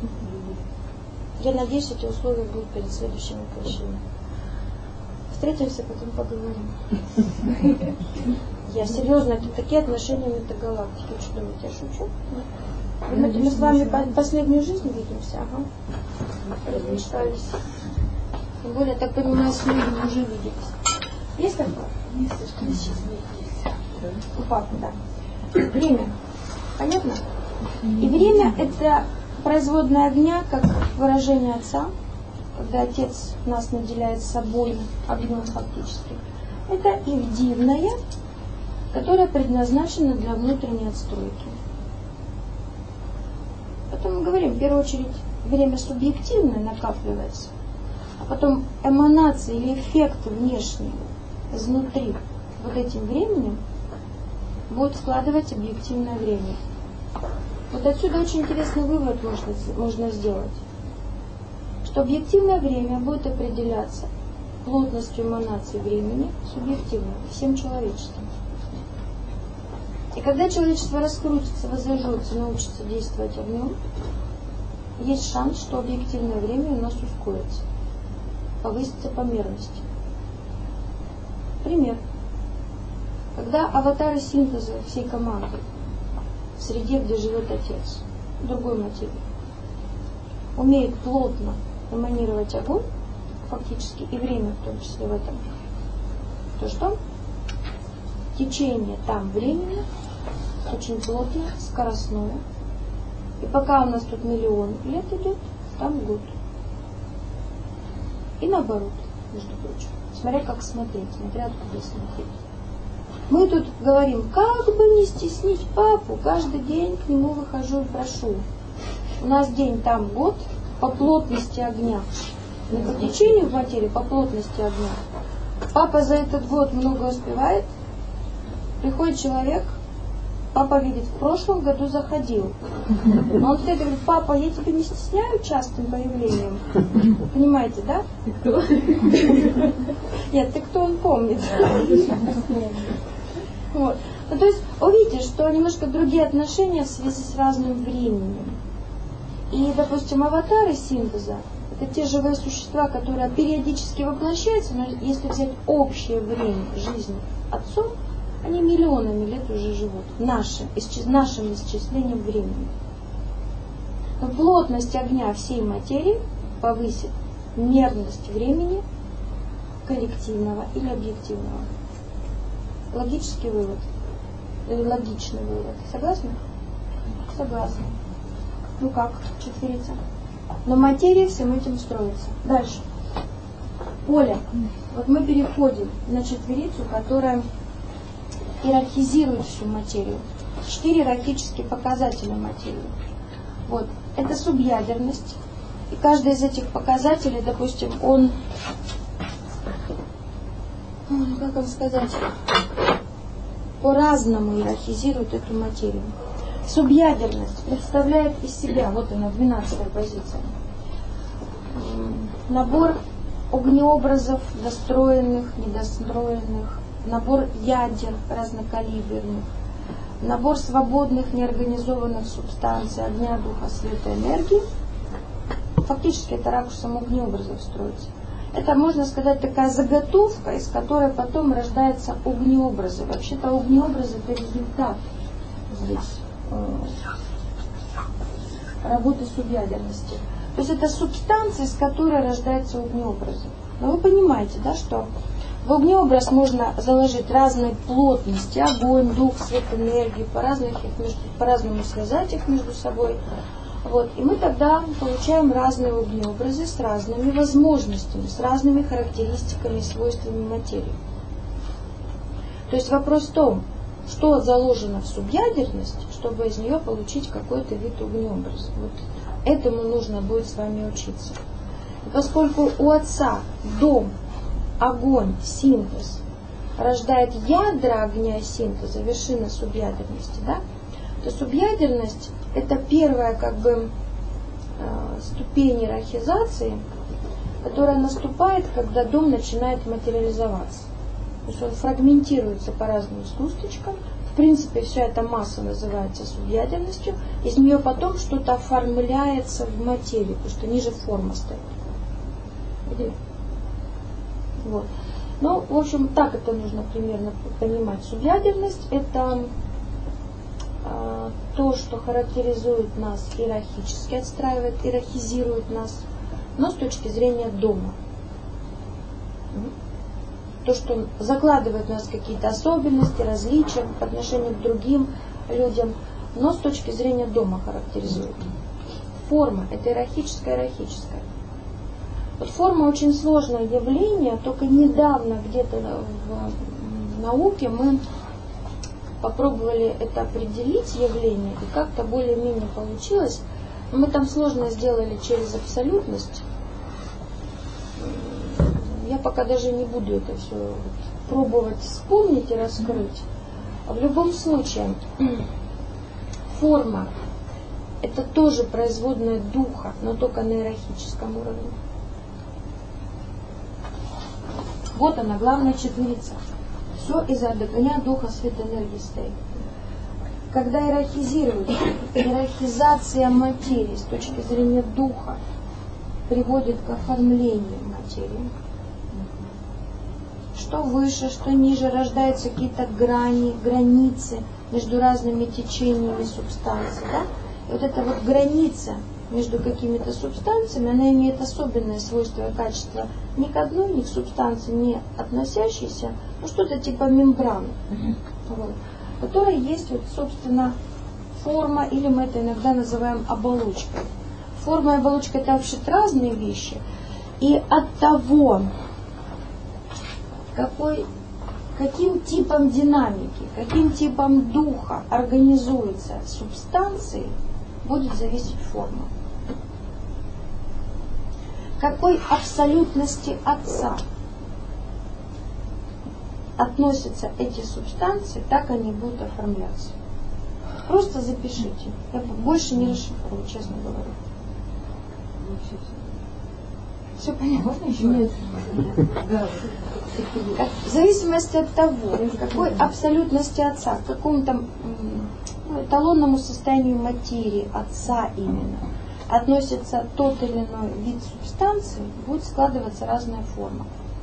Я надеюсь, эти условия будут перед следующим воплощением. Встретимся, потом поговорим. Я серьезно, это такие отношения метагалактики. Вы что думаете, я шучу? Думаете, мы с вами последнюю жизнь видимся? Ага. Размечтались. Тем более, я так понимаю, с людьми уже виделись. Есть такое? Не слишком виделись. У папы, да. Время. Понятно? И время – это производная огня, как выражение отца, когда отец нас наделяет собой огнем фактически. Это ивдивное, которое предназначено для внутренней отстройки. Потом мы говорим, в первую очередь, время субъективное накапливается, а потом эманации или эффекты внешние изнутри вот этим временем будут складывать объективное время. Вот отсюда очень интересный вывод можно сделать, что объективное время будет определяться плотностью эманации времени субъективно всем человечеством. И когда человечество раскрутится, воззажжется, научится действовать в нем, есть шанс, что объективное время у нас ускорится, повысится по мерности. Пример. Когда аватары синтеза всей команды в среде, где живет отец, другой материи, умеют плотно эманировать огонь, фактически и время в том числе в этом, то что? Течение там времени очень плотное, скоростное. И пока у нас тут миллион лет идет, там год. И наоборот, между прочим. Смотря как смотреть, смотря откуда смотреть. Мы тут говорим, как бы не стеснить папу, каждый день к нему выхожу и прошу. У нас день там год по плотности огня. Не по течению в материи, по плотности огня. Папа за этот год много успевает. Приходит человек, папа видит, в прошлом году заходил. Но он всегда говорит, папа, я тебя не стесняю частым появлением. Понимаете, да? Ты кто? Нет, ты кто, он помнит. Вот. Ну, то есть увидите, что немножко другие отношения в связи с разным временем. И, допустим, аватары синтеза — это те живые существа, которые периодически воплощаются, но если взять общее время жизни отцом, они миллионами лет уже живут, нашим исчислением времени. Но плотность огня всей материи повысит мерность времени коллективного или объективного. Логический вывод. Или логичный вывод. Согласны? Согласны. Ну как, четверица? Но материя всем этим строится. Дальше. Оля, вот мы переходим на четверицу, которая иерархизирует всю материю. 4 иерархические показателя материи. Вот. Это субъядерность. И каждый из этих показателей, допустим, он, как вам сказать, по-разному иерархизирует эту материю. Субъядерность представляет из себя, вот она, 12-я позиция, набор огнеобразов, достроенных, недостроенных, набор ядер разнокалиберных, набор свободных неорганизованных субстанций, огня, духа, света, энергии. Фактически это ракурсом огнеобразов строится. Это, можно сказать, такая заготовка, из которой потом рождаются огнеобразы. Вообще-то огнеобразы — это результат здесь работы субъядерности. То есть это субстанция, из которой рождаются огнеобразы. Но вы понимаете, да, что в огнеобраз можно заложить разные плотности, огонь, дух, свет, энергию, по-разному связать их между собой. Вот. И мы тогда получаем разные огнеобразы с разными возможностями, с разными характеристиками и свойствами материи. То есть вопрос в том, что заложено в субъядерность, чтобы из нее получить какой-то вид огнеобраза. Вот этому нужно будет с вами учиться. И поскольку у отца дом, огонь, синтез рождает ядра огня синтеза, вершина субъядерности, да, то субъядерность — это первая ступень иерархизации, которая наступает, когда дом начинает материализоваться. То есть он фрагментируется по разным сгусточкам. В принципе, вся эта масса называется субъядерностью. Из нее потом что-то оформляется в материю, потому что ниже форма стоит. Где? Вот. Ну, в общем, так это нужно примерно понимать. Субъядерность — это то, что характеризует нас иерархически, отстраивает, иерархизирует нас, но с точки зрения дома. То, что закладывает в нас какие-то особенности, различия по отношению к другим людям, но с точки зрения дома характеризует. Форма — это иерархическая. Вот форма очень сложное явление, только недавно где-то в науке мы попробовали это определить явление, и как-то более-менее получилось. Мы там сложно сделали через абсолютность. Я пока даже не буду это все пробовать вспомнить и раскрыть. В любом случае, форма – это тоже производная духа, но только на иерархическом уровне. Вот она, главная четверица. Все из-за огня духа света энергии стоит. Когда иерархизируют, иерархизация материи с точки зрения духа приводит к оформлению материи. Что выше, что ниже, рождаются какие-то границы между разными течениями субстанций. Да? И вот эта вот граница между какими-то субстанциями, она имеет особенное свойство и качество ни к одной, ни к субстанции не относящейся, но что-то типа мембраны, вот, которая есть, вот, собственно, форма, или мы это иногда называем оболочкой. Форма и оболочка – это вообще разные вещи. И от того, каким типом динамики, каким типом духа организуется субстанции, будет зависеть форма. Какой абсолютности Отца относятся эти субстанции, так они будут оформляться. Просто запишите. Я больше не расшифрую, честно говоря. Все понятно? Можно еще? Нет. В зависимости от того, какой абсолютности Отца, к какому там эталонному состоянию материи Отца именно относится тот или иной вид субстанции, будет складываться разная форма.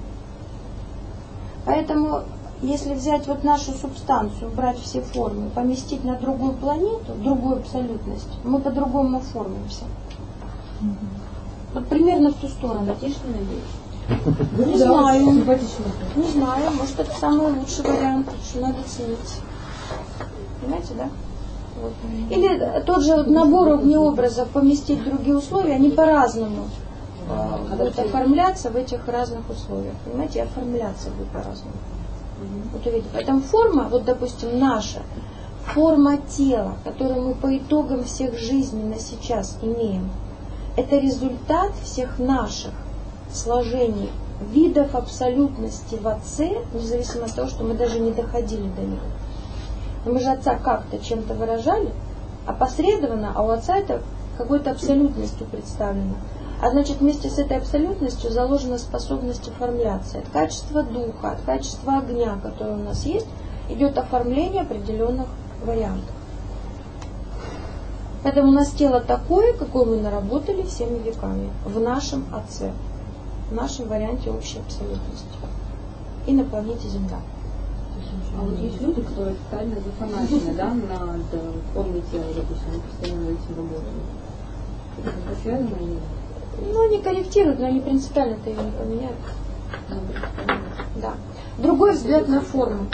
Поэтому, если взять вот нашу субстанцию, убрать все формы, поместить на другую планету, другую абсолютность, мы по-другому оформимся. Вот примерно в ту сторону. Не знаю. Не знаю, может это самый лучший вариант, что надо ценить. Понимаете, да? Вот. Или тот же вот набор огнеобразов поместить в другие условия, они по-разному будут оформляться в этих разных условиях. Понимаете, и оформляться будет по-разному. Вот увидите. Поэтому форма, вот допустим, наша форма тела, которую мы по итогам всех жизней на сейчас имеем, это результат всех наших сложений, видов абсолютности в Отце, независимо от того, что мы даже не доходили до них. Но мы же Отца как-то чем-то выражали, опосредованно, а у Отца это какой-то абсолютностью представлено. А значит, вместе с этой абсолютностью заложена способность оформляться. От качества духа, от качества огня, которое у нас есть, идет оформление определенных вариантов. Поэтому у нас тело такое, какое мы наработали всеми веками, в нашем Отце, в нашем варианте общей абсолютности. И на планете Земля. А вот есть люди, которые тотально зафанатены, да, над формой тела, допустим, они постоянно этим работают. Это связано или? Ну, они корректируют, но они принципиально-то ее не поменяют. Да. Другой взгляд на форму.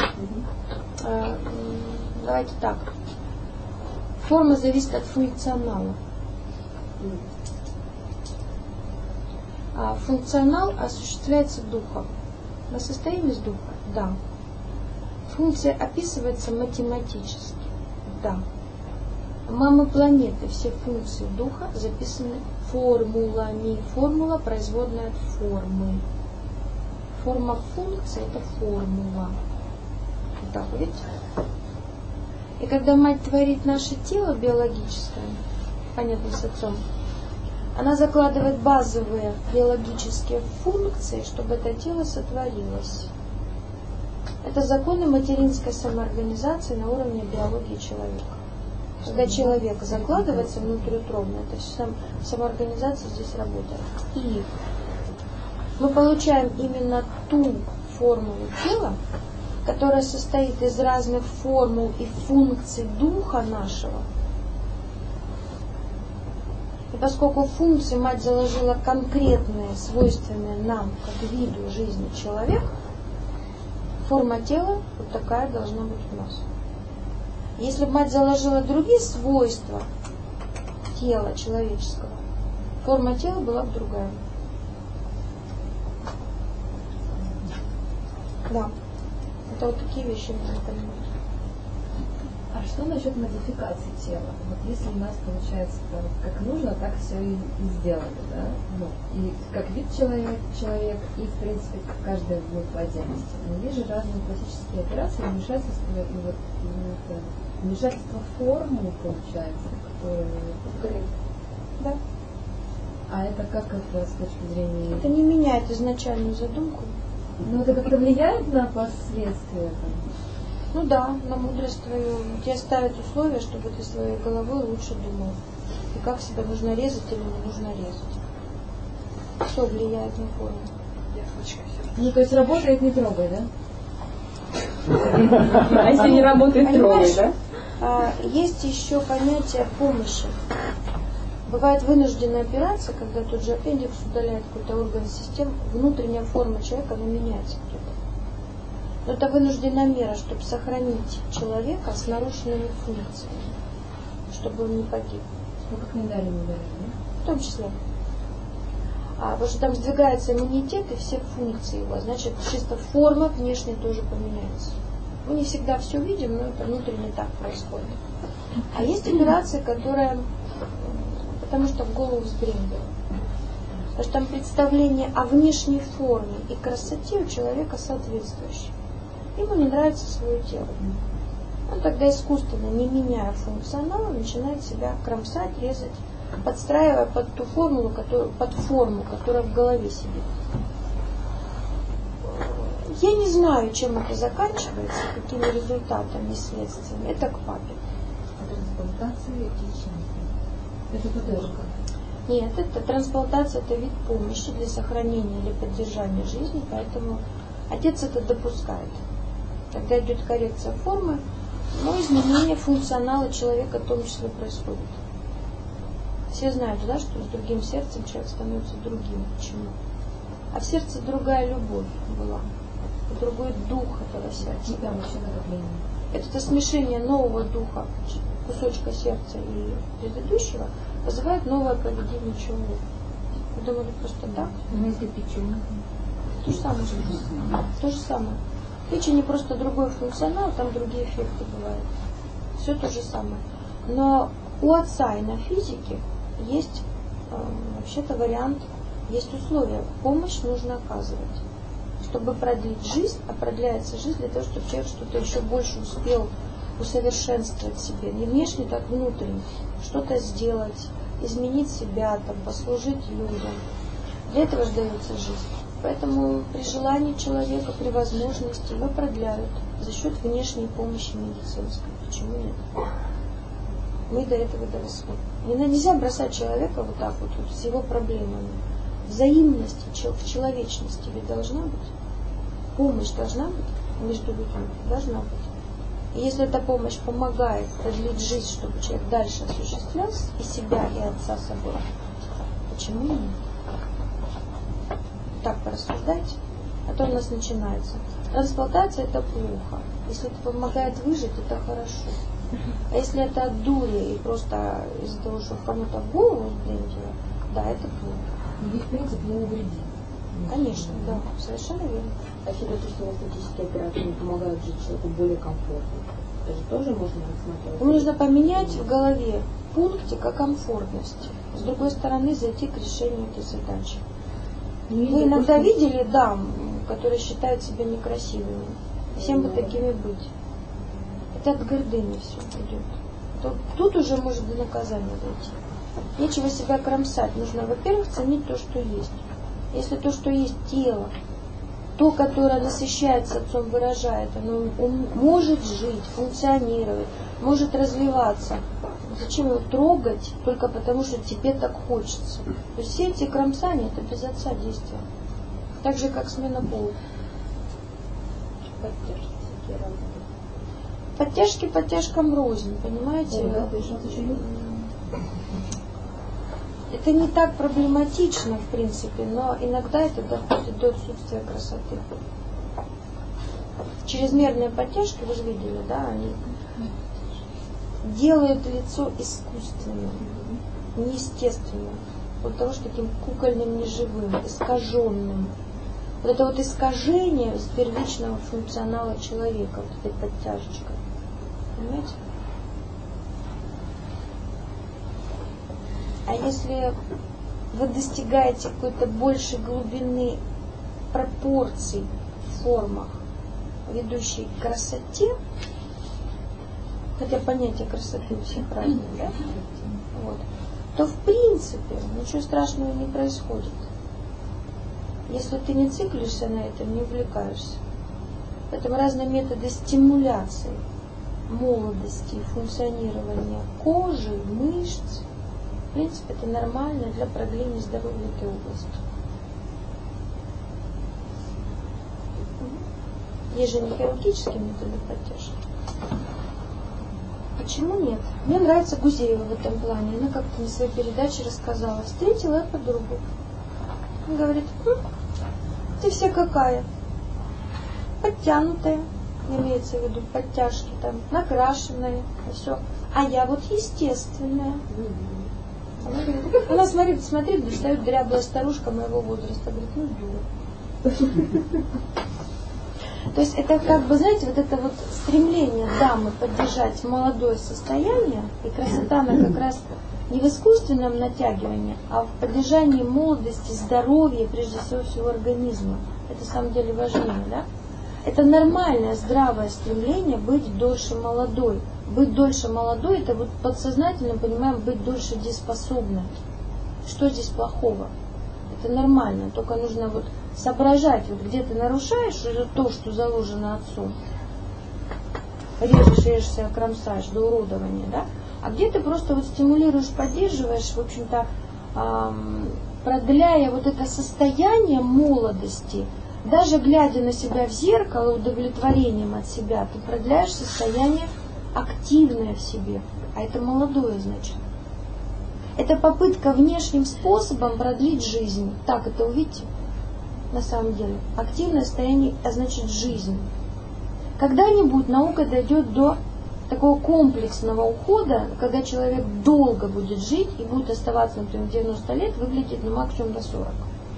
Давайте так. Форма зависит от функционала. А функционал осуществляется духом. Мы состоим из духа? Да. Функция описывается математически? Да. Мамы планеты, все функции духа записаны формулами. Формула производная от формы. Форма функции – это формула. Вот так, видите? И когда мать творит наше тело биологическое, понятно, с Отцом, она закладывает базовые биологические функции, чтобы это тело сотворилось. Это законы материнской самоорганизации на уровне биологии человека. Когда человек закладывается внутриутробно, это самоорганизация здесь работает. И мы получаем именно ту формулу тела, которая состоит из разных формул и функций духа нашего. И поскольку функции мать заложила конкретные, свойственные нам, как виду жизни человека, форма тела вот такая должна быть у нас. Если бы мать заложила другие свойства тела человеческого, форма тела была бы другая. Да. Это вот такие вещи надо понимать. А что насчет модификации тела? Вот если у нас получается как нужно, так все и сделали, да? Ну, и как вид человек, и в принципе каждый по отдельности. Но есть же разные пластические операции, вмешательство в форму получается, которое... Да. А это как это с точки зрения... Это не меняет изначальную задумку. Ну это как-то влияет на последствия? Ну да, на мудрость твою. Тебе ставят условия, чтобы ты своей головой лучше думал. И как себя нужно резать или не нужно резать. Все влияет на форму. Ну то есть работает, не трогай, да? А если не работает, трогай, да? Есть еще понятие помощи. Бывает вынужденная операция, когда тот же аппендикс удаляет какой-то орган систем, внутренняя форма человека, она меняется где-то. Но это вынужденная мера, чтобы сохранить человека с нарушенными функциями, чтобы он не погиб. Ну как медали не дали, да? В том числе. Потому что там сдвигается иммунитет и все функции его. Значит, чисто форма внешне тоже поменяется. Мы не всегда все видим, но это внутренне так происходит. А есть операция, которая... Потому что в голову взбрендила. Потому что там представление о внешней форме и красоте у человека соответствующее. Ему не нравится свое тело. Он тогда искусственно, не меняя функционал, начинает себя кромсать, резать, подстраивая под ту формулу, под форму, которая в голове сидит. Я не знаю, чем это заканчивается, какими результатами и следствиями. Это к папе. Трансплантация лечения. Это поддержка. Нет, это трансплантация, это вид помощи для сохранения или поддержания жизни, поэтому отец это допускает. Когда идет коррекция формы, но изменение функционала человека в том числе происходит. Все знают, да, что с другим сердцем человек становится другим. Почему? А в сердце другая любовь была, другой дух этого сердца. Там еще накопление. Это смешение нового духа, кусочка сердца и предыдущего, вызывает новое поведение человека. Вы думали просто так? Если печень. То же самое. То же самое. Печень просто другой функционал, там другие эффекты бывают. Все то же самое. Но у отца и на физике есть вообще-то вариант, есть условия. Помощь нужно оказывать. Чтобы продлить жизнь, а продляется жизнь для того, чтобы человек что-то еще больше успел усовершенствовать себе. Не внешне, так внутренне. Что-то сделать, изменить себя, там, послужить людям. Для этого же дается жизнь. Поэтому при желании человека, при возможности его продляют за счет внешней помощи медицинской. Почему нет? Мы до этого доросли. Нельзя бросать человека вот так вот с его проблемами. Взаимность в человечности ведь должна быть. Помощь должна быть между людьми. Должна быть. И если эта помощь помогает продлить жизнь, чтобы человек дальше осуществлялся, и себя, и отца собой, почему нет? Так порассуждайте, а то у нас начинается. Трансплантация это плохо. Если это помогает выжить, это хорошо. А если это от дури и просто из-за того, что кому-то в голову сблендило, да, это плохо. И в принципе не навредит. Конечно, да, совершенно верно. А хирургические эстетические операции не помогают жить человеку более комфортно. Это же тоже можно рассматривать. Ему нужно поменять в голове пунктик о комфортности. С другой стороны, зайти к решению этой задачи. Вы иногда видели дам, которые считают себя некрасивыми. Всем бы такими быть. Это от гордыни все идет. Тут уже может до наказания дойти. Нечего себя кромсать. Нужно, во-первых, ценить то, что есть. Если то, что есть тело, то, которое насыщается отцом, выражает, оно может жить, функционировать, может развиваться. Зачем его трогать только потому, что тебе так хочется? То есть все эти кромсания, это без отца действия. Так же, как смена пола. Подтяжки подтяжкам рознь, понимаете? Это не так проблематично, в принципе, но иногда это доходит до отсутствия красоты. Чрезмерные подтяжки, вы же видели, да, они делают лицо искусственным, неестественным. Вот того, что таким кукольным, неживым, искаженным. Вот это вот искажение с первичного функционала человека, вот этой подтяжечкой. Понимаете? А если вы достигаете какой-то большей глубины пропорций в формах, ведущей к красоте, хотя понятие красоты у всех разное, да? Вот, то в принципе ничего страшного не происходит. Если ты не циклишься на этом, не увлекаешься. Поэтому разные методы стимуляции молодости и функционирования кожи, мышц, в принципе, это нормально для продления здоровья в этой области. Есть же не хирургические методы поддержки. Почему нет? Мне нравится Гузеева в этом плане. Она как-то на своей передаче рассказала. Встретила я подругу. Он говорит, ты вся какая? Подтянутая, имеется в виду подтяжки, там, накрашенная, и все. А я вот естественная. Она говорит, она смотрит, достает дряблая старушка моего возраста. Говорит, дура. То есть это как бы, знаете, вот это вот стремление дамы поддержать молодое состояние, и красота она как раз не в искусственном натягивании, а в поддержании молодости, здоровья, прежде всего организма. Это на самом деле важнее, да? Это нормальное, здравое стремление быть дольше молодой. Быть дольше молодой, это вот подсознательно понимаем, быть дольше дееспособной. Что здесь плохого? Это нормально, только нужно вот соображать, вот где ты нарушаешь то, что заложено отцом. Режешься, кромсаешь до уродования, да? А где ты просто вот стимулируешь, поддерживаешь, в общем-то, продляя вот это состояние молодости, даже глядя на себя в зеркало, удовлетворением от себя, ты продляешь состояние активное в себе. А это молодое, значит. Это попытка внешним способом продлить жизнь. Так это увидите, на самом деле. Активное состояние значит жизнь. Когда-нибудь наука дойдет до такого комплексного ухода, когда человек долго будет жить и будет оставаться, например, 90 лет, выглядит максимум до 40.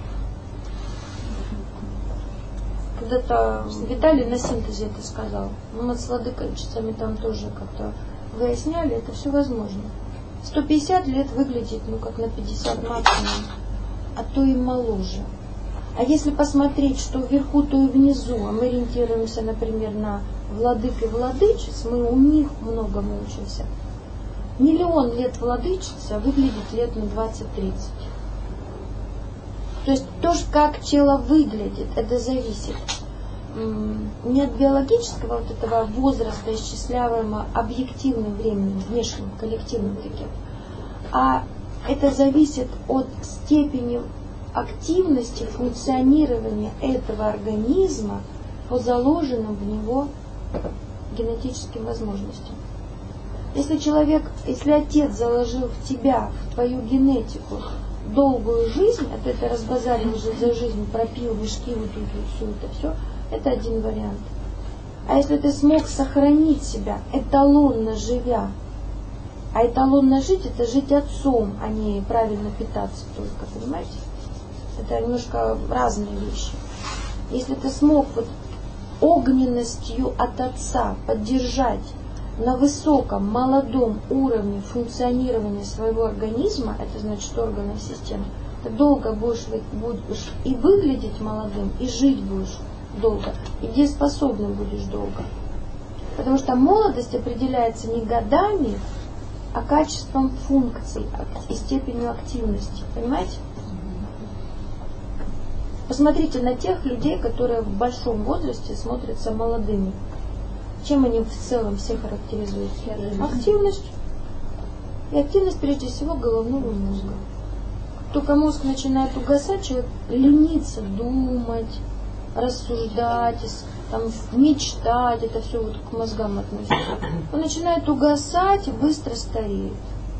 Когда-то Виталий на синтезе это сказал. Мы с владыкальчицами там тоже как-то выясняли, это все возможно. 150 лет выглядит, как на 50 максимум, а то и моложе. А если посмотреть, что вверху, то и внизу, а мы ориентируемся, например, на владык и владычиц, мы у них многому учимся. 1 000 000 лет владычица выглядит лет на 20-30. То есть то, как тело выглядит, это зависит не от биологического вот этого возраста, исчисляемого объективным временем, внешним, коллективным таким, а это зависит от степени активности функционирования этого организма по заложенным в него генетическим возможностям. Если отец заложил в тебя, в твою генетику, долгую жизнь, а ты это разбазарил уже за жизнь, пропил мешки, вот тут все это все, это один вариант. А если ты смог сохранить себя, эталонно живя, а эталонно жить, это жить отцом, а не правильно питаться только, понимаете? Это немножко разные вещи. Если ты смог вот огненностью от отца поддержать на высоком, молодом уровне функционирования своего организма, это значит органов системы, ты долго будешь и выглядеть молодым, и жить будешь долго, и дееспособным будешь долго. Потому что молодость определяется не годами, а качеством функций и степенью активности. Понимаете? Посмотрите на тех людей, которые в большом возрасте смотрятся молодыми. Чем они в целом все характеризуют? Активность. И активность прежде всего головного мозга. Только мозг начинает угасать, человек ленится думать, рассуждать, там, мечтать, это все вот к мозгам относится. Он начинает угасать и быстро стареет.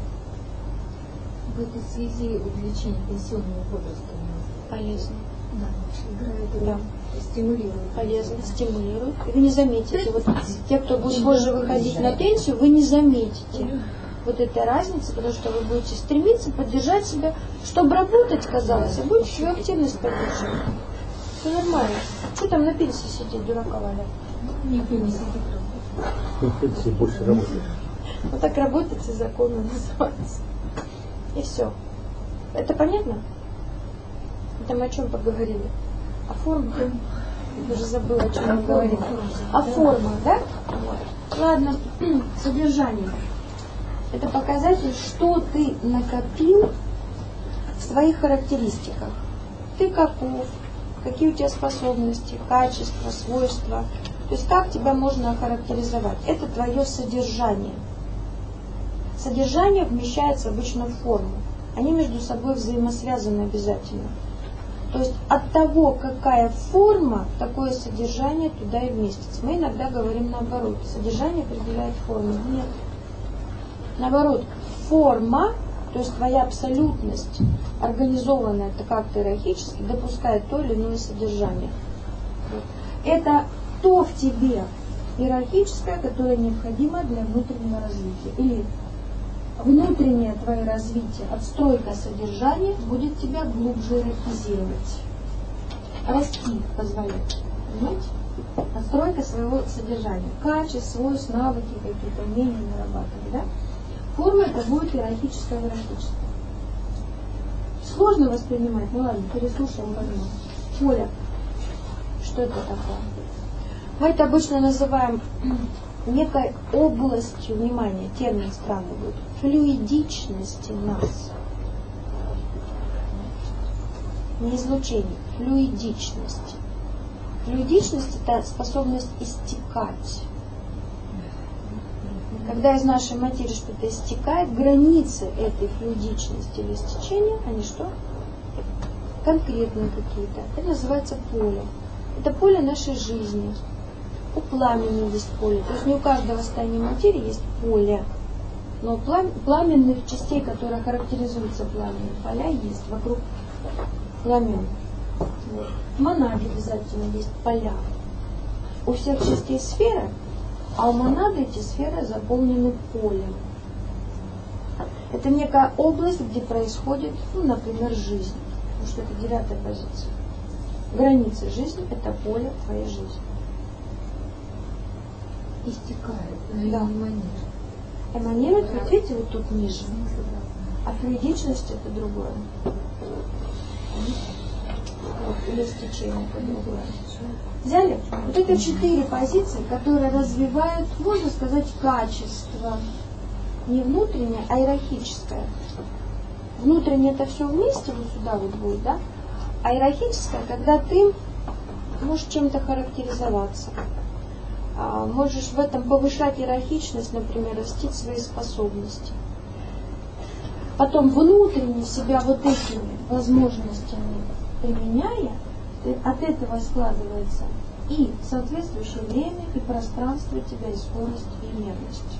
В этой связи увеличение пенсионного возраста полезно. Да, играет, да. Стимулирует. Полезно, стимулирует. И вы не заметите, вот те, кто будет позже выходить на пенсию, вы не заметите вот этой разницы, потому что вы будете стремиться поддержать себя, чтобы работать, казалось, и будете свою активность поддерживать. Все нормально. Что там на пенсии сидеть, дурака валять? Никто не сидит. На пенсии больше работает. Вот так работать и законно называется. И все. Это понятно? Это мы о чем поговорили? О формах? Я уже забыла, о чем мы говорили. О формах, да? Вот. Ладно, содержание. Это показатель, что ты накопил в своих характеристиках. Ты каков, какие у тебя способности, качества, свойства. То есть как тебя можно охарактеризовать? Это твое содержание. Содержание вмещается обычно в форму. Они между собой взаимосвязаны обязательно. То есть от того, какая форма, такое содержание туда и вместится. Мы иногда говорим наоборот. Содержание определяет форму. Нет. Наоборот, форма, то есть твоя абсолютность, организованная как-то иерархически, допускает то или иное содержание. Это то в тебе иерархическое, которое необходимо для внутреннего развития. Или внутреннее твое развитие, отстройка содержания будет тебя глубже иерархизировать. Расти позволять. Понимаете? Отстройка своего содержания. Качеств, свойств, навыки, какие-то умения нарабатывать. Да? Форма это будет иерархическая. Сложно воспринимать, ну ладно, переслушаем потом. Поле. Что это такое? Мы это обычно называем некой областью внимания, термин странный будет, флюидичности нас. Не излучение, флюидичность. Флюидичность – это способность истекать. Когда из нашей материи что-то истекает, границы этой флюидичности или истечения, они что? Конкретные какие-то. Это называется поле. Это поле нашей жизни. У пламени есть поле. То есть не у каждого состояния материи есть поле. Но пламенных частей, которые характеризуются пламенем, поля есть вокруг пламен. Вот. В монаде обязательно есть поля. У всех частей сферы, а у монады эти сферы заполнены полем. Это некая область, где происходит, например, жизнь. Потому что это 9-я позиция. Границы жизни – это поле твоей жизни. Истекает, да. Эманирует, вот видите, вот тут ниже. А флюидичность это другое. Вот, или стечение это другое. Взяли? Вот это 4 позиции, которые развивают, можно сказать, качество. Не внутреннее, а иерархическое. Внутреннее это все вместе, вот сюда вот будет, да? А иерархическое, когда ты можешь чем-то характеризоваться. Можешь в этом повышать иерархичность, например, растить свои способности. Потом внутренне себя вот этими возможностями применяя, от этого складывается и соответствующее время, и пространство у тебя, и скорость, и мерность.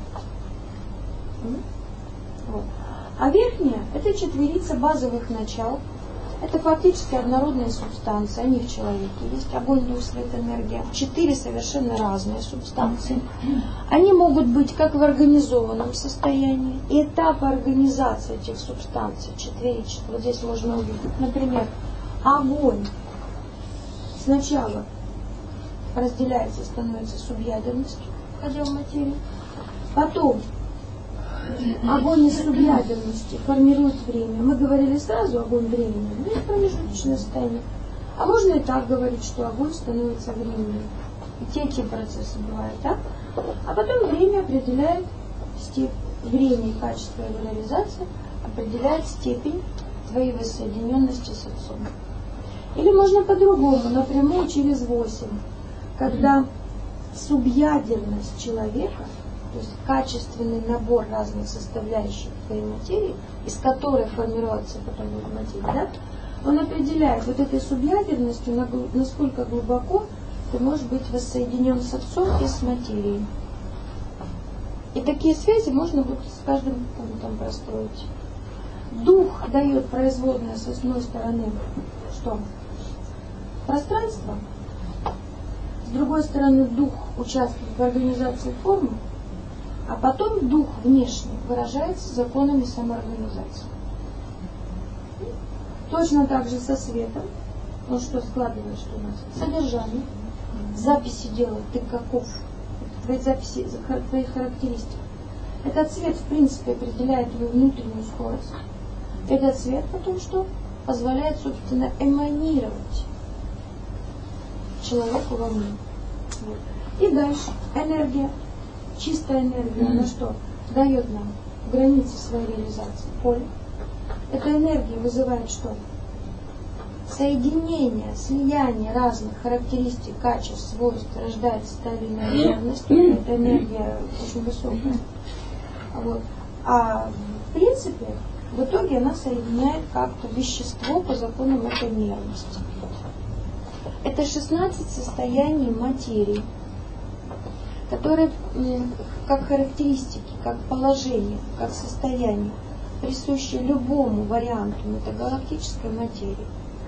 Вот. А верхняя – это 4 базовых начал. Это фактически однородные субстанции, они в человеке есть, огонь, дух, свет, энергия. 4 совершенно разные субстанции. Они могут быть как в организованном состоянии. И этапы организации этих субстанций 4. Вот здесь можно увидеть. Например, огонь сначала разделяется, становится субъядерностью, входя в материю. Потом огонь из субъядерности формирует время. Мы говорили сразу огонь времени, но это промежуточное состояние. А можно и так говорить, что огонь становится временем. И те процессы бывают, да? А потом время определяет степень, время и качество его реализации определяет степень твоей воссоединенности с Отцом. Или можно по-другому, напрямую через 8, когда субъядерность человека, то есть качественный набор разных составляющих твоей материи, из которой формируется потом материя, да, он определяет вот этой субъядерностью, насколько глубоко ты можешь быть воссоединен с Отцом и с материей. И такие связи можно будет с каждым пунктом простроить. Дух дает производное с одной стороны что? Пространство. С другой стороны, дух участвует в организации формы. А потом дух внешний выражается законами самоорганизации. Точно так же со светом. Ну что складывает, что у нас? Содержание. Записи делают. Ты каков? Твои записи, твои характеристики. Этот цвет, в принципе, определяет твою внутреннюю скорость. Этот свет потом что? Позволяет, собственно, эманировать человеку во мне. Вот. И дальше энергия, чистая энергия, она что? Дает нам границы своей реализации, поле. Эта энергия вызывает что? Соединение, слияние разных характеристик, качеств, свойств рождает стабильная нервность. Эта энергия очень высокая. Вот. А в принципе, в итоге она соединяет как-то вещество по законам этой нервности. Это 16 состояний материи, которые как характеристики, как положение, как состояние, присущи любому варианту метагалактической материи.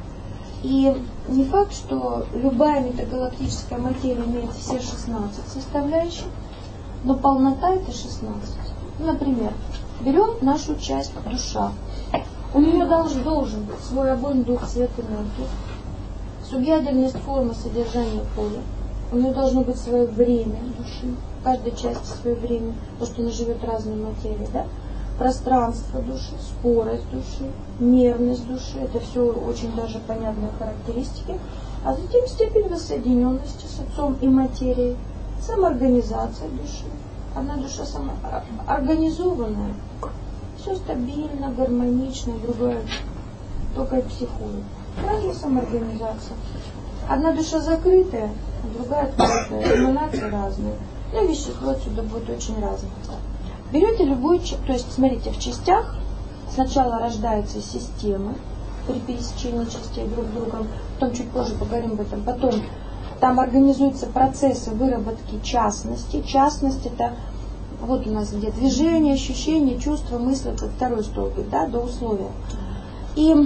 И не факт, что любая метагалактическая материя имеет все 16 составляющих, но полнота это 16. Например, берем нашу часть душа. У нее должен быть свой огонь, дух, свет, энергия, субъядерность, форма, содержание, поля. У нее должно быть свое время души, каждой части свое время, потому что она живет в разной материи, да? Пространство души, скорость души, нервность души, это все очень даже понятные характеристики. А затем степень воссоединенности с Отцом и материей, самоорганизация души. Одна душа самоорганизованная, все стабильно, гармонично, другая только психует. Разная самоорганизация. Одна душа закрытая, другая открытая, эманации разные. Но вещество отсюда будет очень разное. Берете любую, то есть смотрите, в частях сначала рождаются системы при пересечении частей друг с другом, потом чуть позже поговорим об этом, потом там организуются процессы выработки частности. Частность это вот у нас где движение, ощущение, чувство, мысли, это второй столбик, да, до условия. И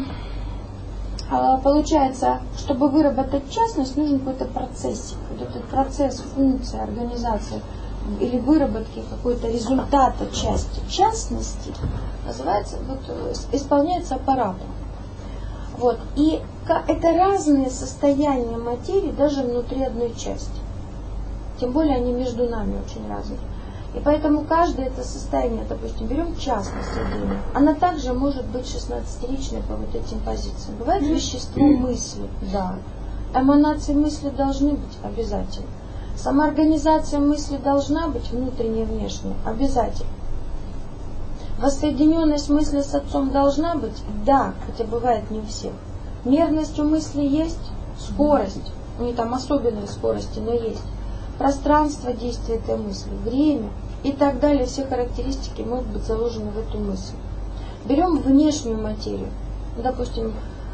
получается, чтобы выработать частность, нужен какой-то процессик. Вот этот процесс, функция, организация или выработки какой-то результата части частности называется, вот, исполняется аппаратом. Вот. И это разные состояния материи даже внутри одной части. Тем более они между нами очень разные. И поэтому каждое это состояние, допустим, берем частность отдельно, она также может быть 16-ричной по вот этим позициям. Бывает вещество мысли, да. Эманации мысли должны быть обязательно. Самоорганизация мысли должна быть внутренняя и внешняя, обязательно. Воссоединенность мысли с Отцом должна быть, да, хотя бывает не у всех. Нервность у мысли есть, скорость, у нее там особенные скорости, но есть. Пространство действия этой мысли, время и так далее, все характеристики могут быть заложены в эту мысль. Берем внешнюю материю, допустим,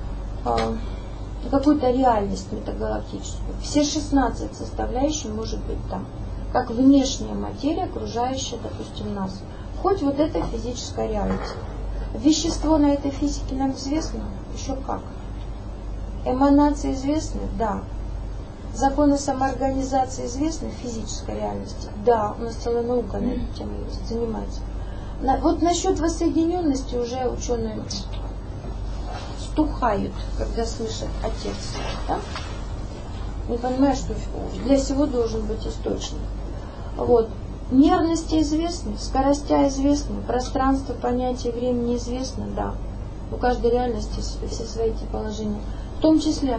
какую-то реальность метагалактическую. Все 16 составляющих может быть там, как внешняя материя, окружающая, допустим, нас. Хоть вот эта физическая реальность. Вещество на этой физике нам известно? Еще как. Эманации известны? Да. Законы самоорганизации известны в физической реальности? Да, у нас целая наука на эту тему занимается. Вот насчет воссоединенности уже ученые стухают, когда слышат Отец. Да? Не понимают, что для всего должен быть источник. Вот. Нервности известны, скоростя известны, пространство, понятие времени известно, да. У каждой реальности все свои тиположения. В том числе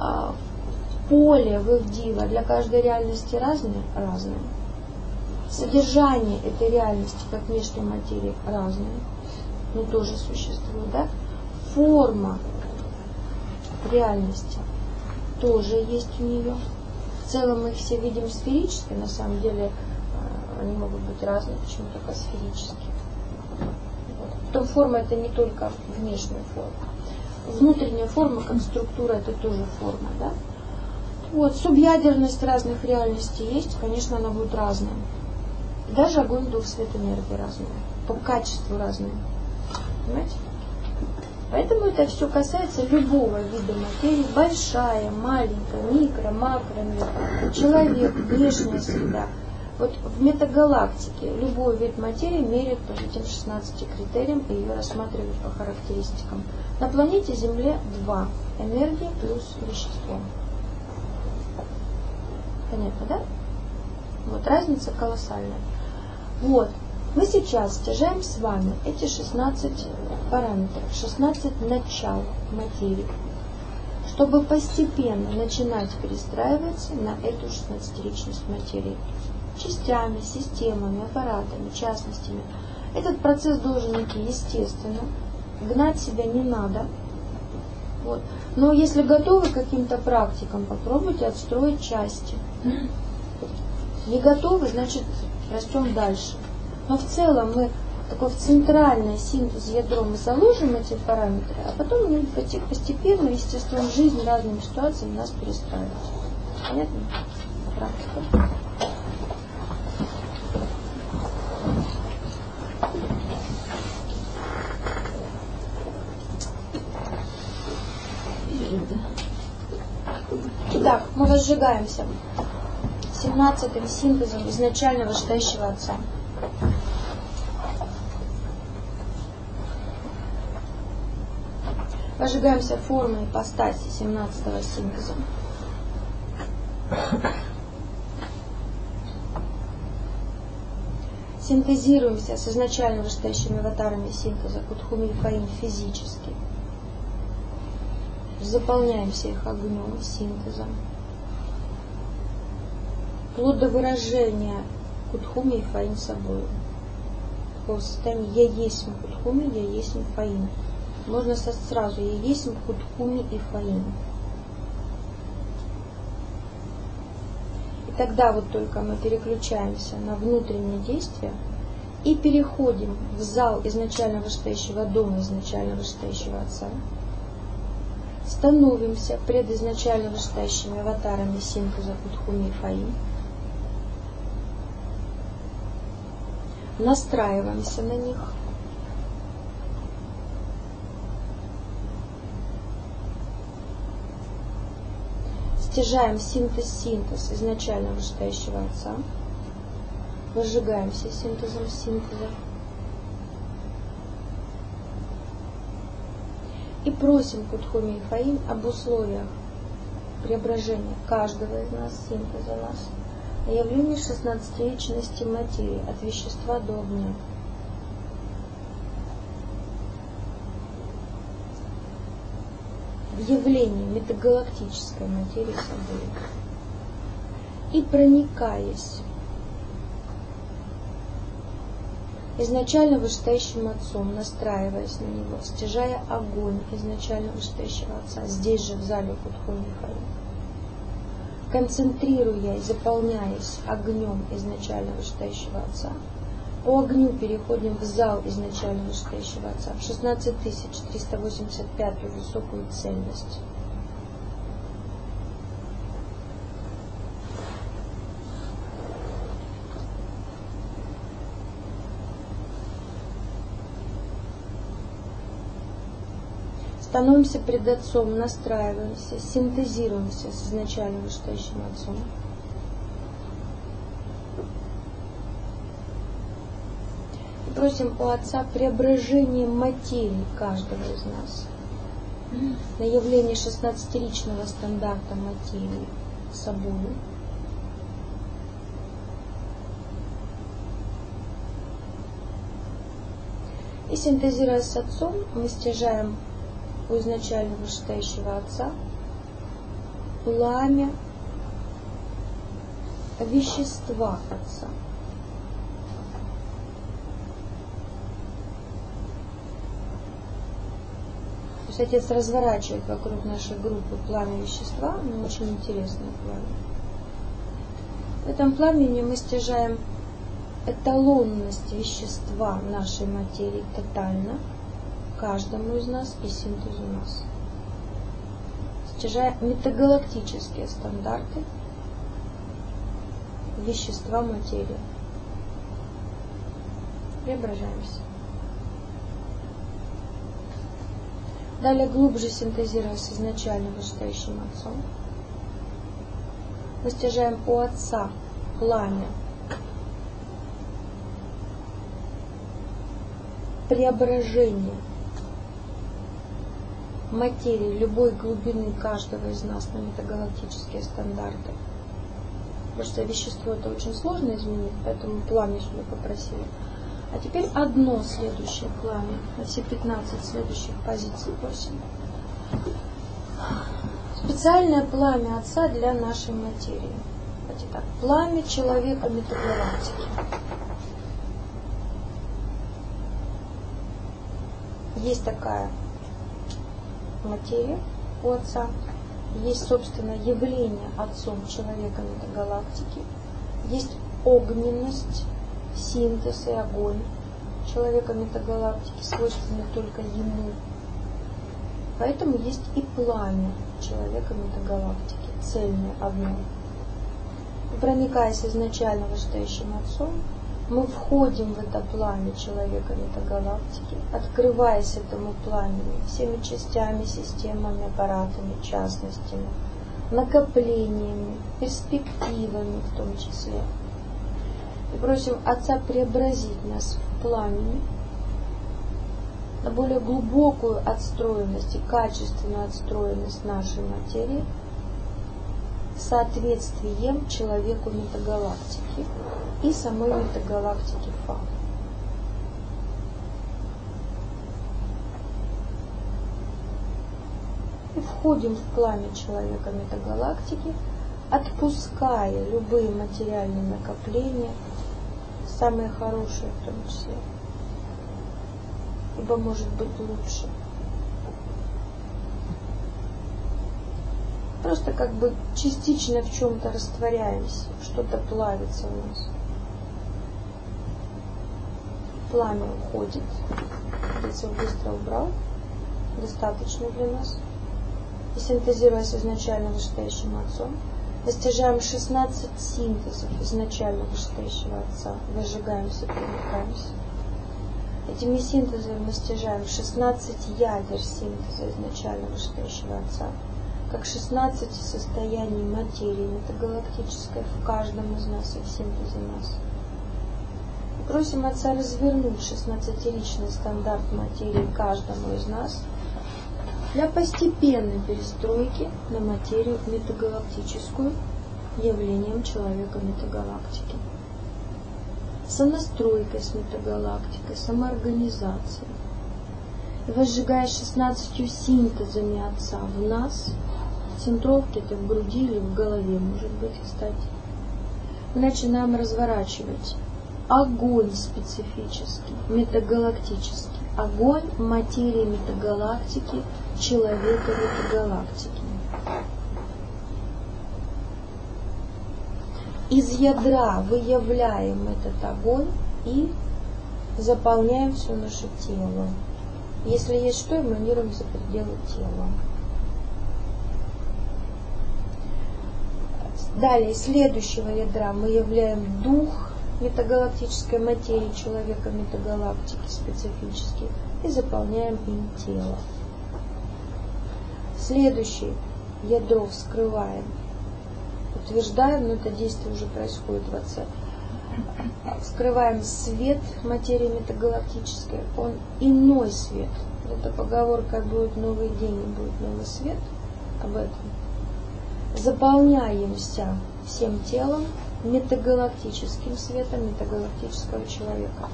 поле вывдива для каждой реальности разное. Содержание этой реальности, как внешней материи, разное. Но тоже существует, да? Форма реальности тоже есть у нее. В целом мы их все видим сферически, на самом деле они могут быть разные, почему только сферические. Потом форма это не только внешняя форма. Внутренняя форма, как структура, это тоже форма, да? Вот, субъядерность разных реальностей есть, конечно, она будет разная. Даже огонь, дух, свет, энергия разные. По качеству разные. Понимаете? Поэтому это все касается любого вида материи. Большая, маленькая, микро, макро мир, человек, внешняя среда. Вот в метагалактике любой вид материи меряют по этим 16 критериям и ее рассматривают по характеристикам. На планете Земле 2. Энергия плюс вещество. Понятно, да? Вот разница колоссальная. Вот. Мы сейчас стяжаем с вами эти 16 параметров, 16 начал материи, чтобы постепенно начинать перестраиваться на эту 16-личность материи. Частями, системами, аппаратами, частностями. Этот процесс должен идти естественно. Гнать себя не надо. Вот. Но если готовы к каким-то практикам, попробуйте отстроить части. Не готовы, значит растем дальше. Но в целом мы такой в центральный синтез ядро мы заложим эти параметры, а потом мы постепенно, естественно, жизнь разными ситуациями нас перестраивает. Понятно? Практика. Итак, мы возжигаемся 17-м синтезом изначально вышестоящего Отца. Возжигаемся формой ипостаси 17-го синтеза. Синтезируемся с изначально вышестоящими аватарами синтеза Кутхуми и Фаин физически. Заполняемся их огнем, синтезом. Вплоть до выражения Кутхуми и Фаин собой. Такого состояния «Я есть Кутхуми, я есть Фаин». Можно сразу «Я есть Кутхуми и Фаин». И тогда вот только мы переключаемся на внутренние действия и переходим в зал изначально вышестоящего дома, изначально вышестоящего Отца. Становимся пред изначально вышестоящими аватарами синтеза Кутхуми и Фаин. Настраиваемся на них. Стяжаем синтез изначально вышестоящего Отца. Возжигаемся синтезом синтеза. И просим Кутхуми и Фаин об условиях преображения каждого из нас, синтеза нас, о явлении 16-личности материи, от вещества до огня. В явлении метагалактической материи собой. И проникаясь изначально вышестоящим Отцом, настраиваясь на него, стяжая огонь изначально вышестоящего Отца, здесь же в зале Кутхуми и Фаин, концентрируя и заполняясь огнем изначально вышестоящего Отца, по огню переходим в зал изначально вышестоящего Отца, в 16385 высокую цельность. Становимся пред Отцом, настраиваемся, синтезируемся с изначально вышестоящим Отцом. И просим у Отца преображения материи каждого из нас на явление 16-личного стандарта материи собою. И синтезируя с Отцом, мы стяжаем у изначально вышестоящего Отца пламя вещества Отца. То есть Отец разворачивает вокруг нашей группы пламя вещества, но очень интересное пламя. В этом пламени мы стяжаем эталонность вещества нашей материи тотально, каждому из нас и синтезу нас. Стяжая метагалактические стандарты вещества материи. Преображаемся. Далее глубже синтезируя с изначально вышестоящим Отцом, мы стяжаем у Отца пламя преображения материи любой глубины каждого из нас на метагалактические стандарты. Потому что вещество это очень сложно изменить, поэтому пламя сюда попросили. А теперь одно следующее пламя на все 15 следующих позиций просим. Специальное пламя Отца для нашей материи. Давайте так. Пламя человека метагалактики. Есть такая материя у Отца. Есть, собственно, явление Отцом человека метагалактики. Есть огненность, синтез и огонь человека метагалактики, свойственны только ему. Поэтому есть и пламя человека метагалактики, цельное одно. Проникаясь изначально вышестоящим Отцом, мы входим в это пламя человека метагалактики, открываясь этому пламени всеми частями, системами, аппаратами, частностями, накоплениями, перспективами в том числе. И просим Отца преобразить нас в пламени на более глубокую отстроенность и качественную отстроенность нашей материи соответствием человеку метагалактики и самой метагалактики Фа. И входим в пламя человека метагалактики, отпуская любые материальные накопления, самые хорошие в том числе, ибо может быть лучше. Просто как бы частично в чем-то растворяемся, что-то плавится у нас. Пламя уходит. Прицел быстро убрал. Достаточно для нас. И синтезируясь изначально вышестоящим Отцом, достижаем 16 синтезов изначально вышестоящего Отца. Выжигаемся, проникаемся. Этими синтезами достижаем 16 ядер синтеза изначально вышестоящего Отца, как 16 состояний материи метагалактической в каждом из нас и в синтезе нас. И просим Отца развернуть 16-ричный стандарт материи каждому из нас для постепенной перестройки на материю метагалактическую явлением человека метагалактики. Сонастройкой с метагалактикой, самоорганизацией. И возжигая 16 синтезами Отца в нас, центровки это в груди или в голове, может быть, кстати, мы начинаем разворачивать огонь специфический, метагалактический, огонь материи метагалактики, человека метагалактики. Из ядра выявляем этот огонь и заполняем все наше тело. Если есть что, эманируем за пределы тела. Далее, из следующего ядра мы являем дух метагалактической материи человека метагалактики специфически и заполняем им тело. Следующее ядро вскрываем, утверждаем, но это действие уже происходит в Отце. Вскрываем свет материи метагалактической, он иной свет. Это поговорка «будет новый день и будет новый свет», об этом. Заполняемся всем телом метагалактическим светом метагалактического человека.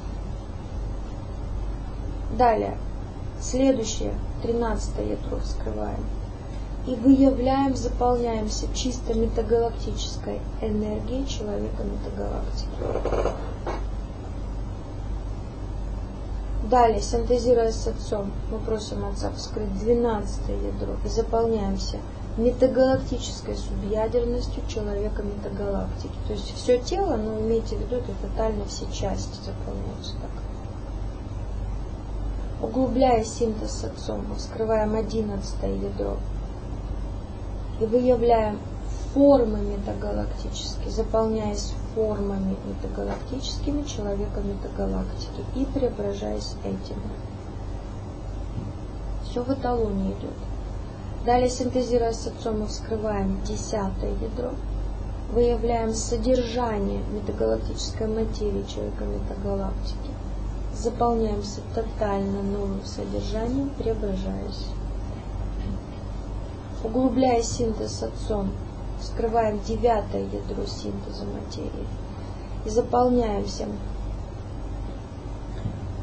Далее, следующее, 13-е ядро вскрываем. И выявляем, заполняемся чисто метагалактической энергией человека метагалактики. Далее, синтезируя с Отцом, мы просим Отца вскрыть 12-е ядро и заполняемся метагалактической субъядерностью человека метагалактики. То есть все тело, но имейте в виду, это тотально все части заполняются так. Углубляя синтез с Отцом, мы вскрываем 11-е ядро и выявляем формы метагалактические, заполняясь формами метагалактическими человека метагалактики и преображаясь этим. Все в эталоне идет. Далее, синтезируя с Отцом, мы вскрываем 10-е ядро, выявляем содержание метагалактической материи человека метагалактики, заполняемся тотально новым содержанием, преображаясь. Углубляя синтез с Отцом, вскрываем 9-е ядро синтеза материи и заполняемся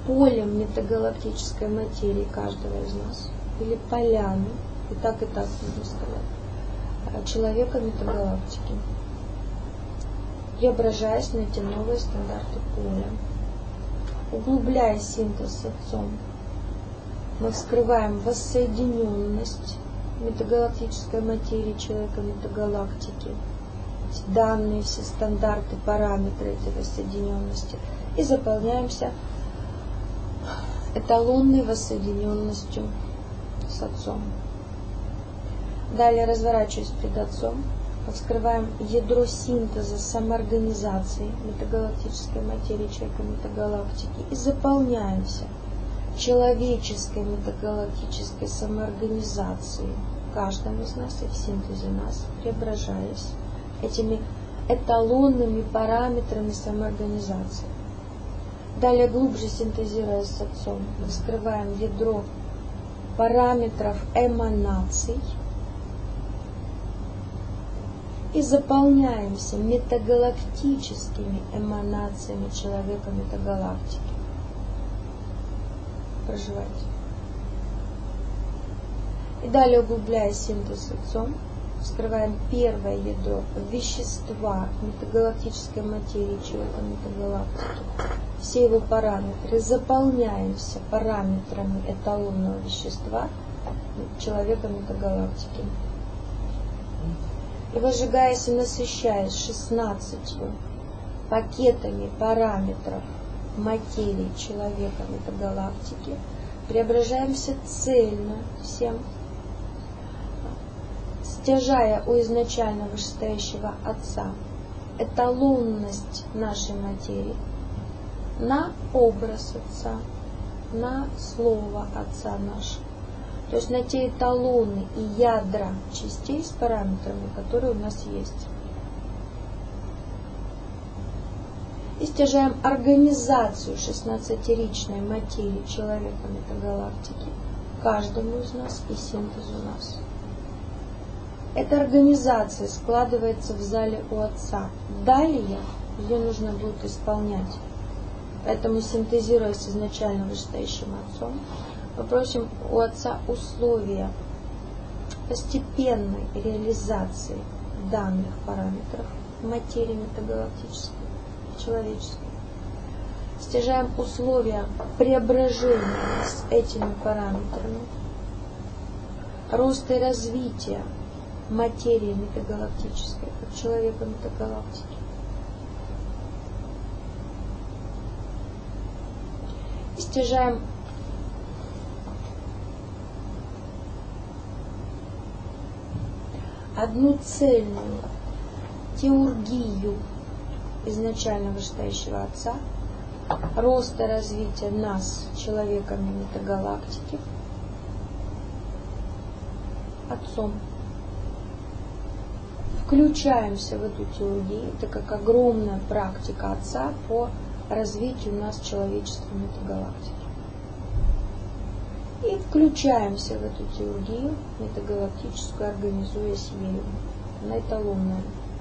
полем метагалактической материи каждого из нас, или полями, и так можно сказать, человека метагалактики, преображаясь на эти новые стандарты поля. Углубляя синтез с Отцом, мы вскрываем воссоединенность метагалактической материи человека метагалактики, данные все стандарты, параметры этой воссоединенности, и заполняемся эталонной воссоединенностью с Отцом. Далее, разворачиваясь перед Отцом, мы вскрываем ядро синтеза самоорганизации метагалактической материи человека метагалактики и заполняемся человеческой метагалактической самоорганизацией каждому из нас и в синтезе нас, преображаясь этими эталонными параметрами самоорганизации. Далее, глубже синтезируя с Отцом, мы вскрываем ядро параметров эманаций и заполняемся метагалактическими эманациями человека метагалактики. Проживайте. И далее, углубляя синтез с Отцом, вскрываем первое ядро вещества метагалактической материи человека метагалактики, все его параметры, заполняемся параметрами эталонного вещества человека метагалактики. И возжигаясь и насыщаясь 16 пакетами параметров материи человека метагалактики, преображаемся цельно всем, стяжая у изначально вышестоящего Отца эталонность нашей материи на образ Отца, на слово Отца нашего. То есть на те эталоны и ядра частей с параметрами, которые у нас есть. И стяжаем организацию 16-ричной материи человека метагалактики каждому из нас и синтезу нас. Эта организация складывается в зале у Отца. Далее ее нужно будет исполнять. Поэтому, синтезируя с изначально вышестоящим Отцом, мы просим у Отца условия постепенной реализации данных параметров материи метагалактической, человеческой. Стяжаем условия преображения с этими параметрами, роста и развития материи метагалактической, как человека метагалактики. И стяжаем одну цельную теургию изначально вышестоящего Отца, роста и развития нас, человеками метагалактики, Отцом. Включаемся в эту теургию, это как огромная практика Отца по развитию нас, человечества метагалактики. И включаемся в эту теургию метагалактическую, организуясь ею. Она эталонная.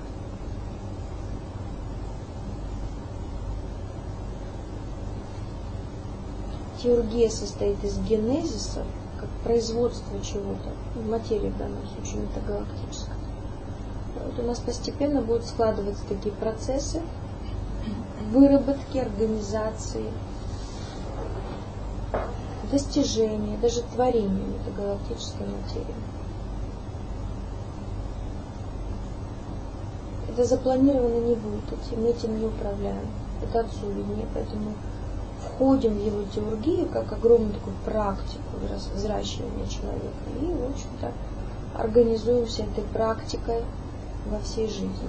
Теургия состоит из генезиса, как производство чего-то, материи в данном случае метагалактической. Вот у нас постепенно будут складываться такие процессы выработки, организации, достижения, даже творения метагалактической материи. Это запланировано не будет, мы этим не управляем. Это Отцу виднее, поэтому входим в его теургию как огромную такую практику взращивания человека и, в общем-то, организуемся этой практикой во всей жизни.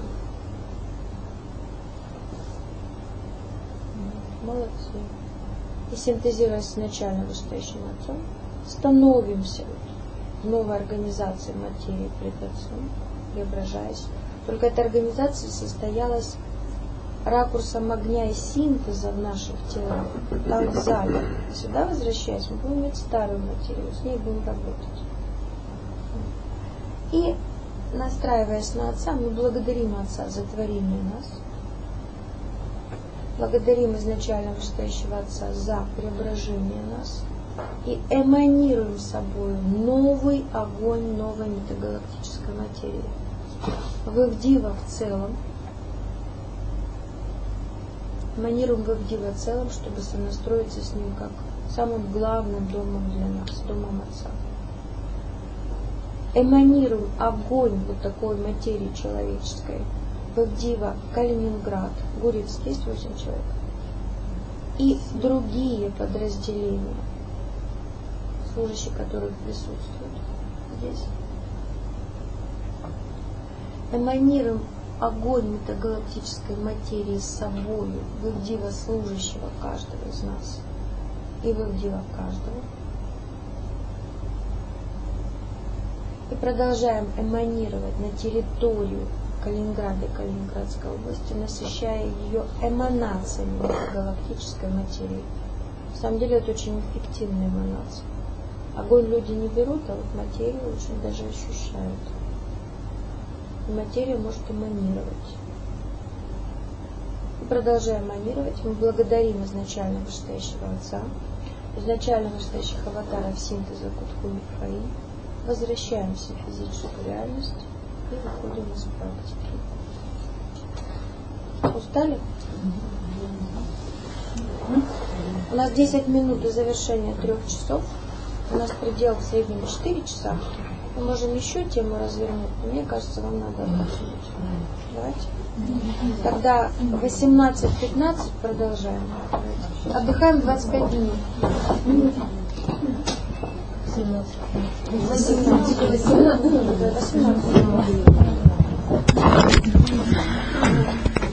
Молодцы. И синтезируя с изначально вышестоящим Отцом, становимся в новой организации материи пред Отцом, преображаясь. Только эта организация состоялась ракурсом огня и синтеза в наших телах, там в зале. Сюда возвращаясь, мы будем иметь старую материю, с ней будем работать. И настраиваясь на Отца, мы благодарим Отца за творение нас, Благодарим изначально Вышестоящего Отца за преображение нас и эманируем собой новый огонь новой метагалактической материи. Вывдива в целом, эманируем Вывдива в целом, чтобы сонастроиться с ним как самым главным домом для нас, домом Отца. Эманируем огонь вот такой материи человеческой, Вывдива Калининград, Гурьевский, есть 8 человек, и другие подразделения, служащие которых присутствуют здесь. Эманируем огонь метагалактической материи с собою, Вывдива служащего каждого из нас и Вывдива каждого. И продолжаем эманировать на территорию Калининграда и Калининградской области, насыщая ее эманациями галактической материи. На самом деле это очень эффективная эманация. Огонь люди не берут, а вот материю очень даже ощущают. И материя может эманировать. И продолжаем эманировать. Мы благодарим изначально Вышестоящего Отца, изначально Вышестоящих аватаров синтеза Кутху и Фаи. Возвращаемся в физическую реальность и выходим из практики. Устали? У нас 10 минут до завершения 3 часов. У нас предел в среднем 4 часа. Мы можем еще тему развернуть, но мне кажется, вам надо отдохнуть. Давайте. Тогда 18:15 продолжаем. Отдыхаем 25 дней. 18. 18.